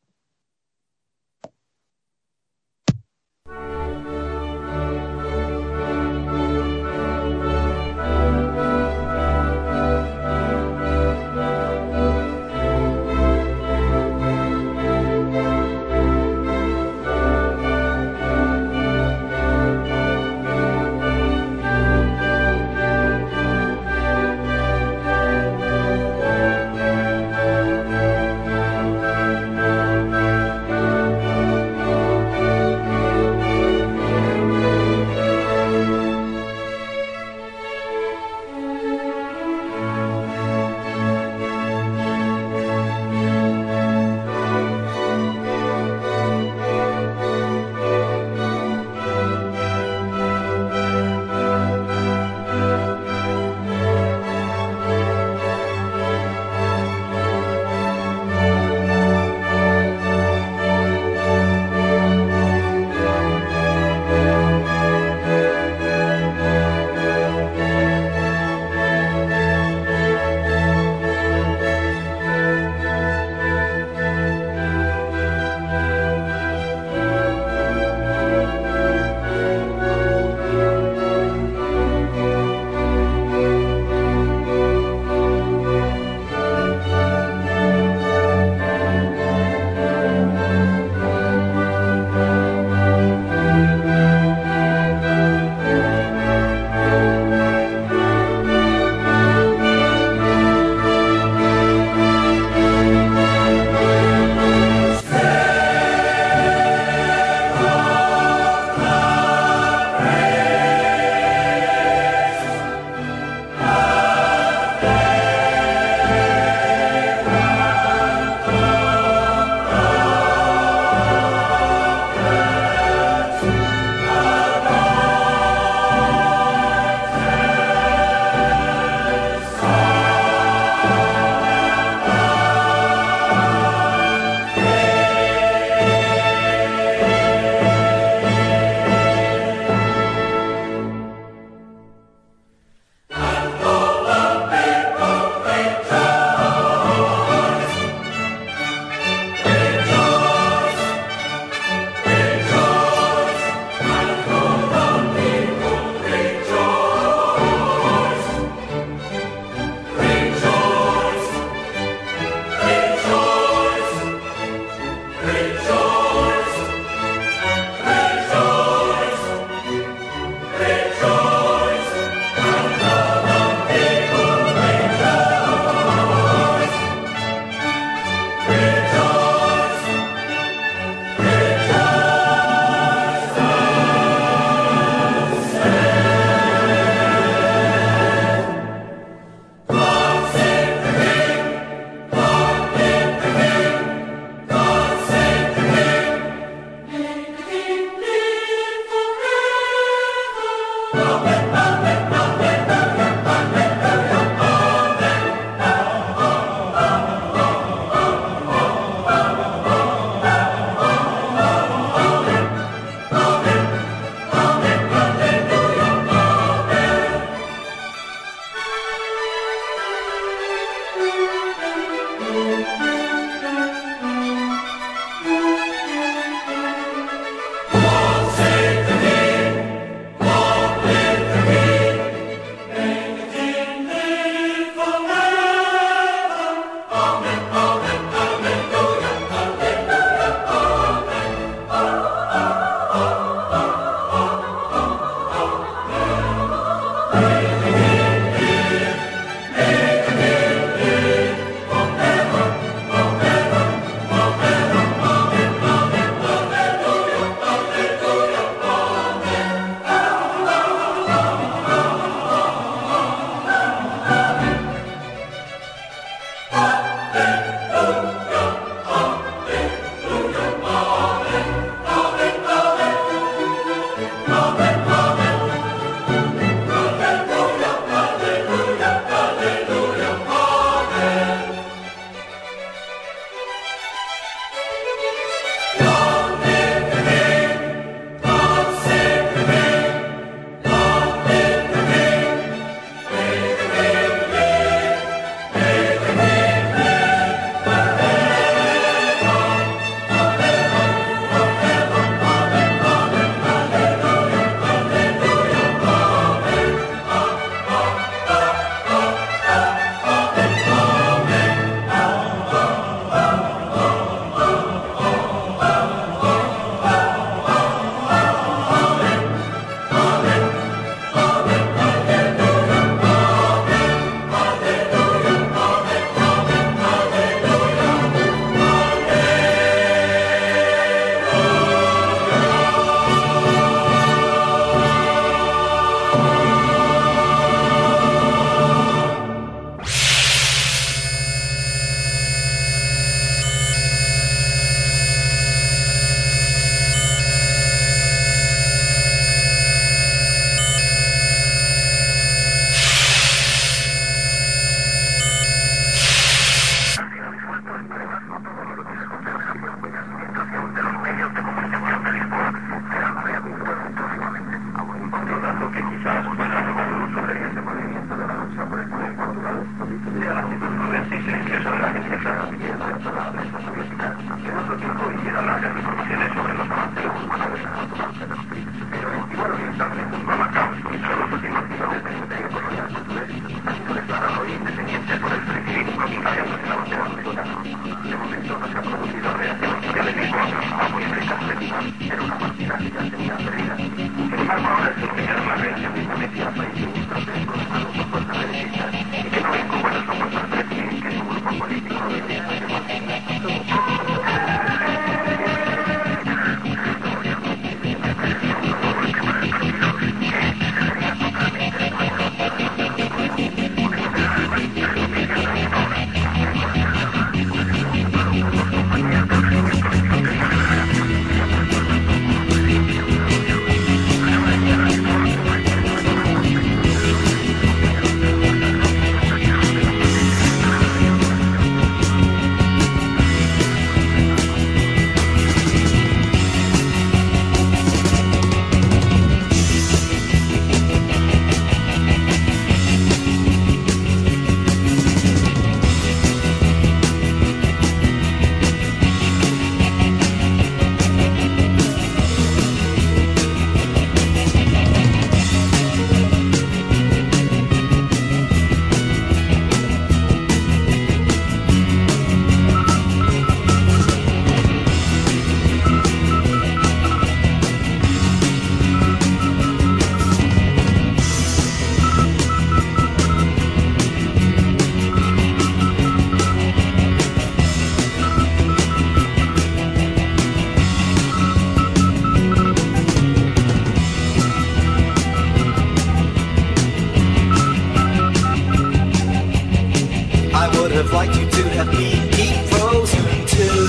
have liked you to have been deep frozen too,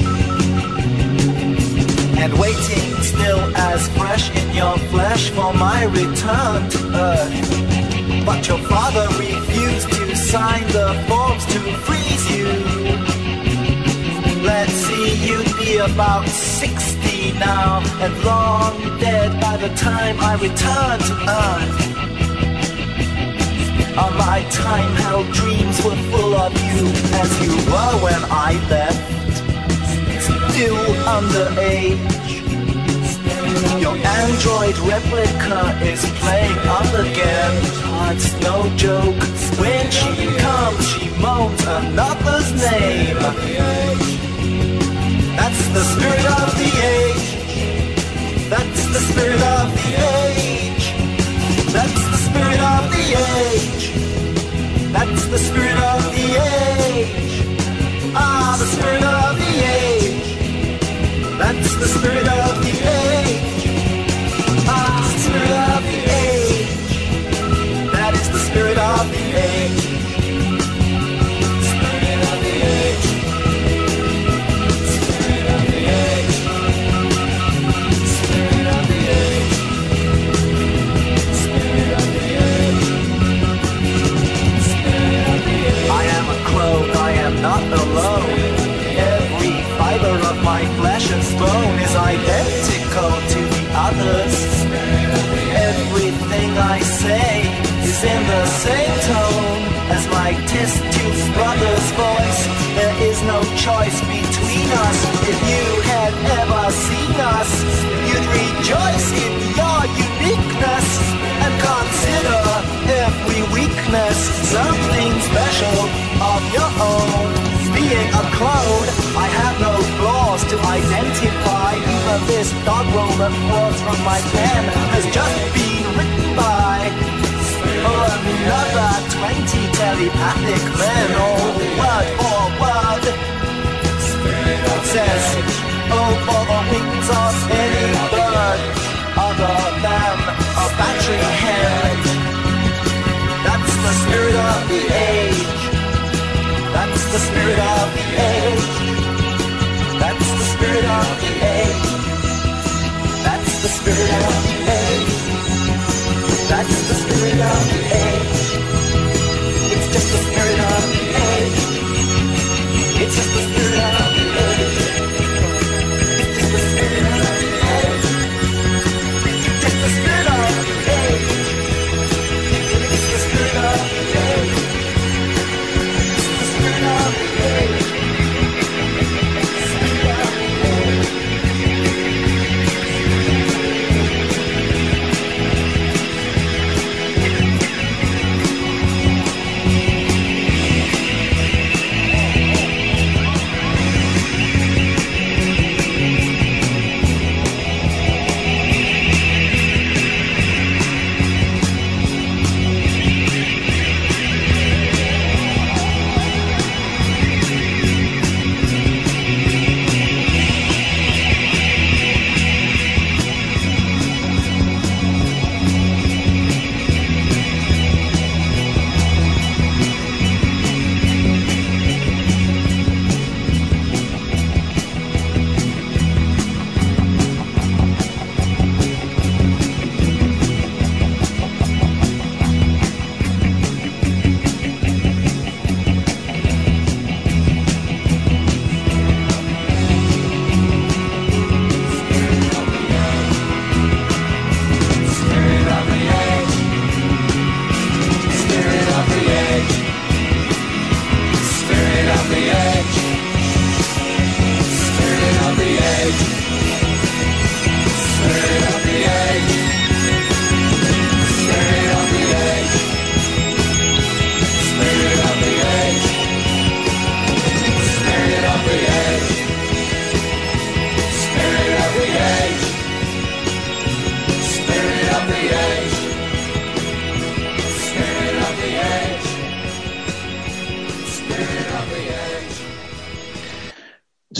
and waiting still as fresh in your flesh for my return to earth. But your father refused to sign the forms to freeze you. Let's see, you'd be about 60 now, and long dead by the time I return to earth. On my time-held dreams were full of you, as you were when I left. Still underage, your android replica is playing up again. It's no joke, when she comes she moans another's name. That's the spirit of the age. That's the spirit of the age. That's the spirit of the age. That's the spirit of the age. Ah, the spirit of the age. That's the spirit of the age. Ah, the spirit of the age. That is the spirit of the age. Spirit of the age. Spirit of the age. Spirit of the age. Spirit of the age. Spirit of the age. I am a clone, I am not alone. Every fiber of my flesh and bone is identical to the others. Everything I say is in the same tone as my test tube brother's voice. There is no choice between us. If you had ever seen us, you'd rejoice in your uniqueness and consider every weakness something special of your own. Being a clone, I have no flaws to identify. Even this doggerel that falls from my pen has just been written by another 20 telepathic men. Oh, word for word says, oh, for the wings of any bird other than a battery head. That's the spirit of the age. That's the spirit of the age. That's the spirit of the age. That's the spirit of the age. That's the spirit of the age. It's just the spirit of the age. It's just the spirit of the age. It's just the spirit of the age. It's just the spirit of the age. It's the spirit of the age. It's the spirit of the age.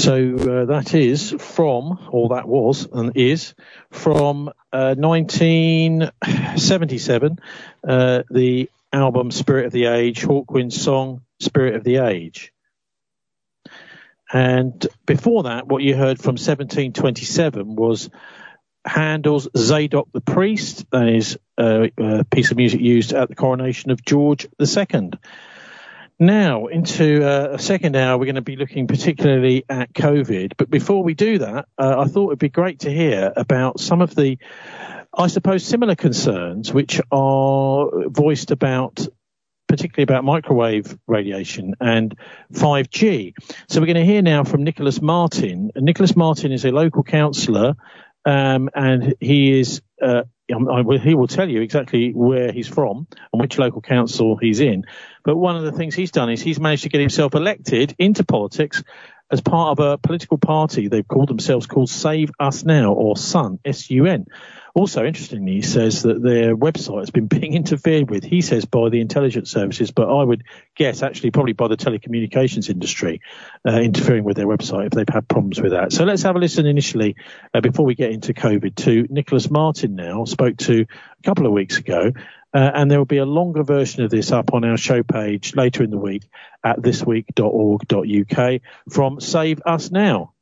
So that is from, or that was and is from 1977, the album Spirit of the Age, Hawkwind's song Spirit of the Age. And before that, what you heard from 1727 was Handel's Zadok the Priest. That is a piece of music used at the coronation of George II. Now, into a second hour, we're going to be looking particularly at COVID. But before we do that, I thought it'd be great to hear about some of the, I suppose, similar concerns which are voiced about, particularly about microwave radiation and 5G. So we're going to hear now from Nicholas Martin. And Nicholas Martin is a local councillor, and he is... he will tell you exactly where he's from and which local council he's in. But one of the things he's done is he's managed to get himself elected into politics as part of a political party they've called Save Us Now, or SUN, S-U-N. Also, interestingly, he says that their website has been being interfered with, he says, by the intelligence services, but I would guess actually probably by the telecommunications industry interfering with their website if they've had problems with that. So let's have a listen initially, before we get into COVID, to Nicholas Martin now, spoke to a couple of weeks ago, and there will be a longer version of this up on our show page later in the week at thisweek.org.uk from Save Us Now.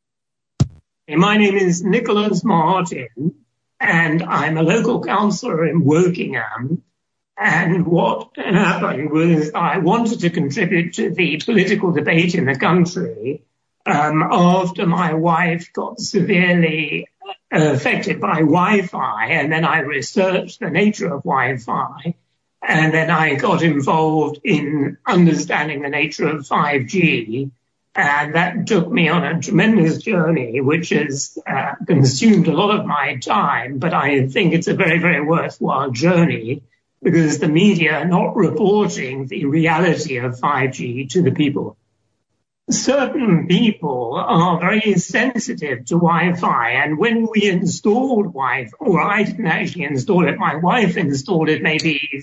My name is Nicholas Martin, and I'm a local councillor in Wokingham. And what happened was I wanted to contribute to the political debate in the country after my wife got severely affected by Wi-Fi, and then I researched the nature of Wi-Fi, and then I got involved in understanding the nature of 5G. And that took me on a tremendous journey, which has consumed a lot of my time. But I think it's a very, very worthwhile journey because the media are not reporting the reality of 5G to the people. Certain people are very sensitive to Wi-Fi. And when we installed Wi-Fi, or I didn't actually install it, my wife installed it maybe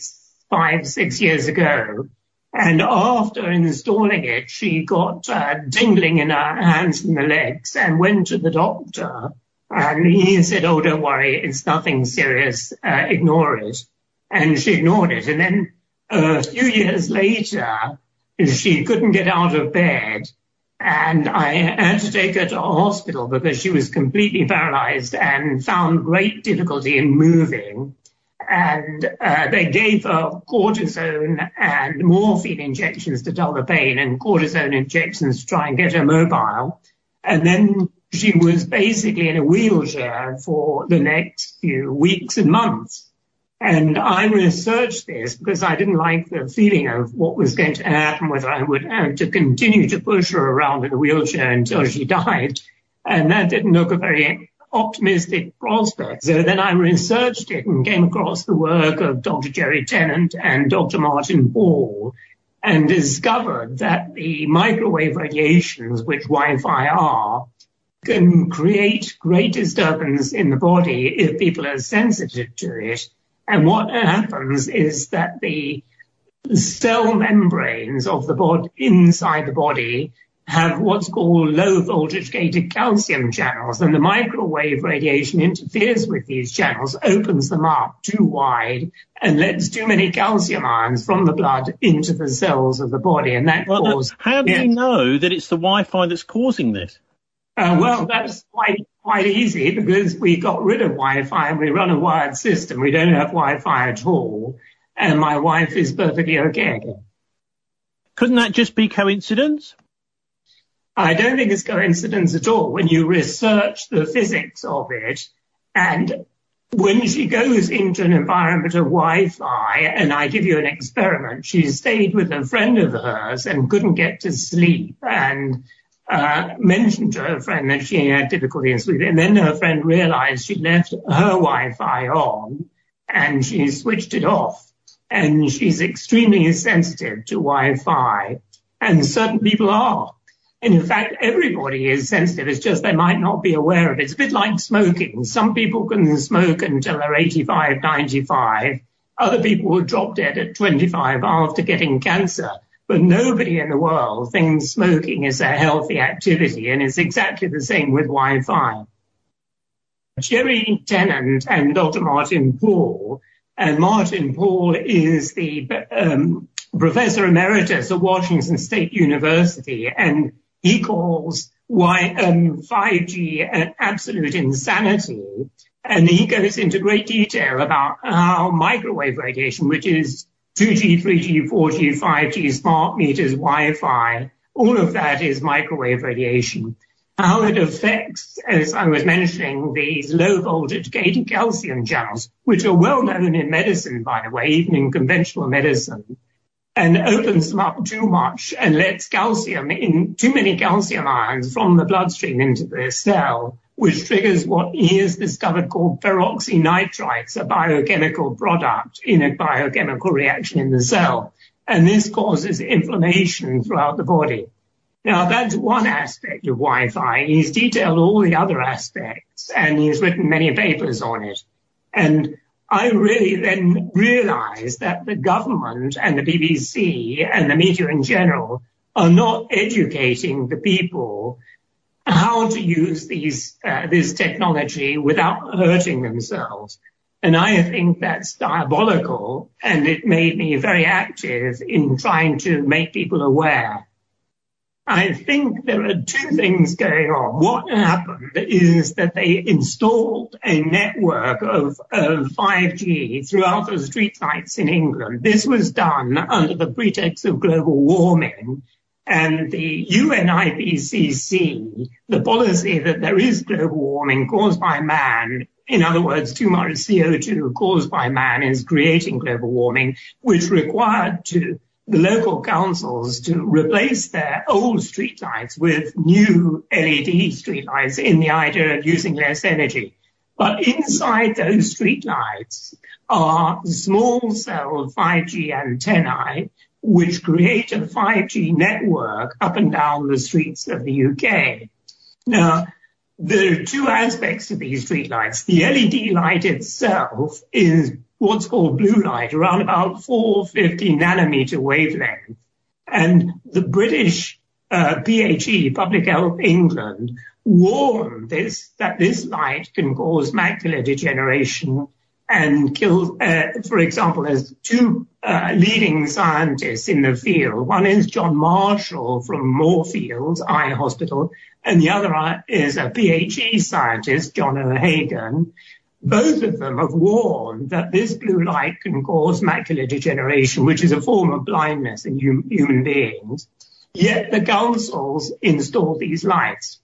5-6 years ago. And after installing it, she got tingling in her hands and the legs and went to the doctor. And he said, "Oh, don't worry, it's nothing serious, ignore it." And she ignored it. And then a few years later, she couldn't get out of bed. And I had to take her to hospital because she was completely paralyzed and found great difficulty in moving. And they gave her cortisone and morphine injections to dull the pain and cortisone injections to try and get her mobile. And then she was basically in a wheelchair for the next few weeks and months. And I researched this because I didn't like the feeling of what was going to happen, whether I would have to continue to push her around in a wheelchair until she died. And that didn't look a very optimistic prospect. So then I researched it and came across the work of Dr. Jerry Tennant and Dr. Martin Ball and discovered that the microwave radiations, which Wi-Fi are, can create great disturbance in the body if people are sensitive to it. And what happens is that the cell membranes of the body, inside the body, have what's called low voltage gated calcium channels, and the microwave radiation interferes with these channels, opens them up too wide, and lets too many calcium ions from the blood into the cells of the body, and that causes... How do you know that it's the Wi-Fi that's causing this? Well, that's quite easy because we got rid of Wi-Fi and we run a wired system. We don't have Wi-Fi at all, and my wife is perfectly okay again. Couldn't that just be coincidence? I don't think it's coincidence at all when you research the physics of it. And when she goes into an environment of Wi-Fi, and I give you an experiment, she stayed with a friend of hers and couldn't get to sleep and mentioned to her friend that she had difficulty in sleep. And then her friend realized she'd left her Wi-Fi on and she switched it off. And she's extremely sensitive to Wi-Fi, and certain people are. And in fact, everybody is sensitive. It's just they might not be aware of it. It's a bit like smoking. Some people can smoke until they're 85, 95. Other people will drop dead at 25 after getting cancer. but nobody in the world thinks smoking is a healthy activity, and it's exactly the same with Wi-Fi. Jerry Tennant and Dr. Martin Pall, and Martin Pall is the Professor Emeritus at Washington State University, and he calls 5G an absolute insanity. And he goes into great detail about how microwave radiation, which is 2G, 3G, 4G, 5G, smart meters, Wi-Fi, all of that is microwave radiation. How it affects, as I was mentioning, these low-voltage gated calcium channels, which are well known in medicine, by the way, even in conventional medicine, and opens them up too much and lets calcium in, too many calcium ions from the bloodstream into the cell, which triggers what he has discovered called peroxynitrites, a biochemical product in a biochemical reaction in the cell. And this causes inflammation throughout the body. Now, that's one aspect of Wi-Fi. He's detailed all the other aspects, and he's written many papers on it. And I really then realized that the government and the BBC and the media in general are not educating the people how to use this technology without hurting themselves. And I think that's diabolical, and it made me very active in trying to make people aware. I think there are two things going on. What happened is that they installed a network of 5G throughout the streetlights in England. This was done under the pretext of global warming. And the UN IPCC, the policy that there is global warming caused by man, in other words, too much CO2 caused by man is creating global warming, which required the local councils to replace their old streetlights with new LED streetlights in the idea of using less energy. But inside those streetlights are small cell 5G antennae, which create a 5G network up and down the streets of the UK. Now, there are two aspects to these streetlights. The LED light itself is what's called blue light, around about 450 nanometer wavelength. And the British PHE, Public Health England, warned that this light can cause macular degeneration and kill, for example, there's two leading scientists in the field. One is John Marshall from Moorfields Eye Hospital, and the other is a PhD scientist, John O'Hagan. Both of them have warned that this blue light can cause macular degeneration, which is a form of blindness in human beings. Yet the councils installed these lights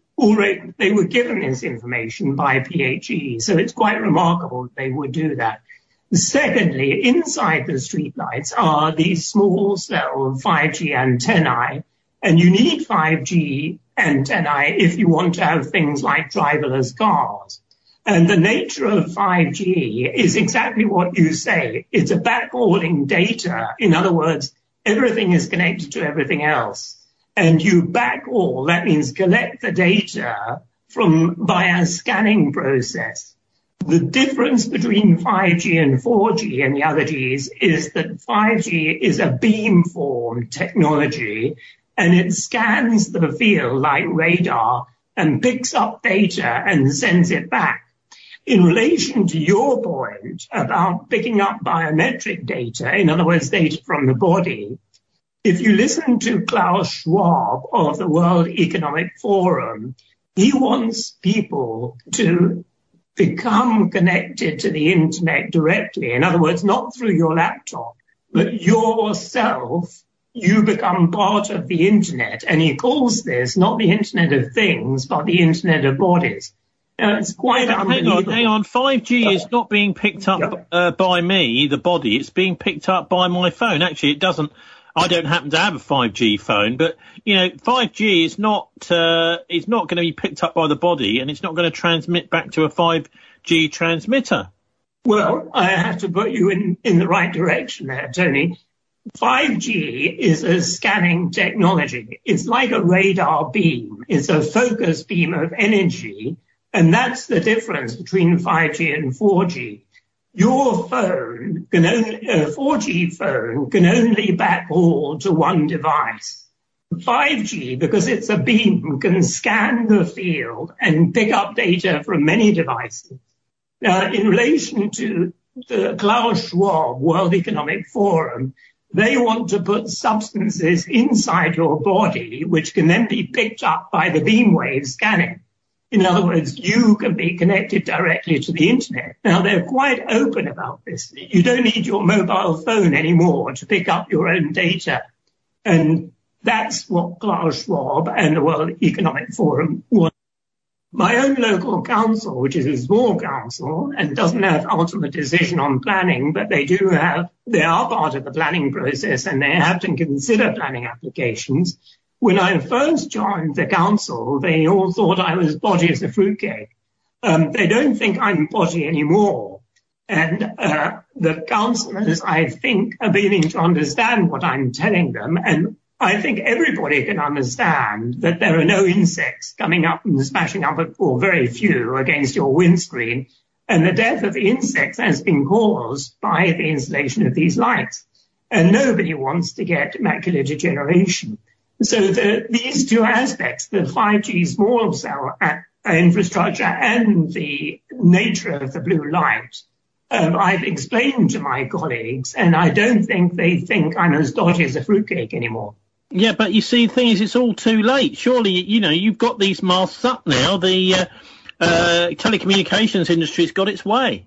they were given this information by PHE, so it's quite remarkable that they would do that. Secondly, inside the streetlights are these small cell 5G antennae, and you need 5G antennae if you want to have things like driverless cars. And the nature of 5G is exactly what you say. It's a backhauling data. In other words, everything is connected to everything else. And you backhaul, that means collect the data by a scanning process. The difference between 5G and 4G and the other Gs is that 5G is a beamform technology, and it scans the field like radar and picks up data and sends it back. In relation to your point about picking up biometric data, in other words, data from the body, if you listen to Klaus Schwab of the World Economic Forum, he wants people to become connected to the internet directly. In other words, not through your laptop, but yourself, you become part of the internet. And he calls this not the Internet of Things, but the Internet of Bodies. Now, it's quite unbelievable. Hang on. 5G is not being picked up by me, the body. It's being picked up by my phone. Actually, it doesn't. I don't happen to have a 5G phone, but, 5G is not going to be picked up by the body, and it's not going to transmit back to a 5G transmitter. Well, I have to put you in the right direction there, Tony. 5G is a scanning technology. It's like a radar beam. It's a focus beam of energy, and that's the difference between 5G and 4G. your phone can only, a 4G phone can only backhaul to one device. 5G, because it's a beam, can scan the field and pick up data from many devices. Now, in relation to the Klaus Schwab World Economic Forum, they want to put substances inside your body which can then be picked up by the beamwave scanning. In other words, you can be connected directly to the internet. Now, they're quite open about this. You don't need your mobile phone anymore to pick up your own data. And that's what Klaus Schwab and the World Economic Forum want. My own local council, which is a small council and doesn't have ultimate decision on planning, but they are part of the planning process and they have to consider planning applications. When I first joined the council, they all thought I was podgy as a fruitcake. They don't think I'm podgy anymore. And the councillors, I think, are beginning to understand what I'm telling them. And I think everybody can understand that there are no insects coming up and smashing up, or very few, against your windscreen. And the death of the insects has been caused by the installation of these lights. And nobody wants to get macular degeneration. So these two aspects, the 5G small cell infrastructure and the nature of the blue light, I've explained to my colleagues, and I don't think they think I'm as dodgy as a fruitcake anymore. Yeah, but you see, the thing is, it's all too late. Surely, you've got these masks up now. The telecommunications industry's got its way.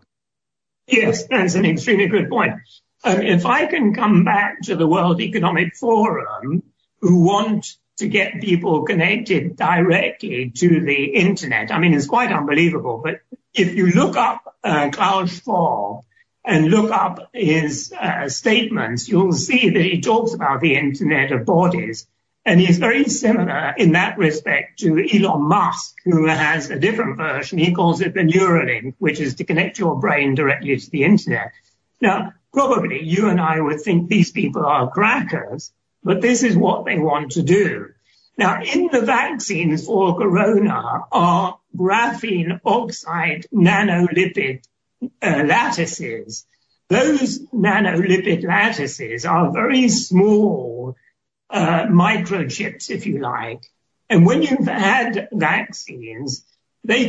Yes, that's an extremely good point. If I can come back to the World Economic Forum, who want to get people connected directly to the internet. I mean, it's quite unbelievable, but if you look up Klaus Schwab and look up his statements, you'll see that he talks about the internet of bodies. And he's very similar in that respect to Elon Musk, who has a different version. He calls it the Neuralink, which is to connect your brain directly to the internet. Now, probably you and I would think these people are crackers, but this is what they want to do. Now, in the vaccines for corona are graphene oxide nanolipid lattices. Those nanolipid lattices are very small microchips, if you like. And when you've had vaccines, the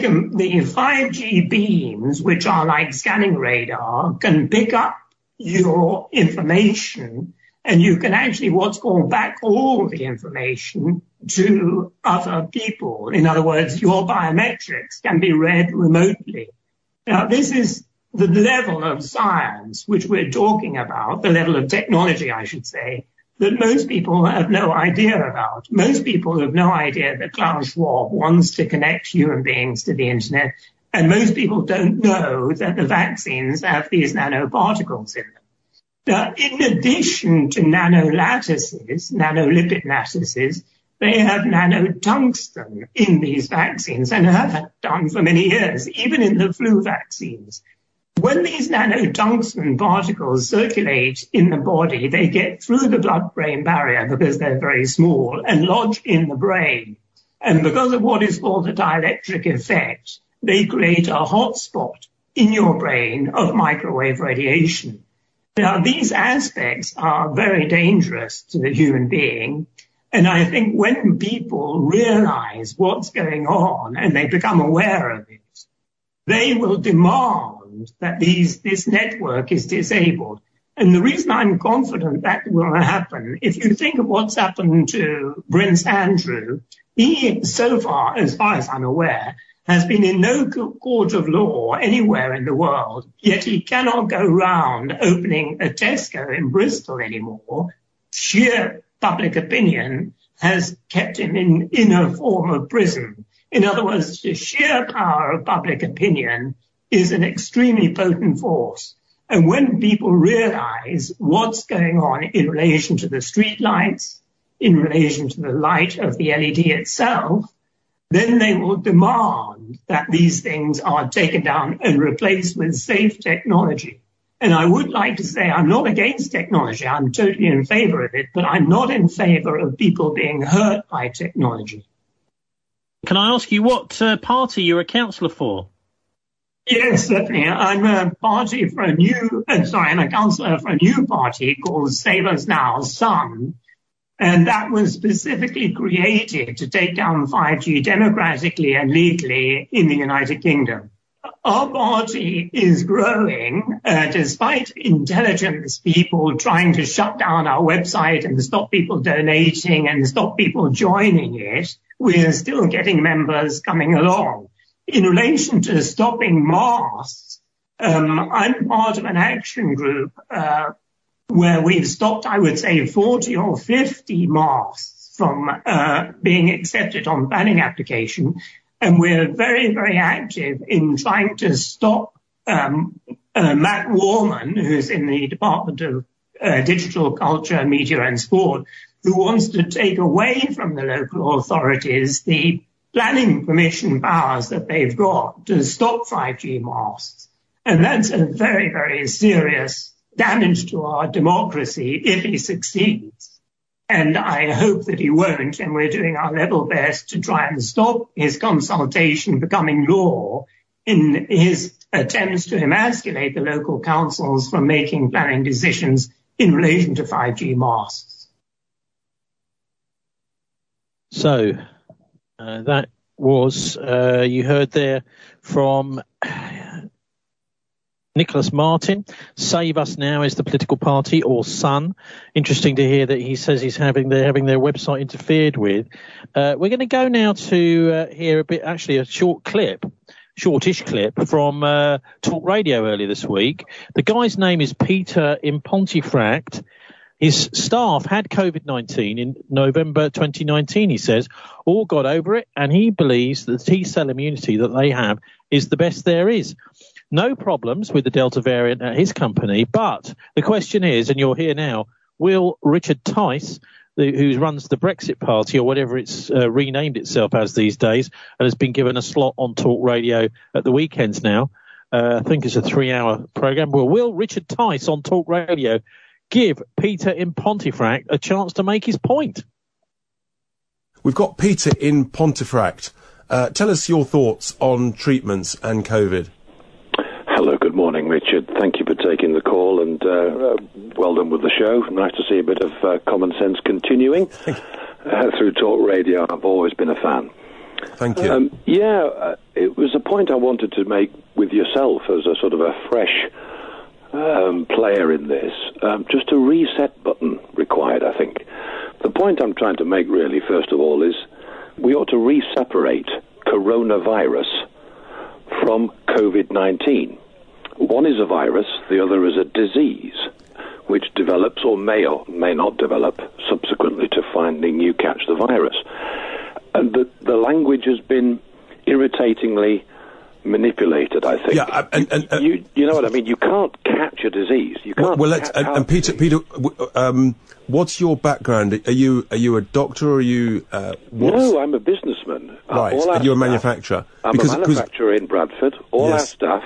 5G beams, which are like scanning radar, can pick up your information, and you can actually what's called back all the information to other people. In other words, your biometrics can be read remotely. Now, this is the level of science which we're talking about, the level of technology, I should say, that most people have no idea about. Most people have no idea that Klaus Schwab wants to connect human beings to the internet, and most people don't know that the vaccines have these nanoparticles in them. Now, in addition to nanolipid lattices, they have nanotungsten in these vaccines and have done for many years, even in the flu vaccines. When these nanotungsten particles circulate in the body, they get through the blood-brain barrier because they're very small and lodge in the brain. And because of what is called the dielectric effect, they create a hotspot in your brain of microwave radiation. Now, these aspects are very dangerous to the human being. And I think when people realize what's going on and they become aware of it, they will demand that this network is disabled. And the reason I'm confident that will happen, if you think of what's happened to Prince Andrew, he, so far as I'm aware, has been in no court of law anywhere in the world, yet he cannot go round opening a Tesco in Bristol anymore. Sheer public opinion has kept him in a form of prison. In other words, the sheer power of public opinion is an extremely potent force. And when people realize what's going on in relation to the street lights, in relation to the light of the LED itself, then they will demand that these things are taken down and replaced with safe technology. And I would like to say I'm not against technology. I'm totally in favor of it, but I'm not in favor of people being hurt by technology. Can I ask you what party you're a councillor for? Yes, certainly. I'm a councillor for a new party called Save Us Now, Sun. And that was specifically created to take down 5G democratically and legally in the United Kingdom. Our party is growing despite intelligence people trying to shut down our website and stop people donating and stop people joining it. We're still getting members coming along. In relation to stopping masks, I'm part of an action group where we've stopped, I would say, 40 or 50 masks from being accepted on planning application. And we're very, very active in trying to stop Matt Warman, who's in the Department of Digital Culture, Media and Sport, who wants to take away from the local authorities the planning permission powers that they've got to stop 5G masks. And that's a very, very serious damage to our democracy if he succeeds. And I hope that he won't, and we're doing our level best to try and stop his consultation becoming law in his attempts to emasculate the local councils from making planning decisions in relation to 5G masks. So, that was, you heard there from Nicholas Martin. Save Us Now is the political party, or Sun. Interesting to hear that he says they're having their website interfered with. We're going to go now to hear a bit, actually a shortish clip from Talk Radio earlier this week. The guy's name is Peter in Pontefract. His staff had COVID-19 in November 2019, he says, all got over it, and he believes that the T-cell immunity that they have is the best there is. No problems with the Delta variant at his company, but the question is, and you're here now, will Richard Tice, who runs the Brexit Party, or whatever it's renamed itself as these days, and has been given a slot on Talk Radio at the weekends now, I think it's a 3-hour programme, well, will Richard Tice on Talk Radio give Peter in Pontefract a chance to make his point? We've got Peter in Pontefract. Tell us your thoughts on treatments and COVID. Hello, good morning, Richard. Thank you for taking the call, and well done with the show. Nice to see a bit of common sense continuing through Talk Radio. I've always been a fan. Thank you. It was a point I wanted to make with yourself as a sort of a fresh player in this. Just a reset button required, I think. The point I'm trying to make, really, first of all, is we ought to re-separate coronavirus from COVID-19. One is a virus, the other is a disease, which develops or may not develop subsequently to finding you catch the virus. And the language has been irritatingly manipulated, I think. Yeah, you know what I mean? You can't catch a disease. You can't. And Peter, what's your background? Are you a doctor, or are you? No, I'm a businessman. Right, and you're a manufacturer. I'm a manufacturer in Bradford. All our staff,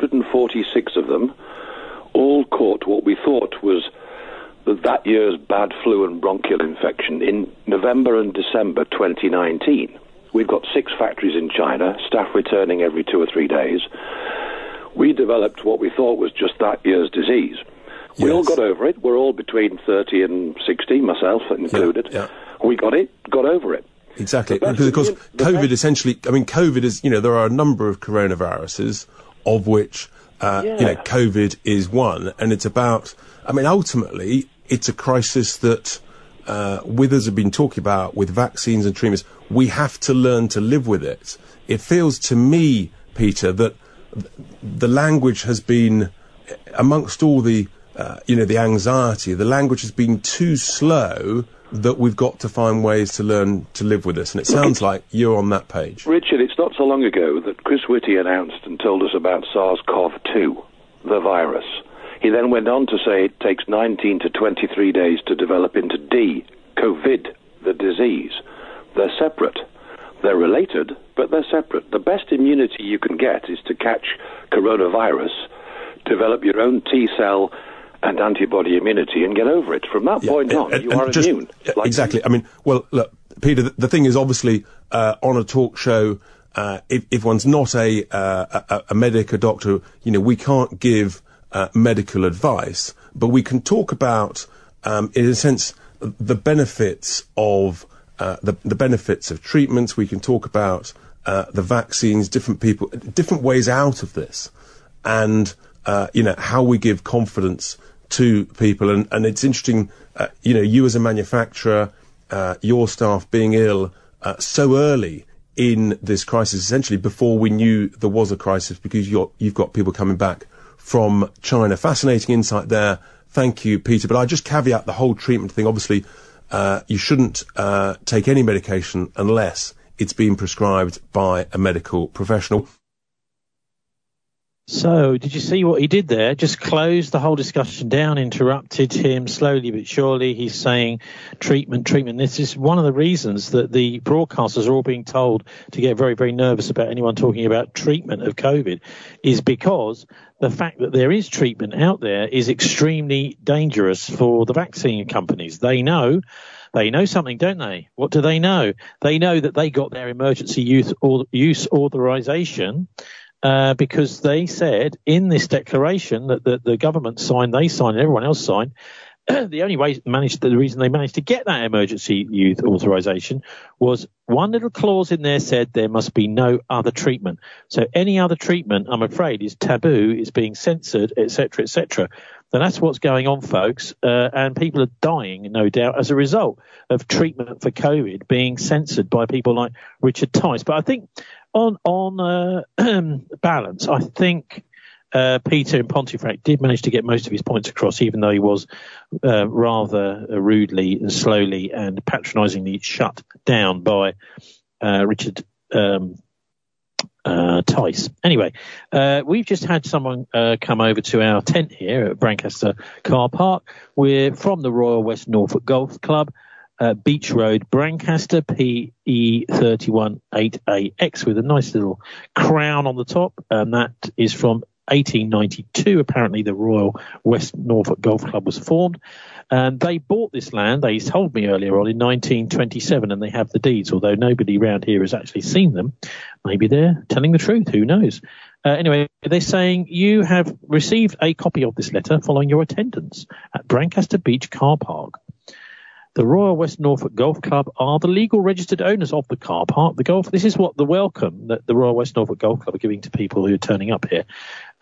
146 of them, all caught what we thought was that year's bad flu and bronchial infection in November and December 2019. We've got 6 factories in China, staff returning every 2 or 3 days. We developed what we thought was just that year's disease. We all got over it. We're all between 30 and 60, myself included. Yeah. We got over it. Exactly. Because, of course, COVID essentially, COVID is, there are a number of coronaviruses, of which, COVID is one. And it's about, ultimately, it's a crisis that Withers have been talking about with vaccines and treatments. We have to learn to live with it. It feels to me, Peter, that the language has been, amongst all the, the anxiety, the language has been too slow, that we've got to find ways to learn to live with this. And it sounds like you're on that page. Richard, it's not so long ago that Chris Whitty announced and told us about SARS-CoV-2, the virus. He then went on to say it takes 19 to 23 days to develop into COVID, the disease. They're separate. They're related, but they're separate. The best immunity you can get is to catch coronavirus, develop your own T-cell and antibody immunity, and get over it. From that point on, you are immune. Exactly. Look, Peter, the thing is, obviously, on a talk show, if one's not a medic, a doctor, we can't give medical advice, but we can talk about, in a sense, the benefits of the benefits of treatments. We can talk about the vaccines, different ways out of this, and how we give confidence to people. And it's interesting, you as a manufacturer, your staff being ill so early in this crisis, essentially before we knew there was a crisis, because you've got people coming back from China. Fascinating insight there. Thank you, Peter. But I just caveat the whole treatment thing. Obviously, you shouldn't take any medication unless it's been prescribed by a medical professional. So, did you see what he did there? Just closed the whole discussion down, interrupted him slowly but surely. He's saying treatment. This is one of the reasons that the broadcasters are all being told to get very, very nervous about anyone talking about treatment of COVID, is because the fact that there is treatment out there is extremely dangerous for the vaccine companies. They know something, don't they? What do they know? They know that they got their emergency use authorization because they said in this declaration that the government signed, they signed, and everyone else signed. The reason they managed to get that emergency use authorization was one little clause in there said there must be no other treatment. So any other treatment, I'm afraid, is taboo, is being censored, etc., etc. And that's what's going on, folks. And people are dying, no doubt, as a result of treatment for COVID being censored by people like Richard Tice. But I think on balance, I think Peter in Pontefract did manage to get most of his points across, even though he was rather rudely and slowly and patronisingly shut down by Richard Tice. Anyway, we've just had someone come over to our tent here at Brancaster Car Park. We're from the Royal West Norfolk Golf Club, Beach Road, Brancaster, PE318AX, with a nice little crown on the top, and that is from 1892. Apparently the Royal West Norfolk Golf Club was formed, and they bought this land, they told me earlier on, in 1927, and they have the deeds, although nobody around here has actually seen them. Maybe they're telling the truth, who knows. Anyway, they're saying you have received a copy of this letter following your attendance at Brancaster Beach Car Park. The Royal West Norfolk Golf Club are the legal registered owners of the car park. This is what the welcome that the Royal West Norfolk Golf Club are giving to people who are turning up here.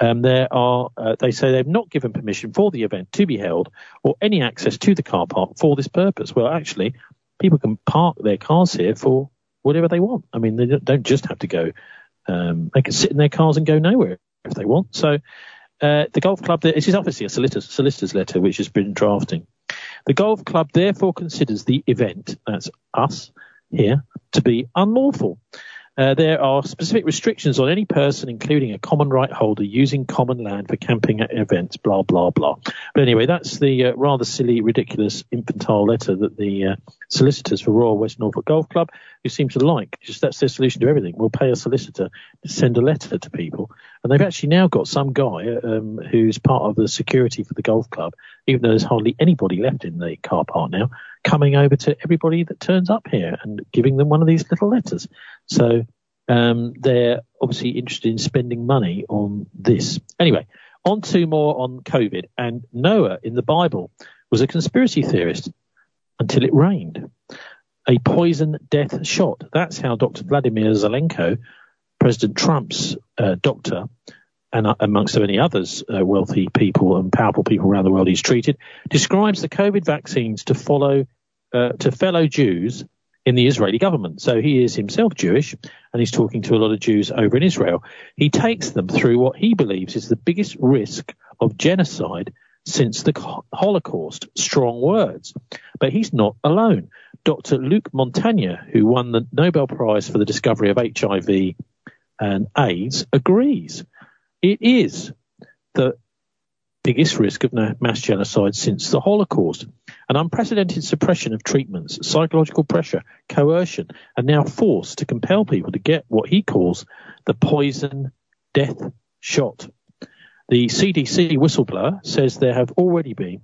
They say they've not given permission for the event to be held or any access to the car park for this purpose. Well, actually, people can park their cars here for whatever they want. I mean, they don't just have to go. They can sit in their cars and go nowhere if they want. So the golf club, this is obviously a solicitor's letter which has been drafting. The golf club therefore considers the event, that's us here, to be unlawful. There are specific restrictions on any person, including a common right holder, using common land for camping at events, blah, blah, blah. But anyway, that's the rather silly, ridiculous, infantile letter that the solicitors for Royal West Norfolk Golf Club, who seem to like, just that's their solution to everything, will pay a solicitor to send a letter to people. And they've actually now got some guy who's part of the security for the golf club, even though there's hardly anybody left in the car park now, coming over to everybody that turns up here and giving them one of these little letters. So they're obviously interested in spending money on this. Anyway, on to more on COVID. And Noah in the Bible was a conspiracy theorist until it rained. A poison death shot. That's how Dr. Vladimir Zelenko, President Trump's doctor, and amongst so many others, wealthy people and powerful people around the world he's treated, describes the COVID vaccines to fellow Jews in the Israeli government. So he is himself Jewish, and he's talking to a lot of Jews over in Israel. He takes them through what he believes is the biggest risk of genocide since the Holocaust. Strong words. But he's not alone. Dr. Luc Montagnier, who won the Nobel Prize for the discovery of HIV and AIDS, agrees. It is the biggest risk of mass genocide since the Holocaust. An unprecedented suppression of treatments, psychological pressure, coercion, and now force to compel people to get what he calls the poison death shot. The CDC whistleblower says there have already been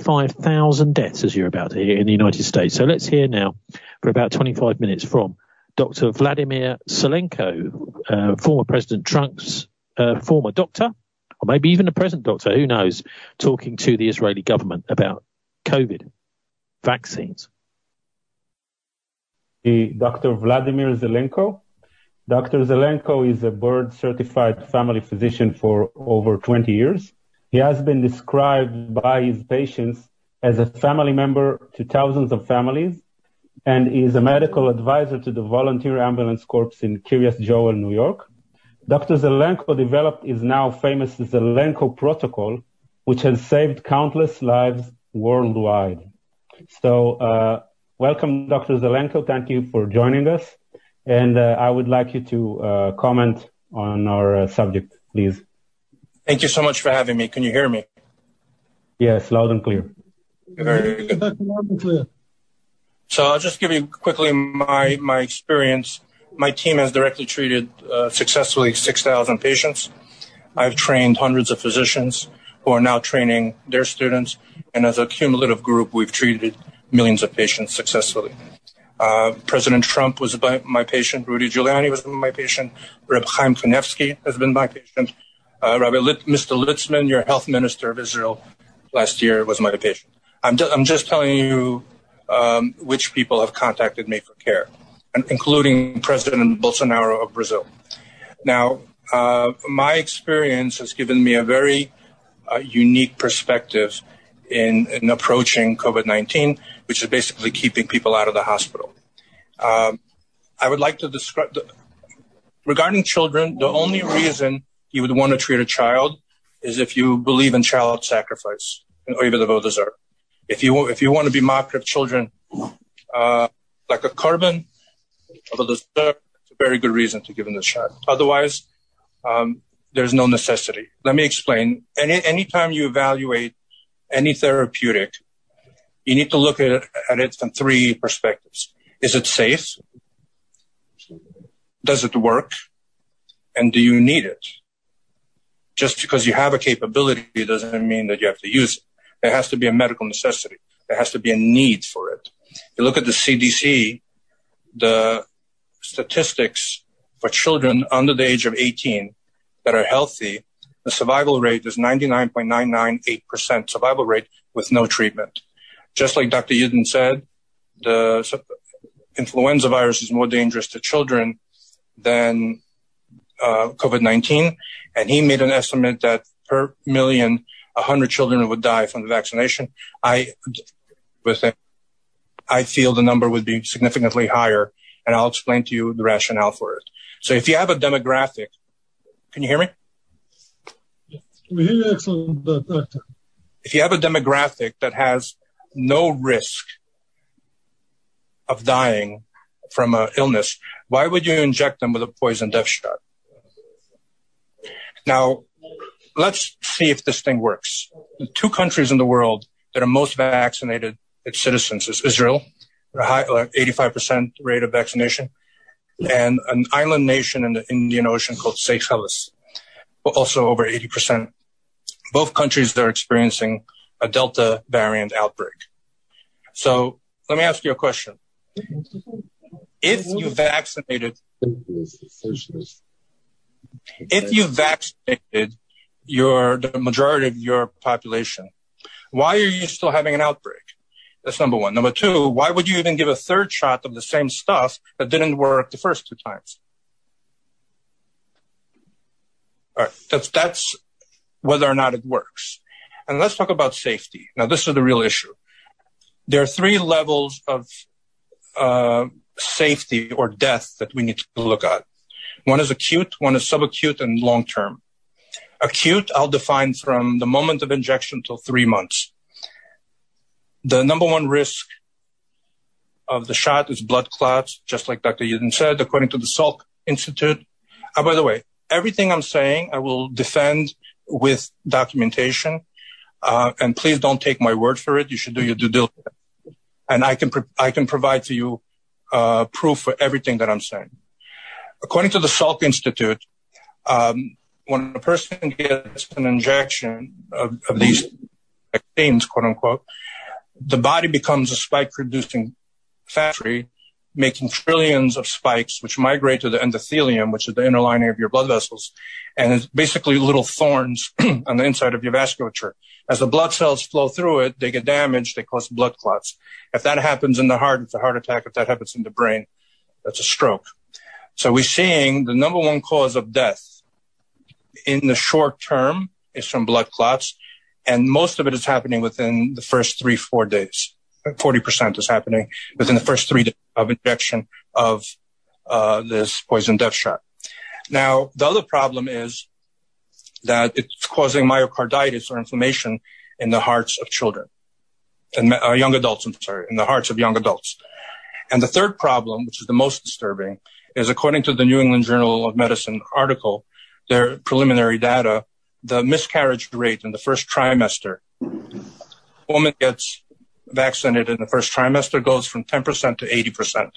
45,000 deaths, as you're about to hear, in the United States. So let's hear now for about 25 minutes from Dr. Vladimir Zelenko, former President Trump's former doctor, or maybe even the present doctor, who knows, talking to the Israeli government about COVID vaccines. Dr. Vladimir Zelenko. Dr. Zelenko is a board-certified family physician for over 20 years. He has been described by his patients as a family member to thousands of families, and is a medical advisor to the Volunteer Ambulance Corps in Kiryas Joel, New York. Dr. Zelenko developed his now famous Zelenko Protocol, which has saved countless lives worldwide. So, welcome, Dr. Zelenko. Thank you for joining us. And I would like you to comment on our subject, please. Thank you so much for having me. Can you hear me? Yes, loud and clear. Very good. So I'll just give you quickly my experience. My team has directly treated successfully 6,000 patients. I've trained hundreds of physicians who are now training their students. And as a cumulative group, we've treated millions of patients successfully. President Trump was my patient. Rudy Giuliani was my patient. Reb Chaim Kanevsky has been my patient. Mr. Litzman, your health minister of Israel last year, was my patient. I'm just telling you which people have contacted me for care, including President Bolsonaro of Brazil. Now, my experience has given me a very unique perspective in approaching COVID-19, which is basically keeping people out of the hospital. I would like to describe, regarding children, the only reason you would want to treat a child is if you believe in child sacrifice, or even the voters are. If you want to be mocked of children like a carbon, it's a very good reason to give them the shot. Otherwise, there's no necessity. Let me explain. Anytime you evaluate any therapeutic, you need to look at it from three perspectives. Is it safe? Does it work? And do you need it? Just because you have a capability doesn't mean that you have to use it. There has to be a medical necessity. There has to be a need for it. You look at the CDC, the statistics for children under the age of 18 that are healthy, the survival rate is 99.998% survival rate with no treatment. Just like Dr. Yudin said, the influenza virus is more dangerous to children than COVID-19. And he made an estimate that per million, 100 children would die from the vaccination. I feel the number would be significantly higher, and I'll explain to you the rationale for it. So if you have a demographic, can you hear me? We hear you excellent, Doctor. If you have a demographic that has no risk of dying from an illness, why would you inject them with a poison death shot? Now, let's see if this thing works. The two countries in the world that are most vaccinated its citizens is Israel, a high, 85% rate of vaccination, and an island nation in the Indian Ocean called Seychelles, also over 80%. Both countries are experiencing a Delta variant outbreak. So let me ask you a question. If you vaccinated the majority of your population, why are you still having an outbreak? That's number one. Number two, why would you even give a third shot of the same stuff that didn't work the first two times? All right, that's whether or not it works. And let's talk about safety. Now, this is the real issue. There are three levels of safety or death that we need to look at. One is acute, one is subacute, and long-term. Acute, I'll define from the moment of injection till 3 months. The number one risk of the shot is blood clots, just like Dr. Yudin said, according to the Salk Institute. By the way, everything I'm saying, I will defend with documentation. And please don't take my word for it. You should do your due diligence. And I can provide to you proof for everything that I'm saying. According to the Salk Institute, when a person gets an injection of these vaccines, quote unquote, the body becomes a spike-producing factory making trillions of spikes, which migrate to the endothelium, which is the inner lining of your blood vessels, and it's basically little thorns on the inside of your vasculature. As the blood cells flow through it, they get damaged, they cause blood clots. If that happens in the heart, it's a heart attack. If that happens in the brain, that's a stroke. So we're seeing the number one cause of death in the short term is from blood clots, and most of it is happening within the first 3-4 days. 40% is happening within the first 3 days of injection of this poison death shot. Now, the other problem is that it's causing myocarditis or inflammation in the hearts of children and young adults, in the hearts of young adults. And the third problem, which is the most disturbing, is according to the New England Journal of Medicine article, their preliminary data, the miscarriage rate in the first trimester, a woman gets vaccinated in the first trimester goes from 10% to 80%.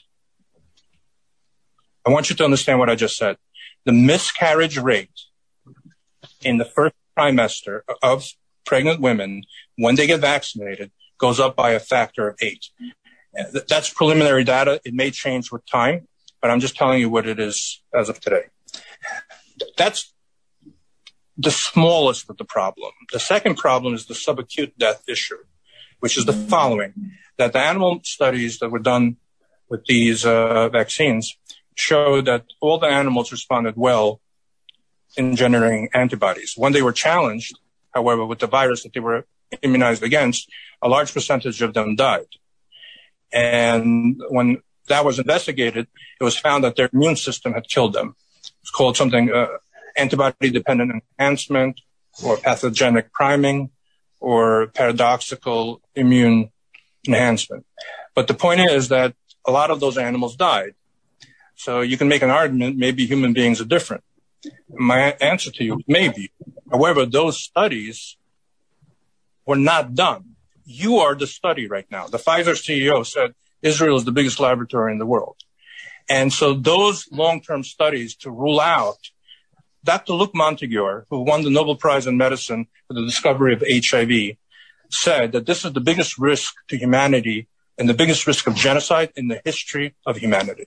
I want you to understand what I just said. The miscarriage rate in the first trimester of pregnant women, when they get vaccinated, goes up by a factor of 8. That's preliminary data. It may change with time, but I'm just telling you what it is as of today. That's the smallest of the problem. The second problem is the subacute death issue, which is the following, that the animal studies that were done with these vaccines showed that all the animals responded well in generating antibodies. When they were challenged, however, with the virus that they were immunized against, a large percentage of them died. And when that was investigated, it was found that their immune system had killed them. It's called something antibody-dependent enhancement or pathogenic priming or paradoxical immune enhancement. But the point is that a lot of those animals died. So you can make an argument, maybe human beings are different. My answer to you, maybe. However, those studies were not done. You are the study right now. The Pfizer CEO said Israel is the biggest laboratory in the world. And so those long-term studies to rule out, Dr. Luc Montagnier, who won the Nobel Prize in Medicine for the discovery of HIV, said that this is the biggest risk to humanity and the biggest risk of genocide in the history of humanity.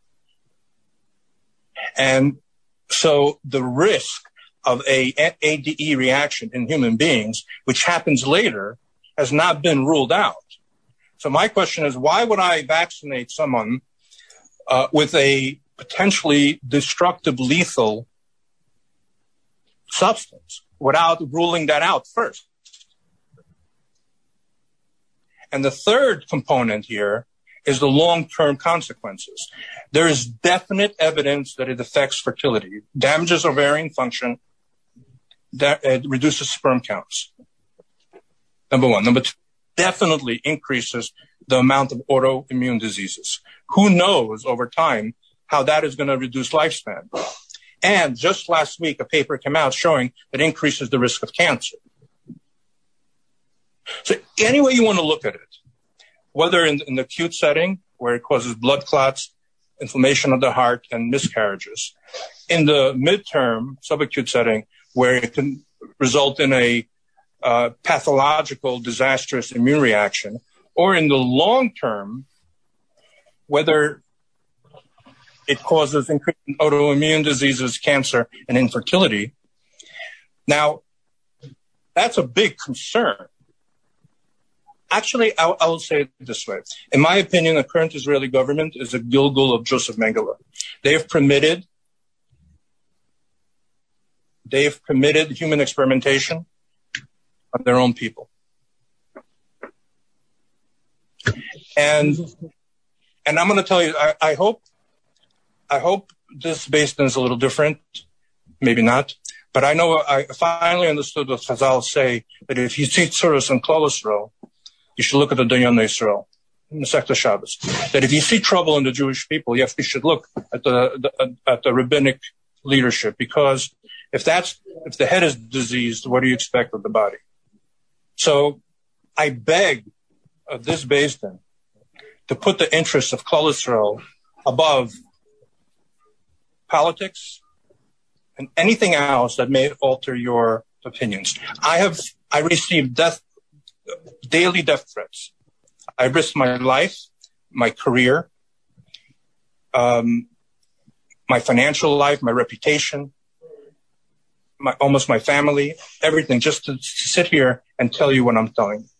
And so the risk of a ADE reaction in human beings, which happens later, has not been ruled out. So my question is, why would I vaccinate someone with a potentially destructive, lethal substance without ruling that out first? And the third component here is the long-term consequences. There is definite evidence that it affects fertility, damages ovarian function, that it reduces sperm counts. Number one. Number two, definitely increases the amount of autoimmune diseases. Who knows over time how that is going to reduce lifespan? And just last week, a paper came out showing that increases the risk of cancer. So any way you want to look at it, whether in the acute setting where it causes blood clots, inflammation of the heart, and miscarriages, in the midterm subacute setting where it can result in a pathological, disastrous immune reaction, or in the long term, whether it causes increased autoimmune diseases, cancer, and infertility. Now, that's a big concern. Actually, I will say it this way. In my opinion, the current Israeli government is a Gilgul of Joseph Mengele. They have permitted human experimentation on their own people. And I'm going to tell you, I hope this basin is a little different, maybe not, but I know I finally understood what Chazal say, that if you see tzuros and cholesterol, you should look at the Dayan Yisrael, in the Masechta Shabbos. That if you see trouble in the Jewish people, you should look at the rabbinic leadership, because if the head is diseased, what do you expect of the body? So I beg this basin to put the interests of cholesterol above politics and anything else that may alter your opinions. I received daily death threats. I risked my life, my career, my financial life, my reputation, almost my family, everything, just to sit here and tell you what I'm telling you.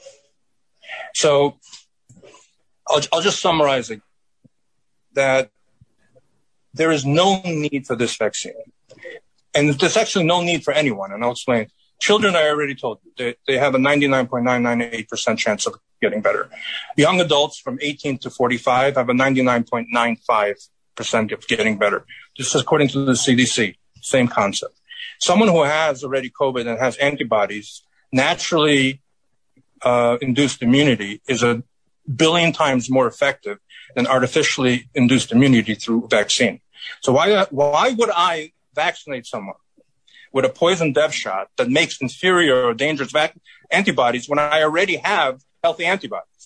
So I'll just summarize it, that there is no need for this vaccine. And there's actually no need for anyone, and I'll explain. Children, I already told you, they have a 99.998% chance of getting better. Young adults from 18 to 45 have a 99.95% of getting better. This is according to the CDC, same concept. Someone who has already COVID and has antibodies, naturally induced immunity is 1 billion times more effective than artificially induced immunity through vaccine. So why would I vaccinate someone with a poison death shot that makes inferior or dangerous antibodies when I already have healthy antibodies?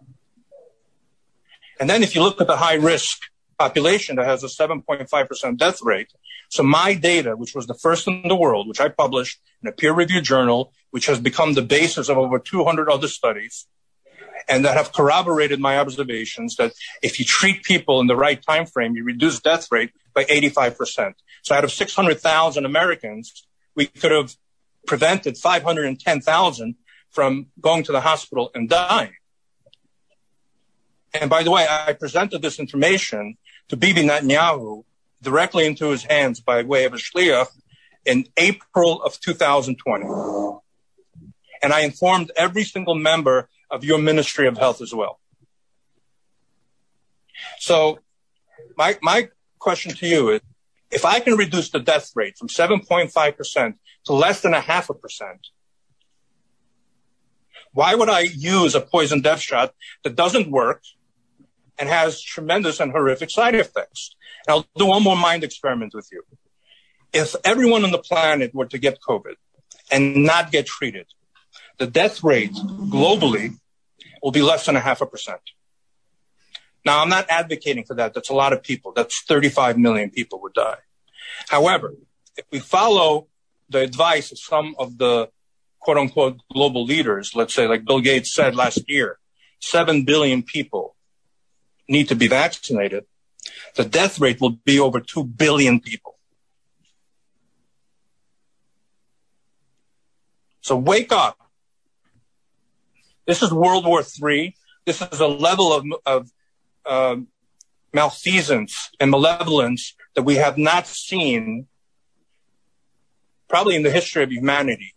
And then if you look at the high-risk population that has a 7.5% death rate, so my data, which was the first in the world, which I published in a peer-reviewed journal, which has become the basis of over 200 other studies, and that have corroborated my observations that if you treat people in the right time frame, you reduce death rate by 85%. So out of 600,000 Americans, we could have prevented 510,000 from going to the hospital and dying. And by the way, I presented this information to Bibi Netanyahu directly into his hands by way of a shliach in April of 2020. And I informed every single member of your Ministry of Health as well. So my question to you is, if I can reduce the death rate from 7.5% to less than 0.5%, why would I use a poison death shot that doesn't work and has tremendous and horrific side effects? And I'll do one more mind experiment with you. If everyone on the planet were to get COVID and not get treated, the death rate globally will be less than 0.5%. Now, I'm not advocating for that. That's a lot of people. That's 35 million people would die. However, if we follow the advice of some of the quote-unquote global leaders, let's say like Bill Gates said last year, 7 billion people need to be vaccinated, the death rate will be over 2 billion people. So wake up. This is World War III. This is a level of malfeasance and malevolence that we have not seen probably in the history of humanity.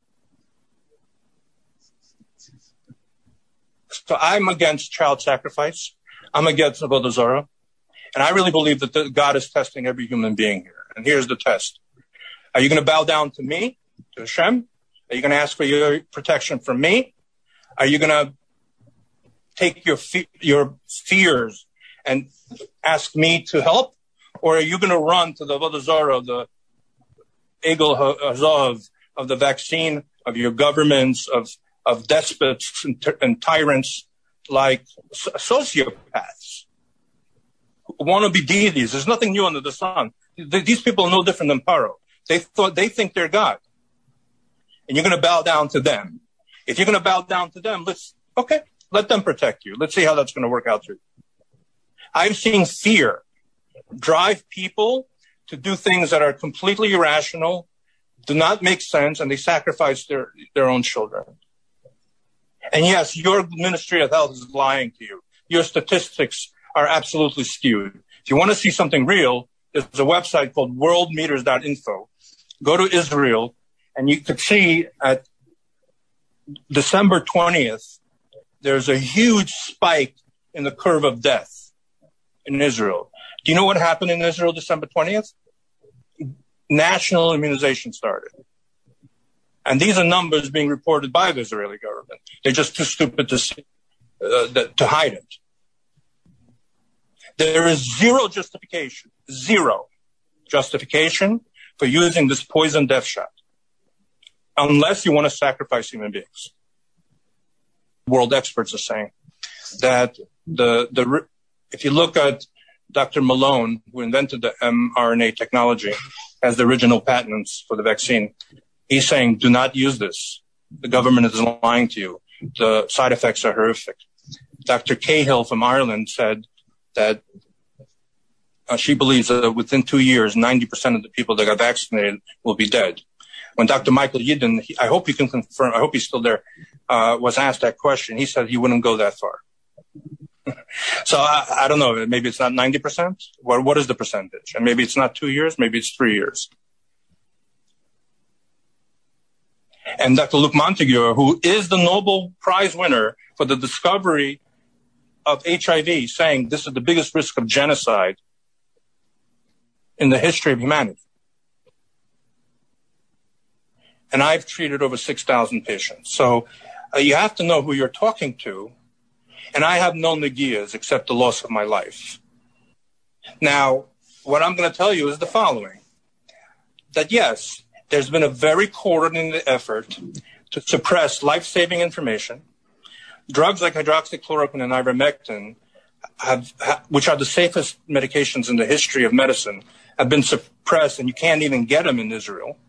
So I'm against child sacrifice. I'm against Avodah Zarah. And I really believe that God is testing every human being here. And here's the test. Are you going to bow down to me, to Hashem? Are you going to ask for your protection from me? Are you going to take your fears and ask me to help? Or are you going to run to the Avodah Zarah, the Egel Hazav, of the vaccine, of your governments, of despots and tyrants like sociopaths who want to be deities? There's nothing new under the sun. These people are no different than Paro. They think they're God. And you're going to bow down to them. If you're going to bow down to them, let them protect you. Let's see how that's going to work out for you. I've seen fear drive people to do things that are completely irrational, do not make sense, and they sacrifice their own children. And yes, your Ministry of Health is lying to you. Your statistics are absolutely skewed. If you want to see something real, there's a website called worldmeters.info. Go to Israel, and you could see at December 20th, there's a huge spike in the curve of death in Israel. Do you know what happened in Israel December 20th? National immunization started. And these are numbers being reported by the Israeli government. They're just too stupid to hide it. There is zero justification for using this poison death shot, unless you want to sacrifice human beings. World experts are saying that if you look at Dr. Malone, who invented the mRNA technology, has the original patents for the vaccine, he's saying, do not use this. The government is lying to you. The side effects are horrific. Dr. Cahill from Ireland said that she believes that within 2 years, 90% of the people that got vaccinated will be dead. When Dr. Michael Yeadon, I hope he can confirm, I hope he's still there, was asked that question, he said he wouldn't go that far. So I don't know, maybe it's not 90%. What is the percentage? And maybe it's not 2 years, maybe it's 3 years. And Dr. Luc Montagnier, who is the Nobel Prize winner for the discovery of HIV, saying this is the biggest risk of genocide in the history of humanity. And I've treated over 6,000 patients. So you have to know who you're talking to. And I have no nagias except the loss of my life. Now, what I'm going to tell you is the following. That yes, there's been a very coordinated effort to suppress life-saving information. Drugs like hydroxychloroquine and ivermectin, which are the safest medications in the history of medicine, have been suppressed, and you can't even get them in Israel.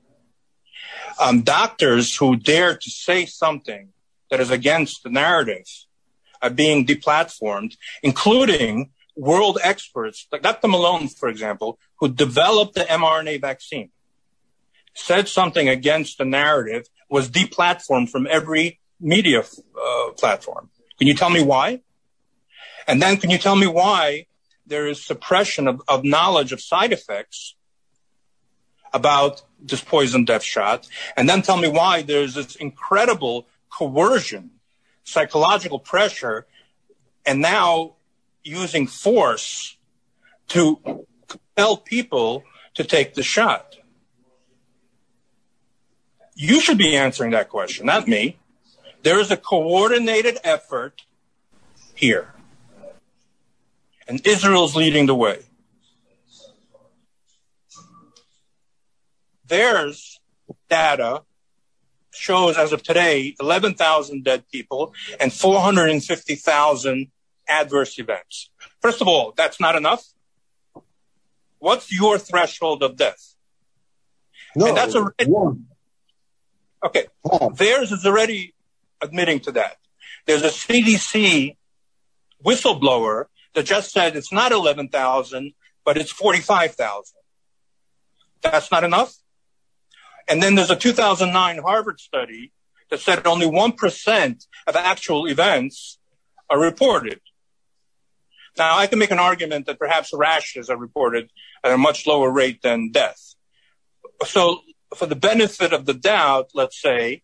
Doctors who dare to say something that is against the narrative are being deplatformed, including world experts, like Dr. Malone, for example, who developed the mRNA vaccine, said something against the narrative, was deplatformed from every media platform. Can you tell me why? And then can you tell me why there is suppression of knowledge of side effects about this poison death shot? And then tell me why there's this incredible coercion, psychological pressure, and now using force to compel people to take the shot. You should be answering that question, not me. There is a coordinated effort here. And Israel's leading the way. There's data shows as of today 11,000 dead people and 450,000 adverse events. First of all, that's not enough. What's your threshold of death? No, and that's already one. Okay. Theirs is already admitting to that. There's a CDC whistleblower that just said it's not 11,000, but it's 45,000. That's not enough. And then there's a 2009 Harvard study that said only 1% of actual events are reported. Now, I can make an argument that perhaps rashes are reported at a much lower rate than death. So for the benefit of the doubt, let's say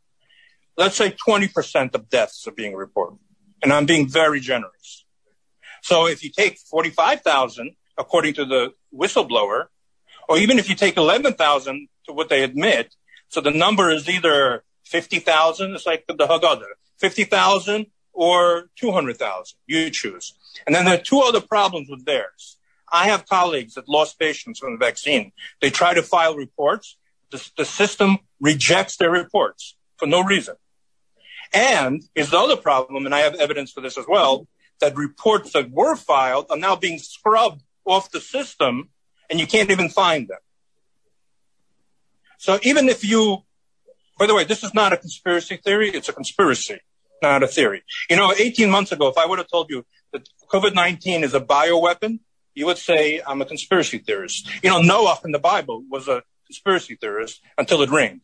20% of deaths are being reported. And I'm being very generous. So if you take 45,000, according to the whistleblower, or even if you take 11,000 to what they admit, so the number is either 50,000, it's like the Haggadah, 50,000 or 200,000, you choose. And then there are two other problems with theirs. I have colleagues that lost patients from the vaccine. They try to file reports. The system rejects their reports for no reason. And is the other problem, and I have evidence for this as well, that reports that were filed are now being scrubbed off the system, and you can't even find them. So even if you, by the way, this is not a conspiracy theory, it's a conspiracy, not a theory. 18 months ago, if I would have told you that COVID-19 is a bioweapon, you would say I'm a conspiracy theorist. Noah in the Bible was a conspiracy theorist until it rained.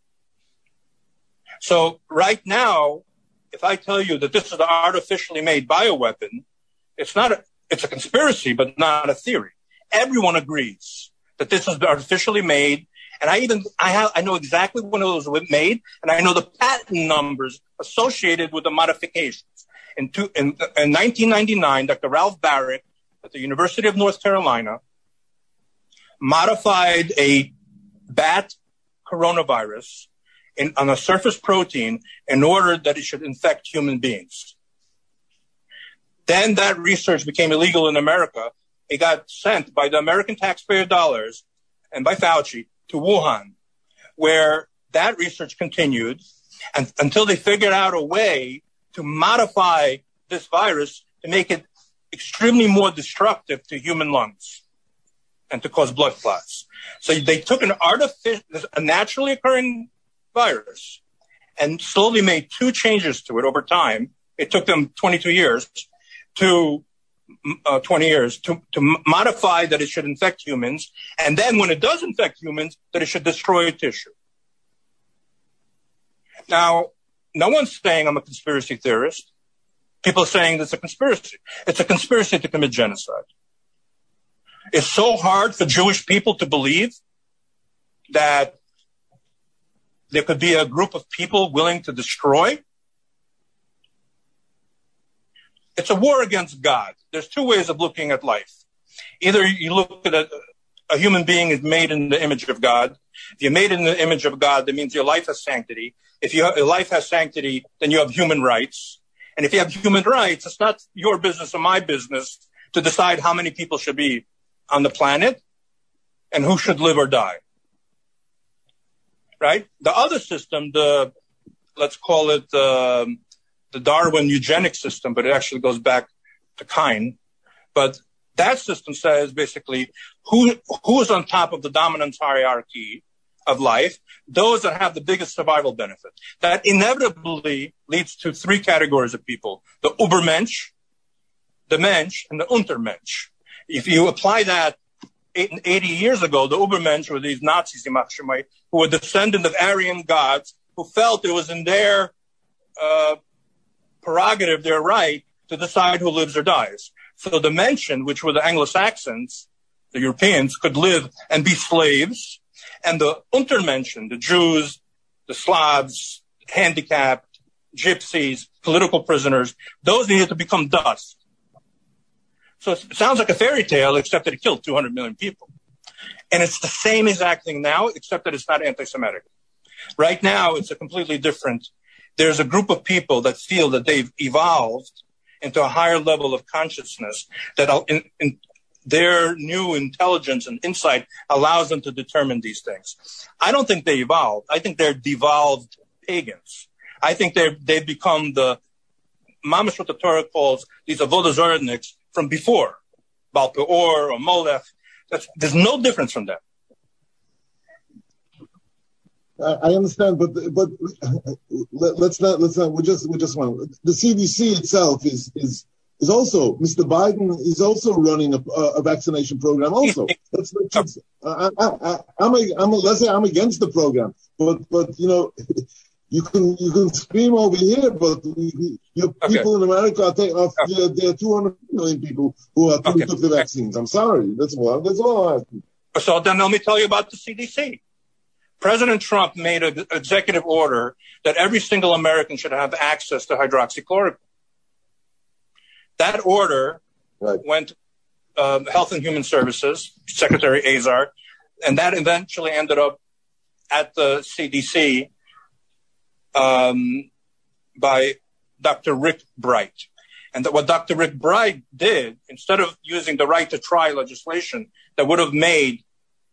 So right now, if I tell you that this is an artificially made bioweapon, it's a conspiracy, but not a theory. Everyone agrees that this is artificially made. And I know exactly when it was made, and I know the patent numbers associated with the modifications. In 1999, Dr. Ralph Barrett at the University of North Carolina modified a bat coronavirus on a surface protein in order that it should infect human beings. Then that research became illegal in America. It got sent by the American taxpayer dollars and by Fauci to Wuhan, where that research continued until they figured out a way to modify this virus to make it extremely more destructive to human lungs and to cause blood clots. So they took a naturally occurring virus and slowly made two changes to it over time. It took them 22 years to 20 years to modify that it should infect humans, and then when it does infect humans, that it should destroy tissue. Now, no one's saying I'm a conspiracy theorist. People are saying it's a conspiracy. It's a conspiracy to commit genocide. It's so hard for Jewish people to believe that there could be a group of people willing to destroy. It's a war against God. There's two ways of looking at life. Either you look at a human being is made in the image of God. If you're made in the image of God, that means your life has sanctity. If your life has sanctity, then you have human rights. And if you have human rights, it's not your business or my business to decide how many people should be on the planet and who should live or die. Right? The other system, let's call it the Darwin eugenic system, but it actually goes back to Cain. But that system says basically who is on top of the dominance hierarchy of life, those that have the biggest survival benefit. That inevitably leads to three categories of people: the Ubermensch, the Mensch, and the Untermensch. If you apply that 80 years ago, the Ubermensch were these Nazis, who were descendants of Aryan gods, who felt it was in their prerogative, their right, to decide who lives or dies. So the Menschen, which were the Anglo-Saxons, the Europeans, could live and be slaves. And the Untermenschen, the Jews, the Slavs, handicapped, gypsies, political prisoners, those needed to become dust. So it sounds like a fairy tale, except that it killed 200 million people. And it's the same exact thing now, except that it's not anti-Semitic. Right now, it's a completely different. There's a group of people that feel that they've evolved into a higher level of consciousness, that in their new intelligence and insight allows them to determine these things. I don't think they evolved. I think they're devolved pagans. I think they've become the mamash, what the Torah calls these avodah zarniks from before, Baal Peor or Molech. There's no difference from them. I understand, but let's not. We just want the CDC itself is also, Mr. Biden is also running a vaccination program. Also, let's say I'm against the program, but you know, you can scream over here, but people in America there are 200 million people who took the vaccines. I'm sorry, that's all I have. So then let me tell you about the CDC. President Trump made an executive order that every single American should have access to hydroxychloroquine. That order went to Health and Human Services, Secretary Azar, and that eventually ended up at the CDC by Dr. Rick Bright. And what Dr. Rick Bright did, instead of using the right to try legislation that would have made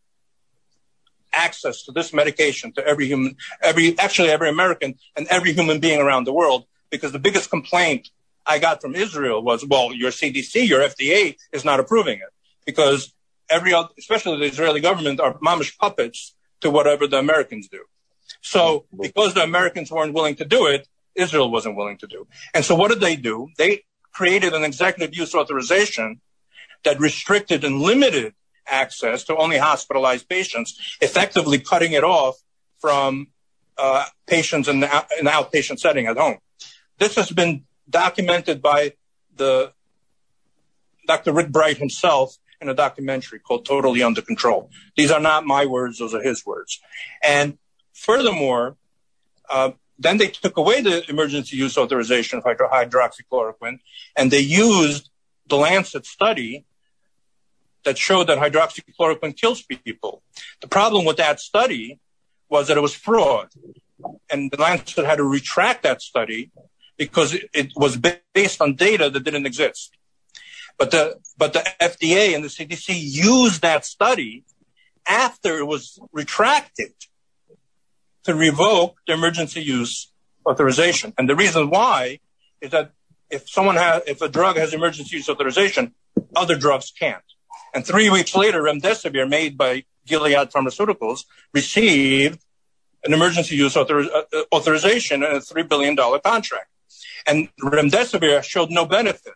access to this medication to every American and every human being around the world, because the biggest complaint I got from Israel was, well, your CDC, your FDA is not approving it, because especially the Israeli government, are mamish puppets to whatever the Americans do. So because the Americans weren't willing to do it, Israel wasn't willing to do. And so what did they do? They created an executive use authorization that restricted and limited access to only hospitalized patients, effectively cutting it off from patients in the outpatient setting at home. This has been documented by Dr. Rick Bright himself in a documentary called Totally Under Control. These are not my words, those are his words. And furthermore, then they took away the emergency use authorization of hydroxychloroquine, and they used the Lancet study that showed that hydroxychloroquine kills people. The problem with that study was that it was fraud. And the Lancet had to retract that study because it was based on data that didn't exist. But the FDA and the CDC used that study after it was retracted to revoke the emergency use authorization. And the reason why is that if a drug has emergency use authorization, other drugs can't. And 3 weeks later, remdesivir, made by Gilead Pharmaceuticals, received an emergency use authorization and a $3 billion contract. And remdesivir showed no benefit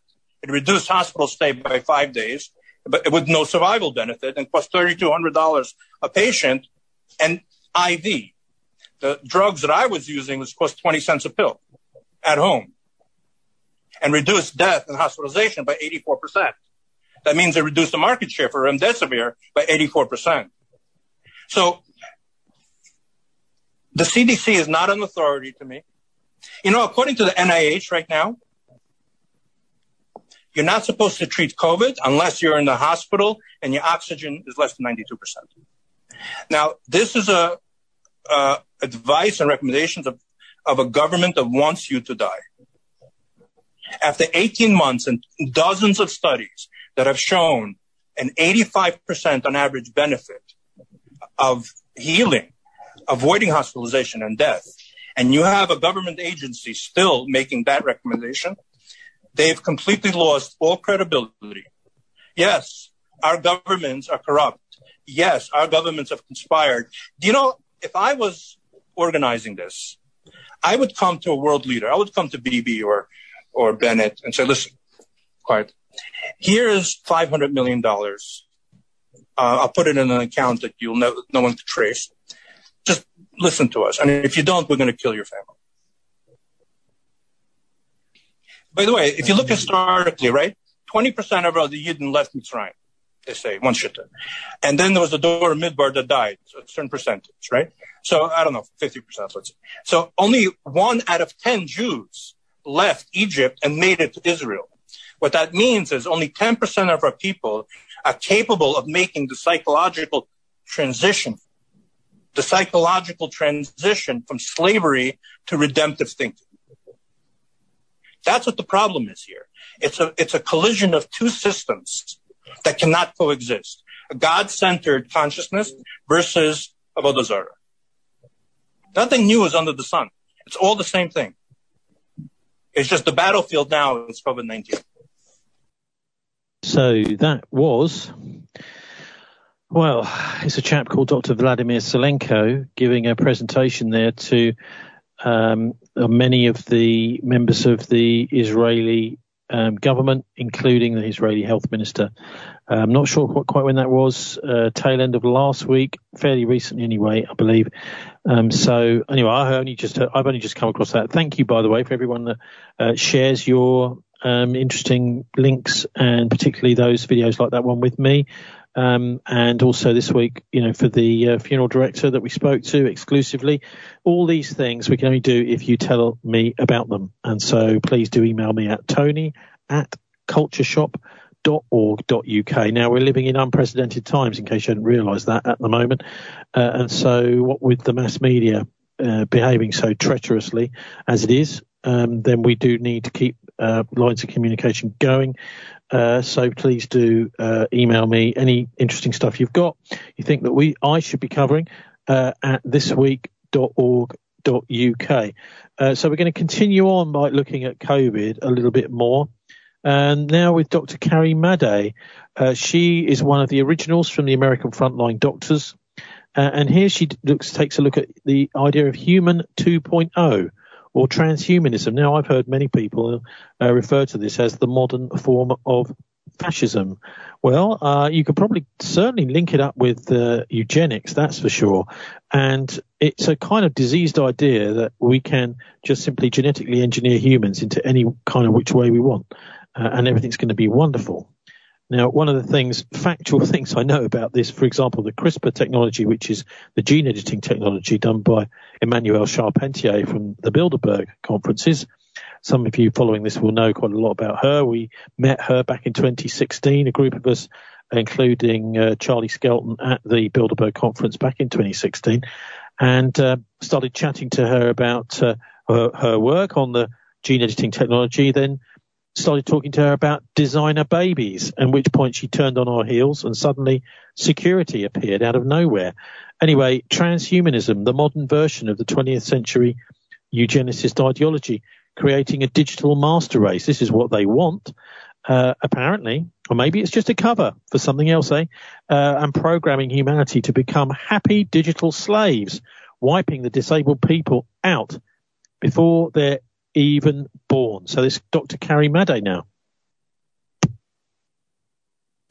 It reduced hospital stay by 5 days, but with no survival benefit, and cost $3,200 a patient. And IV, the drugs that I was using was cost 20 cents a pill at home, and reduced death and hospitalization by 84%. That means it reduced the market share for remdesivir by 84%. So the CDC is not an authority to me. According to the NIH right now, you're not supposed to treat COVID unless you're in the hospital and your oxygen is less than 92%. Now, this is advice and recommendations of a government that wants you to die. After 18 months and dozens of studies that have shown an 85% on average benefit of healing, avoiding hospitalization and death, and you have a government agency still making that recommendation, they've completely lost all credibility. Yes, our governments are corrupt. Yes, our governments have conspired. If I was organizing this, I would come to a world leader. I would come to Bibi or Bennett and say, listen, quiet. Here is $500 million. I'll put it in an account that no one can trace. Just listen to us. And if you don't, we're going to kill your family. By the way, if you look historically, right, 20% of the Yidden left Mitzrayim, they say, one shitta. And then there was the Dor Midbar that died, so a certain percentage, right? So, I don't know, 50%, let's say. So only 1 out of 10 Jews left Egypt and made it to Israel. What that means is only 10% of our people are capable of making the psychological transition from slavery to redemptive thinking. That's what the problem is here. It's a collision of two systems that cannot coexist. A God-centered consciousness versus Avodah Zarah. Nothing new is under the sun. It's all the same thing. It's just the battlefield now is COVID-19. So that was, it's a chap called Dr. Vladimir Zelenko giving a presentation there to many of the members of the Israeli government, including the Israeli health minister. I'm not sure quite when that was, tail end of last week, fairly recently anyway, I believe. So anyway, I've only just come across that. Thank you, by the way, for everyone that shares your interesting links, and particularly those videos like that one with me. And also this week, for the funeral director that we spoke to exclusively. All these things we can only do if you tell me about them. And so please do email me at tony@cultureshop.org.uk. Now, we're living in unprecedented times, in case you hadn't realised that at the moment. And so what with the mass media behaving so treacherously as it is, then we do need to keep lines of communication going. So please do email me any interesting stuff you've got, you think that I should be covering at thisweek.org.uk. So we're going to continue on by looking at COVID a little bit more. And now with Dr. Carrie Madej. She is one of the originals from the American Frontline Doctors. And here she takes a look at the idea of human 2.0. or transhumanism. Now, I've heard many people refer to this as the modern form of fascism. Well, you could probably certainly link it up with eugenics, that's for sure. And it's a kind of diseased idea that we can just simply genetically engineer humans into any kind of which way we want, and everything's going to be wonderful. Now, one of the factual things I know about this, for example, the CRISPR technology, which is the gene editing technology done by Emmanuelle Charpentier from the Bilderberg conferences. Some of you following this will know quite a lot about her. We met her back in 2016, a group of us, including Charlie Skelton at the Bilderberg conference back in 2016, and started chatting to her about her work on the gene editing technology, then started talking to her about designer babies, at which point she turned on our heels and suddenly security appeared out of nowhere. Anyway, transhumanism, the modern version of the 20th century eugenicist ideology, creating a digital master race. This is what they want, apparently, or maybe it's just a cover for something else, and programming humanity to become happy digital slaves, wiping the disabled people out before they're even born. So this Dr. Carrie Madej now.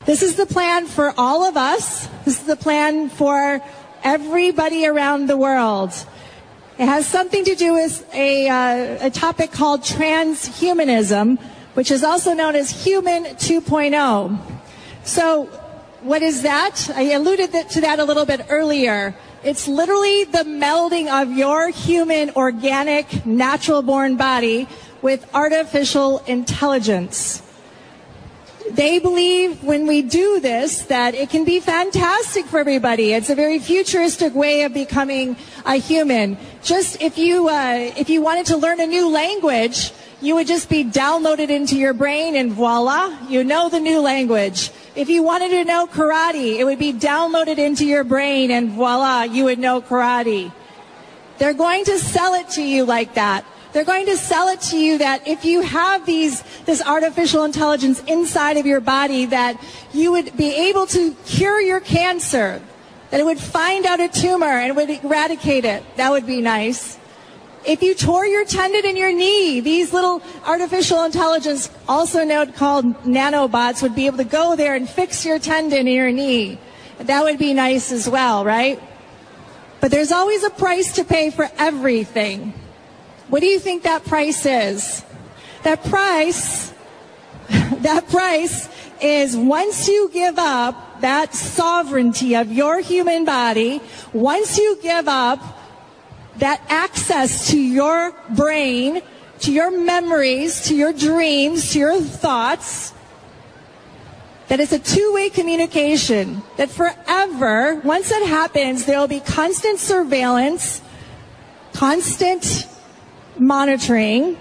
This is the plan for all of us. This is the plan for everybody around the world. It has something to do with a topic called transhumanism, which is also known as Human 2.0. So what is that? I alluded to that a little bit earlier. It's literally the melding of your human, organic, natural-born body with artificial intelligence. They believe when we do this that it can be fantastic for everybody. It's a very futuristic way of becoming a human. Just if you wanted to learn a new language, you would just be downloaded into your brain and voila, you know the new language. If you wanted to know karate, it would be downloaded into your brain and voila, you would know karate. They're going to sell it to you like that. They're going to sell it to you that if you have this artificial intelligence inside of your body, that you would be able to cure your cancer, that it would find out a tumor and would eradicate it. That would be nice. If you tore your tendon in your knee, these little artificial intelligence, also called nanobots, would be able to go there and fix your tendon in your knee. That would be nice as well, right? But there's always a price to pay for everything. What do you think that price is? That price is once you give up that sovereignty of your human body, once you give up that access to your brain, to your memories, to your dreams, to your thoughts, that it's a two-way communication, that forever, once that happens, there will be constant surveillance, constant monitoring.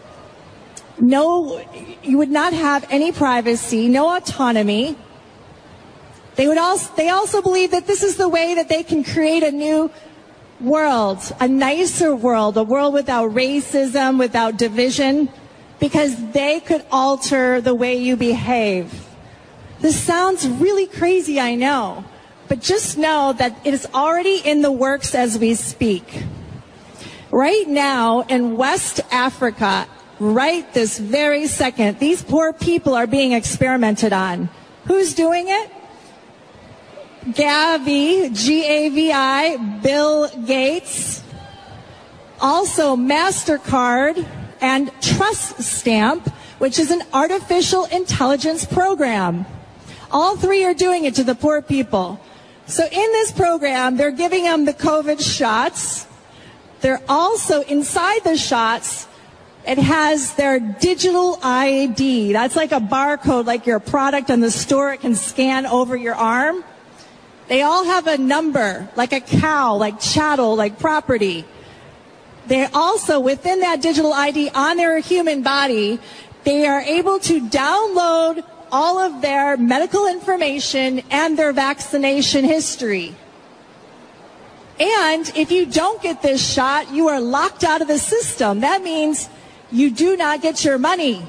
No, you would not have any privacy, no autonomy. They also believe that this is the way that they can create a new world, a nicer world, a world without racism, without division, because they could alter the way you behave. This sounds really crazy, I know, but just know that it is already in the works as we speak. Right now in West Africa, right this very second, these poor people are being experimented on. Who's doing it? Gavi, G-A-V-I, Bill Gates, also MasterCard and Trust Stamp, which is an artificial intelligence program. All three are doing it to the poor people. So in this program, they're giving them the COVID shots. They're also inside the shots, it has their digital ID. That's like a barcode, like your product on the store, it can scan over your arm. They all have a number, like a cow, like chattel, like property. They also, within that digital ID on their human body, they are able to download all of their medical information and their vaccination history. And if you don't get this shot, you are locked out of the system. That means you do not get your money.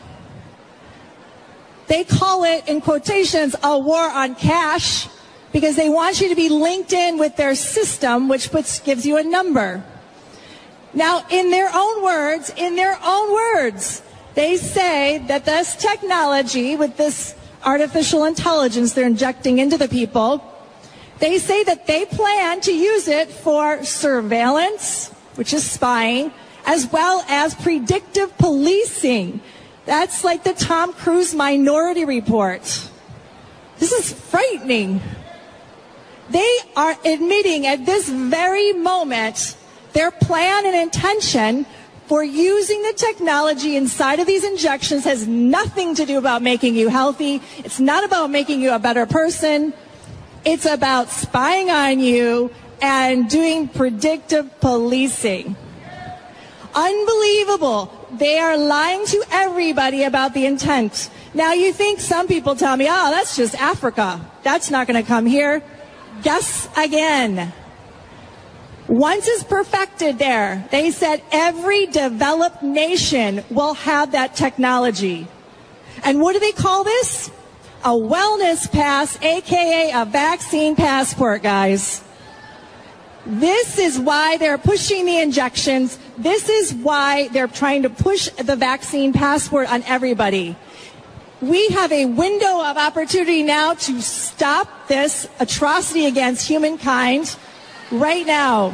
They call it, in quotations, a war on cash, because they want you to be linked in with their system, which gives you a number. Now, in their own words, they say that this technology, with this artificial intelligence they're injecting into the people, they say that they plan to use it for surveillance, which is spying, as well as predictive policing. That's like the Tom Cruise Minority Report. This is frightening. They are admitting at this very moment their plan and intention for using the technology inside of these injections has nothing to do about making you healthy. It's not about making you a better person. It's about spying on you and doing predictive policing. Unbelievable. They are lying to everybody about the intent. Now you think some people tell me, oh, that's just Africa. That's not going to come here. Guess again. Once it's perfected there, they said every developed nation will have that technology. And what do they call this? A wellness pass, aka a vaccine passport, guys. This is why they're pushing the injections. This is why they're trying to push the vaccine passport on everybody. We have a window of opportunity now to stop this atrocity against humankind right now.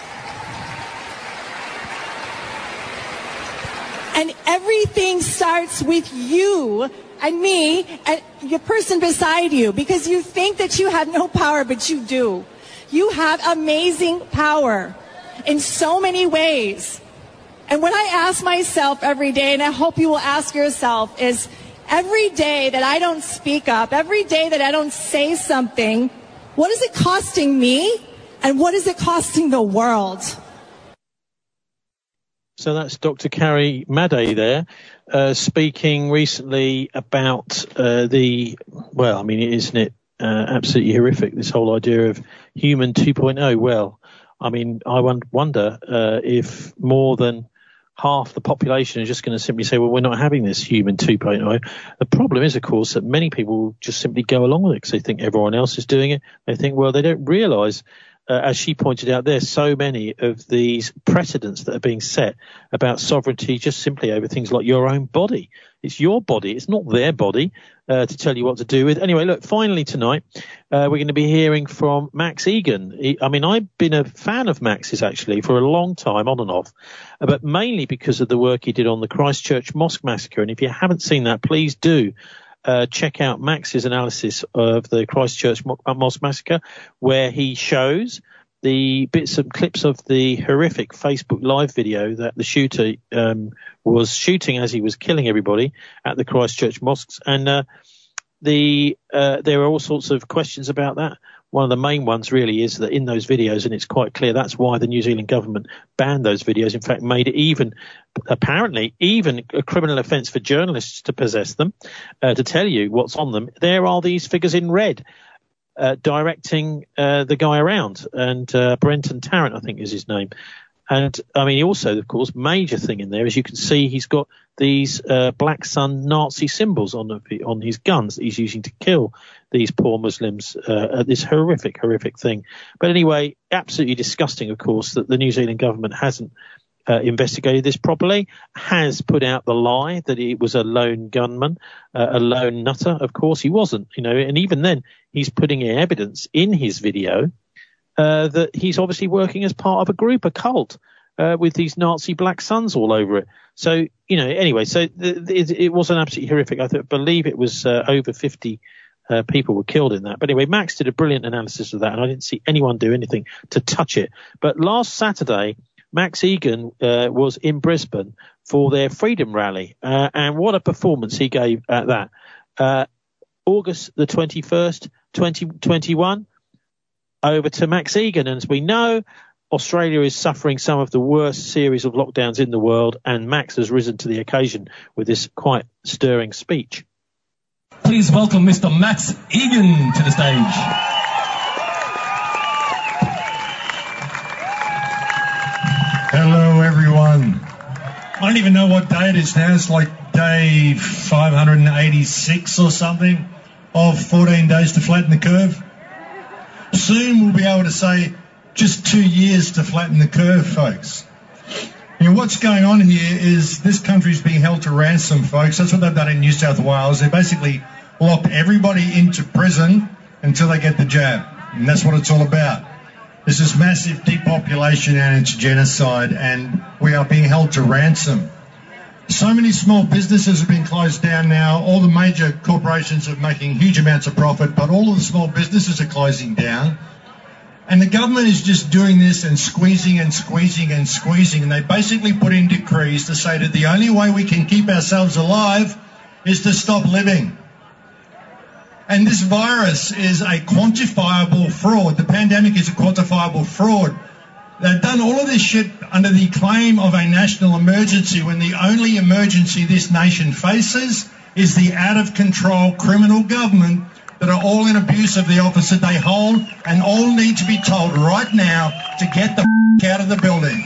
And everything starts with you and me and the person beside you, because you think that you have no power, but you do. You have amazing power in so many ways. And what I ask myself every day, and I hope you will ask yourself, is every day that I don't speak up, every day that I don't say something, what is it costing me and what is it costing the world? So that's Dr. Carrie Madej there, speaking recently about isn't it absolutely horrific, this whole idea of human 2.0? Well, I mean, I wonder if more than half the population is just going to simply say, well, we're not having this human 2.0. The problem is, of course, that many people just simply go along with it because they think everyone else is doing it. They think, well, they don't realise, as she pointed out, there's so many of these precedents that are being set about sovereignty just simply over things like your own body. It's your body. It's not their body to tell you what to do with. Anyway, look, finally tonight, we're going to be hearing from Max Igan. I've been a fan of Max's actually for a long time, on and off, but mainly because of the work he did on the Christchurch Mosque Massacre. And if you haven't seen that, please do. Check out Max's analysis of the Christchurch Mosque Massacre, where he shows the bits and clips of the horrific Facebook Live video that the shooter was shooting as he was killing everybody at the Christchurch mosques. And there are all sorts of questions about that. One of the main ones really is that in those videos, and it's quite clear that's why the New Zealand government banned those videos, in fact made it apparently even a criminal offence for journalists to possess them, to tell you what's on them. There are these figures in red directing the guy around, and Brenton Tarrant, I think is his name. And I mean, also, of course, major thing in there, as you can see, he's got these Black Sun Nazi symbols on his guns that he's using to kill these poor Muslims. This horrific thing. But anyway, absolutely disgusting, of course, that the New Zealand government hasn't investigated this properly, has put out the lie that it was a lone gunman, a lone nutter. Of course, he wasn't, and even then, he's putting in evidence in his video that he's obviously working as part of a group, a cult, with these Nazi Black Suns all over it. So, anyway, so it was an absolutely horrific. I believe it was over 50 people were killed in that. But anyway, Max did a brilliant analysis of that, and I didn't see anyone do anything to touch it. But last Saturday, Max Igan was in Brisbane for their Freedom Rally, and what a performance he gave at that. August the 21st, 2021, over to Max Igan. And as we know, Australia is suffering some of the worst series of lockdowns in the world, and Max has risen to the occasion with this quite stirring speech. Please welcome Mr. Max Igan to the stage. Hello, everyone. I don't even know what day it is now. It's like day 586 or something of 14 days to flatten the curve. Soon we'll be able to say just 2 years to flatten the curve, folks. What's going on here is this country's being held to ransom, folks. That's what they've done in New South Wales. They basically locked everybody into prison until they get the jab. And that's what it's all about. There's this massive depopulation and it's genocide, and we are being held to ransom. So many small businesses have been closed down now. All the major corporations are making huge amounts of profit, but all of the small businesses are closing down. And the government is just doing this and squeezing and squeezing and squeezing. And they basically put in decrees to say that the only way we can keep ourselves alive is to stop living. And this virus is a quantifiable fraud. The pandemic is a quantifiable fraud. They've done all of this shit under the claim of a national emergency when the only emergency this nation faces is the out-of-control criminal government that are all in abuse of the office that they hold and all need to be told right now to get the out of the building.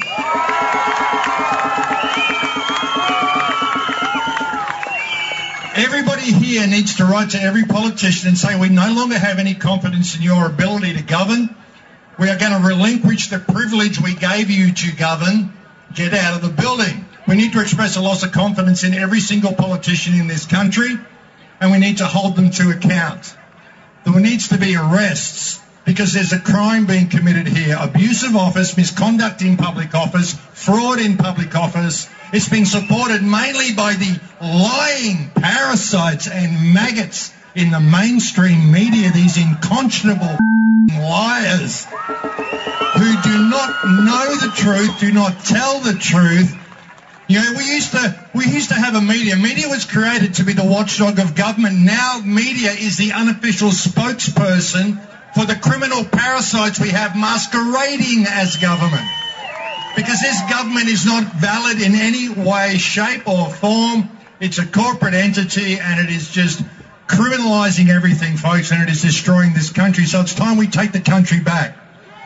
Everybody here needs to write to every politician and say we no longer have any confidence in your ability to govern. We are going to relinquish the privilege we gave you to govern. Get out of the building. We need to express a loss of confidence in every single politician in this country. and we need to hold them to account. There needs to be arrests because there's a crime being committed here. Abuse of office, misconduct in public office, fraud in public office. It's been supported mainly by the lying parasites and maggots in the mainstream media, these unconscionable liars who do not know the truth, do not tell the truth. You know, we used to have a media. Media was created to be the watchdog of government. Now media is the unofficial spokesperson for the criminal parasites we have masquerading as government. Because this government is not valid in any way, shape or form. It's a corporate entity and it is just criminalising everything, folks, and it is destroying this country. So it's time we take the country back.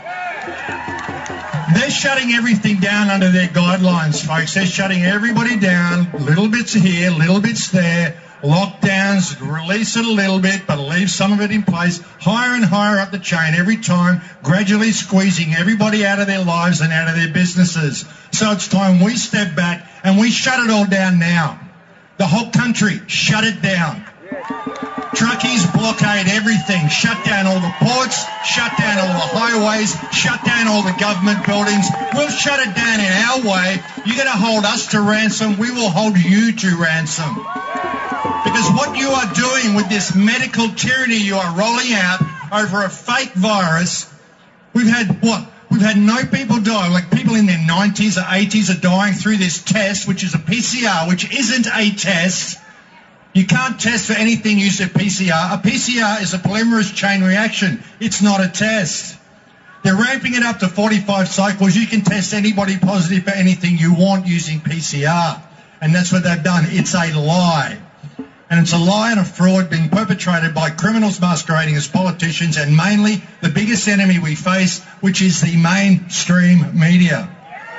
They're shutting everything down under their guidelines, folks. They're shutting everybody down, little bits here, little bits there, lockdowns, release it a little bit, but leave some of it in place, higher and higher up the chain every time, gradually squeezing everybody out of their lives and out of their businesses. So it's time we step back and we shut it all down now. The whole country, shut it down. Truckies blockade everything, shut down all the ports, shut down all the highways, shut down all the government buildings. We'll shut it down in our way. You're going to hold us to ransom, we will hold you to ransom. Because what you are doing with this medical tyranny you are rolling out over a fake virus, we've had what? We've had no people die, like people in their 90s or 80s are dying through this test, which is a PCR, which isn't a test. You can't test for anything using a PCR. A PCR is a polymerase chain reaction. It's not a test. They're ramping it up to 45 cycles. You can test anybody positive for anything you want using PCR. And that's what they've done. It's a lie. And it's a lie and a fraud being perpetrated by criminals masquerading as politicians and mainly the biggest enemy we face, which is the mainstream media.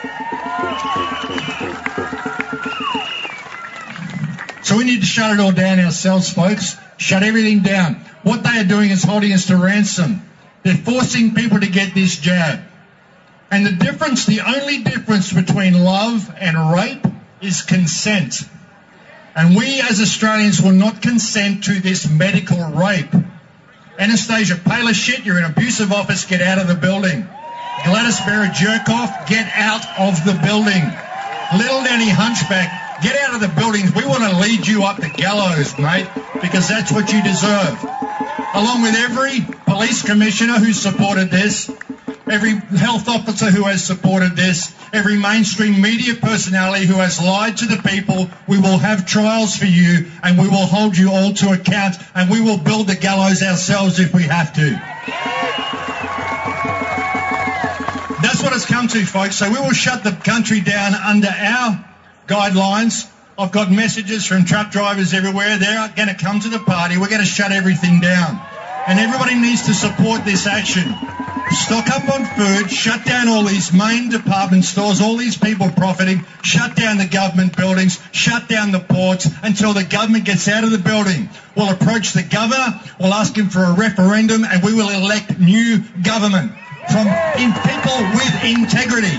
So we need to shut it all down ourselves, folks. Shut everything down. What they are doing is holding us to ransom. They're forcing people to get this jab. And the difference, the only difference between love and rape is consent. And we as Australians will not consent to this medical rape. Anastasia Palaszczuk, you're in abusive office, get out of the building. Gladys Berejiklian, get out of the building. Little Nanny Hunchback, get out of the buildings. We want to lead you up the gallows, mate, because that's what you deserve. Along with every police commissioner who supported this, every health officer who has supported this, every mainstream media personality who has lied to the people, we will have trials for you and we will hold you all to account and we will build the gallows ourselves if we have to. That's what it's come to, folks. So we will shut the country down under our guidelines. I've got messages from truck drivers everywhere. They're going to come to the party. We're going to shut everything down. And everybody needs to support this action. Stock up on food, shut down all these main department stores, all these people profiting, shut down the government buildings, shut down the ports until the government gets out of the building. We'll approach the governor, we'll ask him for a referendum, and we will elect new government from people with integrity.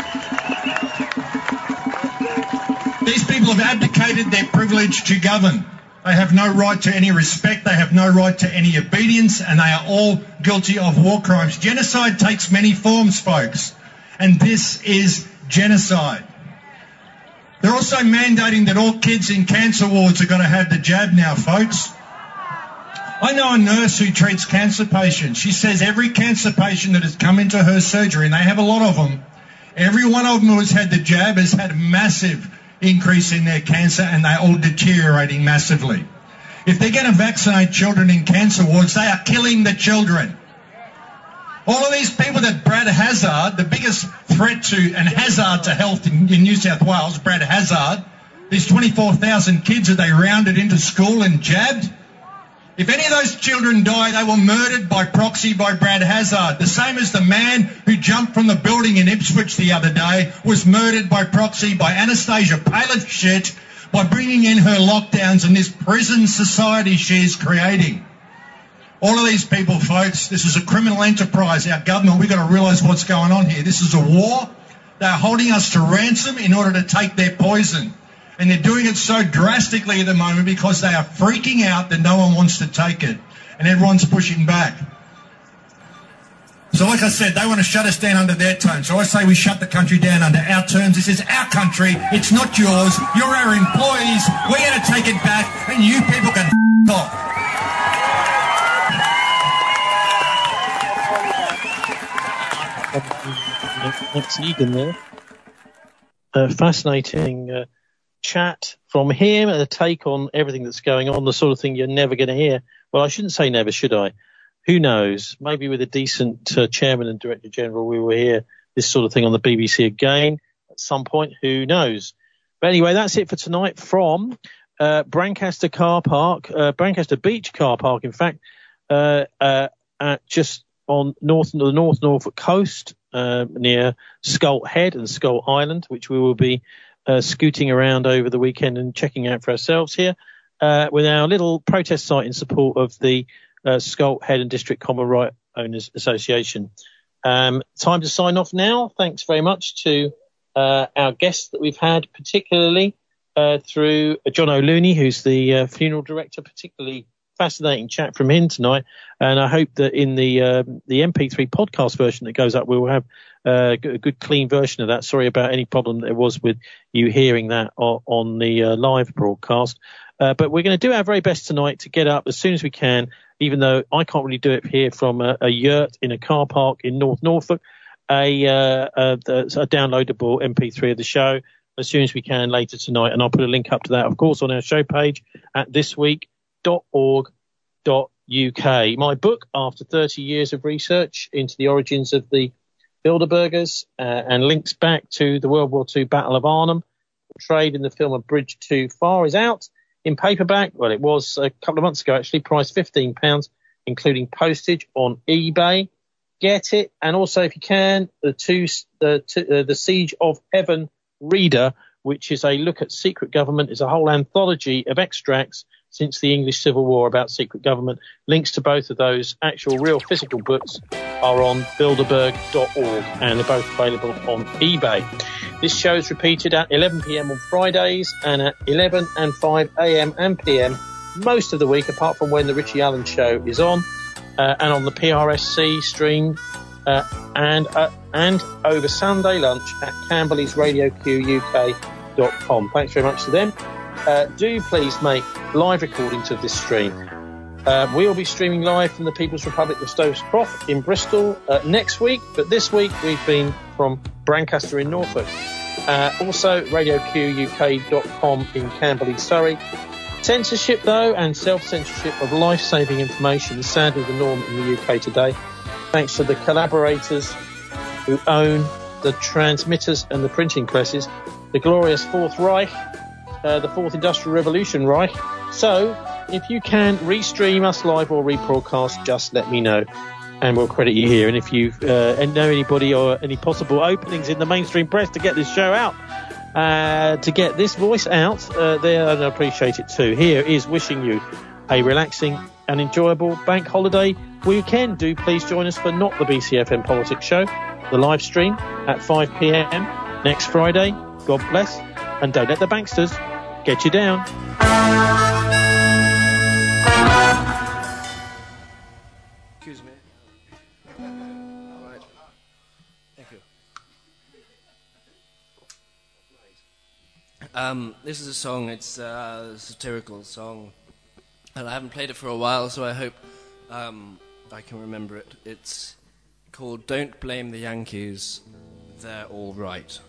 These people have abdicated their privilege to govern. They have no right to any respect, they have no right to any obedience, and they are all guilty of war crimes. Genocide takes many forms, folks, and this is genocide. They're also mandating that all kids in cancer wards are going to have the jab now, folks. I know a nurse who treats cancer patients. She says every cancer patient that has come into her surgery, and they have a lot of them, every one of them who has had the jab has had massive increase in their cancer and they're all deteriorating massively. If they're going to vaccinate children in cancer wards, they are killing the children. All of these people that Brad Hazzard, the biggest threat to and hazard to health in New South Wales, Brad Hazzard, these 24,000 kids that they rounded into school and jabbed, if any of those children die, they were murdered by proxy by Brad Hazzard. The same as the man who jumped from the building in Ipswich the other day was murdered by proxy by Anastasia Palaszczuk by bringing in her lockdowns and this prison society she is creating. All of these people, folks, this is a criminal enterprise. Our government, we've got to realise what's going on here. This is a war. They're holding us to ransom in order to take their poison. And they're doing it so drastically at the moment because they are freaking out that no one wants to take it. And everyone's pushing back. So like I said, they want to shut us down under their terms. So I say we shut the country down under our terms. This is our country. It's not yours. You're our employees. We're going to take it back, and you people can off. Thanks, Egan there. Fascinating chat from him and a take on everything that's going on, the sort of thing you're never going to hear. Well, I shouldn't say never, should I? Who knows? Maybe with a decent chairman and director general, we will hear this sort of thing on the BBC again at some point. Who knows? But anyway, that's it for tonight from Brancaster Car Park, Brancaster Beach Car Park, in fact, just on the North Norfolk coast, near Skull Head and Skull Island, which we will be scooting around over the weekend and checking out for ourselves here, with our little protest site in support of the Skull Head and District Common Right Owners Association. Time to sign off now. Thanks very much to our guests that we've had, particularly through John O'Looney, who's the funeral director. Particularly fascinating chat from him tonight, and I hope that in the MP3 podcast version that goes up, we will have a good clean version of that. Sorry about any problem there was with you hearing that on the live broadcast. But we're going to do our very best tonight to get up as soon as we can, even though I can't really do it here from a yurt in a car park in North Norfolk, a downloadable MP3 of the show as soon as we can later tonight. And I'll put a link up to that, of course, on our show page at thisweek.org.uk. My book, after 30 years of research into the origins of the Bilderbergers and links back to the World War II Battle of Arnhem, portrayed in the film A Bridge Too Far, is out in paperback. Well, it was a couple of months ago, actually, priced £15, including postage, on eBay. Get it. And also, if you can, the Siege of Heaven Reader, which is a look at secret government, is a whole anthology of extracts since the English Civil War about secret government. Links to both of those actual real physical books are on bilderberg.org, and they're both available on eBay. This show is repeated at 11 p.m. on Fridays and at 11 and 5 a.m. and p.m. most of the week, apart from when the Richie Allen show is on, and on the PRSC stream, and over Sunday lunch at Camberley'sRadioQUK.com. Thanks very much to them. Do please make live recordings of this stream. We'll be streaming live from the People's Republic of Stokes Croft in Bristol next week, but this week we've been from Brancaster in Norfolk. Also, RadioQUK.com in Camberley, Surrey. Censorship, though, and self-censorship of life-saving information is sadly the norm in the UK today, thanks to the collaborators who own the transmitters and the printing presses, the glorious Fourth Reich, the Fourth Industrial Revolution Reich. So, if you can restream us live or rebroadcast, just let me know, and we'll credit you here. And if you know anybody or any possible openings in the mainstream press to get this show out, to get this voice out, there, I'd appreciate it too. Here is wishing you a relaxing and enjoyable bank holiday weekend. Do please join us for Not the BCFM Politics Show, the live stream at 5 p.m. next Friday. God bless, and don't let the banksters get you down. Excuse me. All right. Thank you. This is a song. It's a satirical song, and I haven't played it for a while, so I hope I can remember it. It's called "Don't Blame the Yankees, They're All Right."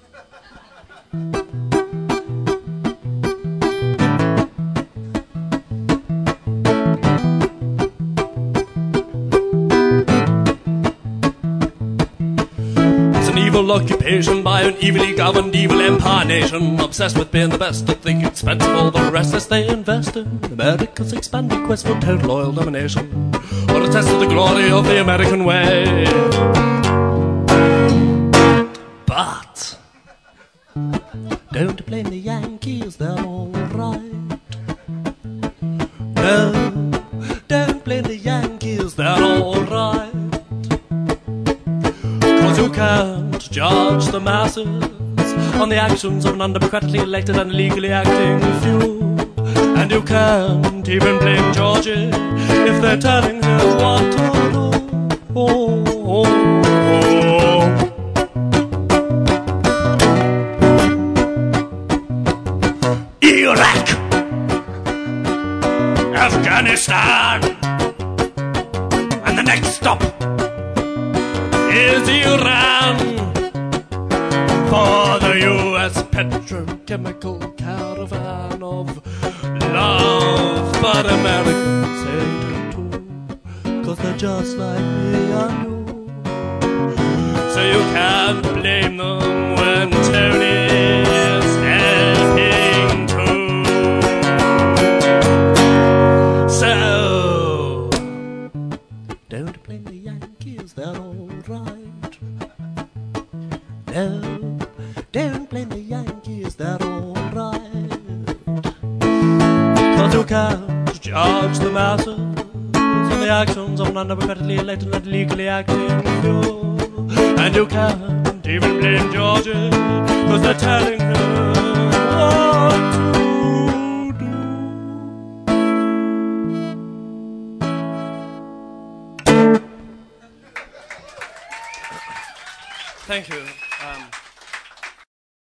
Evil occupation by an evilly governed evil empire nation, obsessed with being the best at the expense of all the rest as they invest in America's expanding quest for total oil domination. What a test of the glory of the American way. But don't blame the Yankees, they're all right. No, don't blame the Yankees, they're all right. 'Cause you can't judge the masses on the actions of an undemocratically elected and illegally acting few. And you can't even blame Georgie if they're telling him what to do. Iraq, Afghanistan, and the next stop is Iran. For the U.S. petrochemical caravan of love, but Americans hate it too, 'cause they're just like me and you. So you can't blame them when Tony is helping too. So don't blame the Yankees, they're all right. No, don't blame the Yankees, they're all right. 'Cause you can't judge the masses on the actions of an undemocratically elected and legally acting few. And you can't even blame Georgia, 'cause they're telling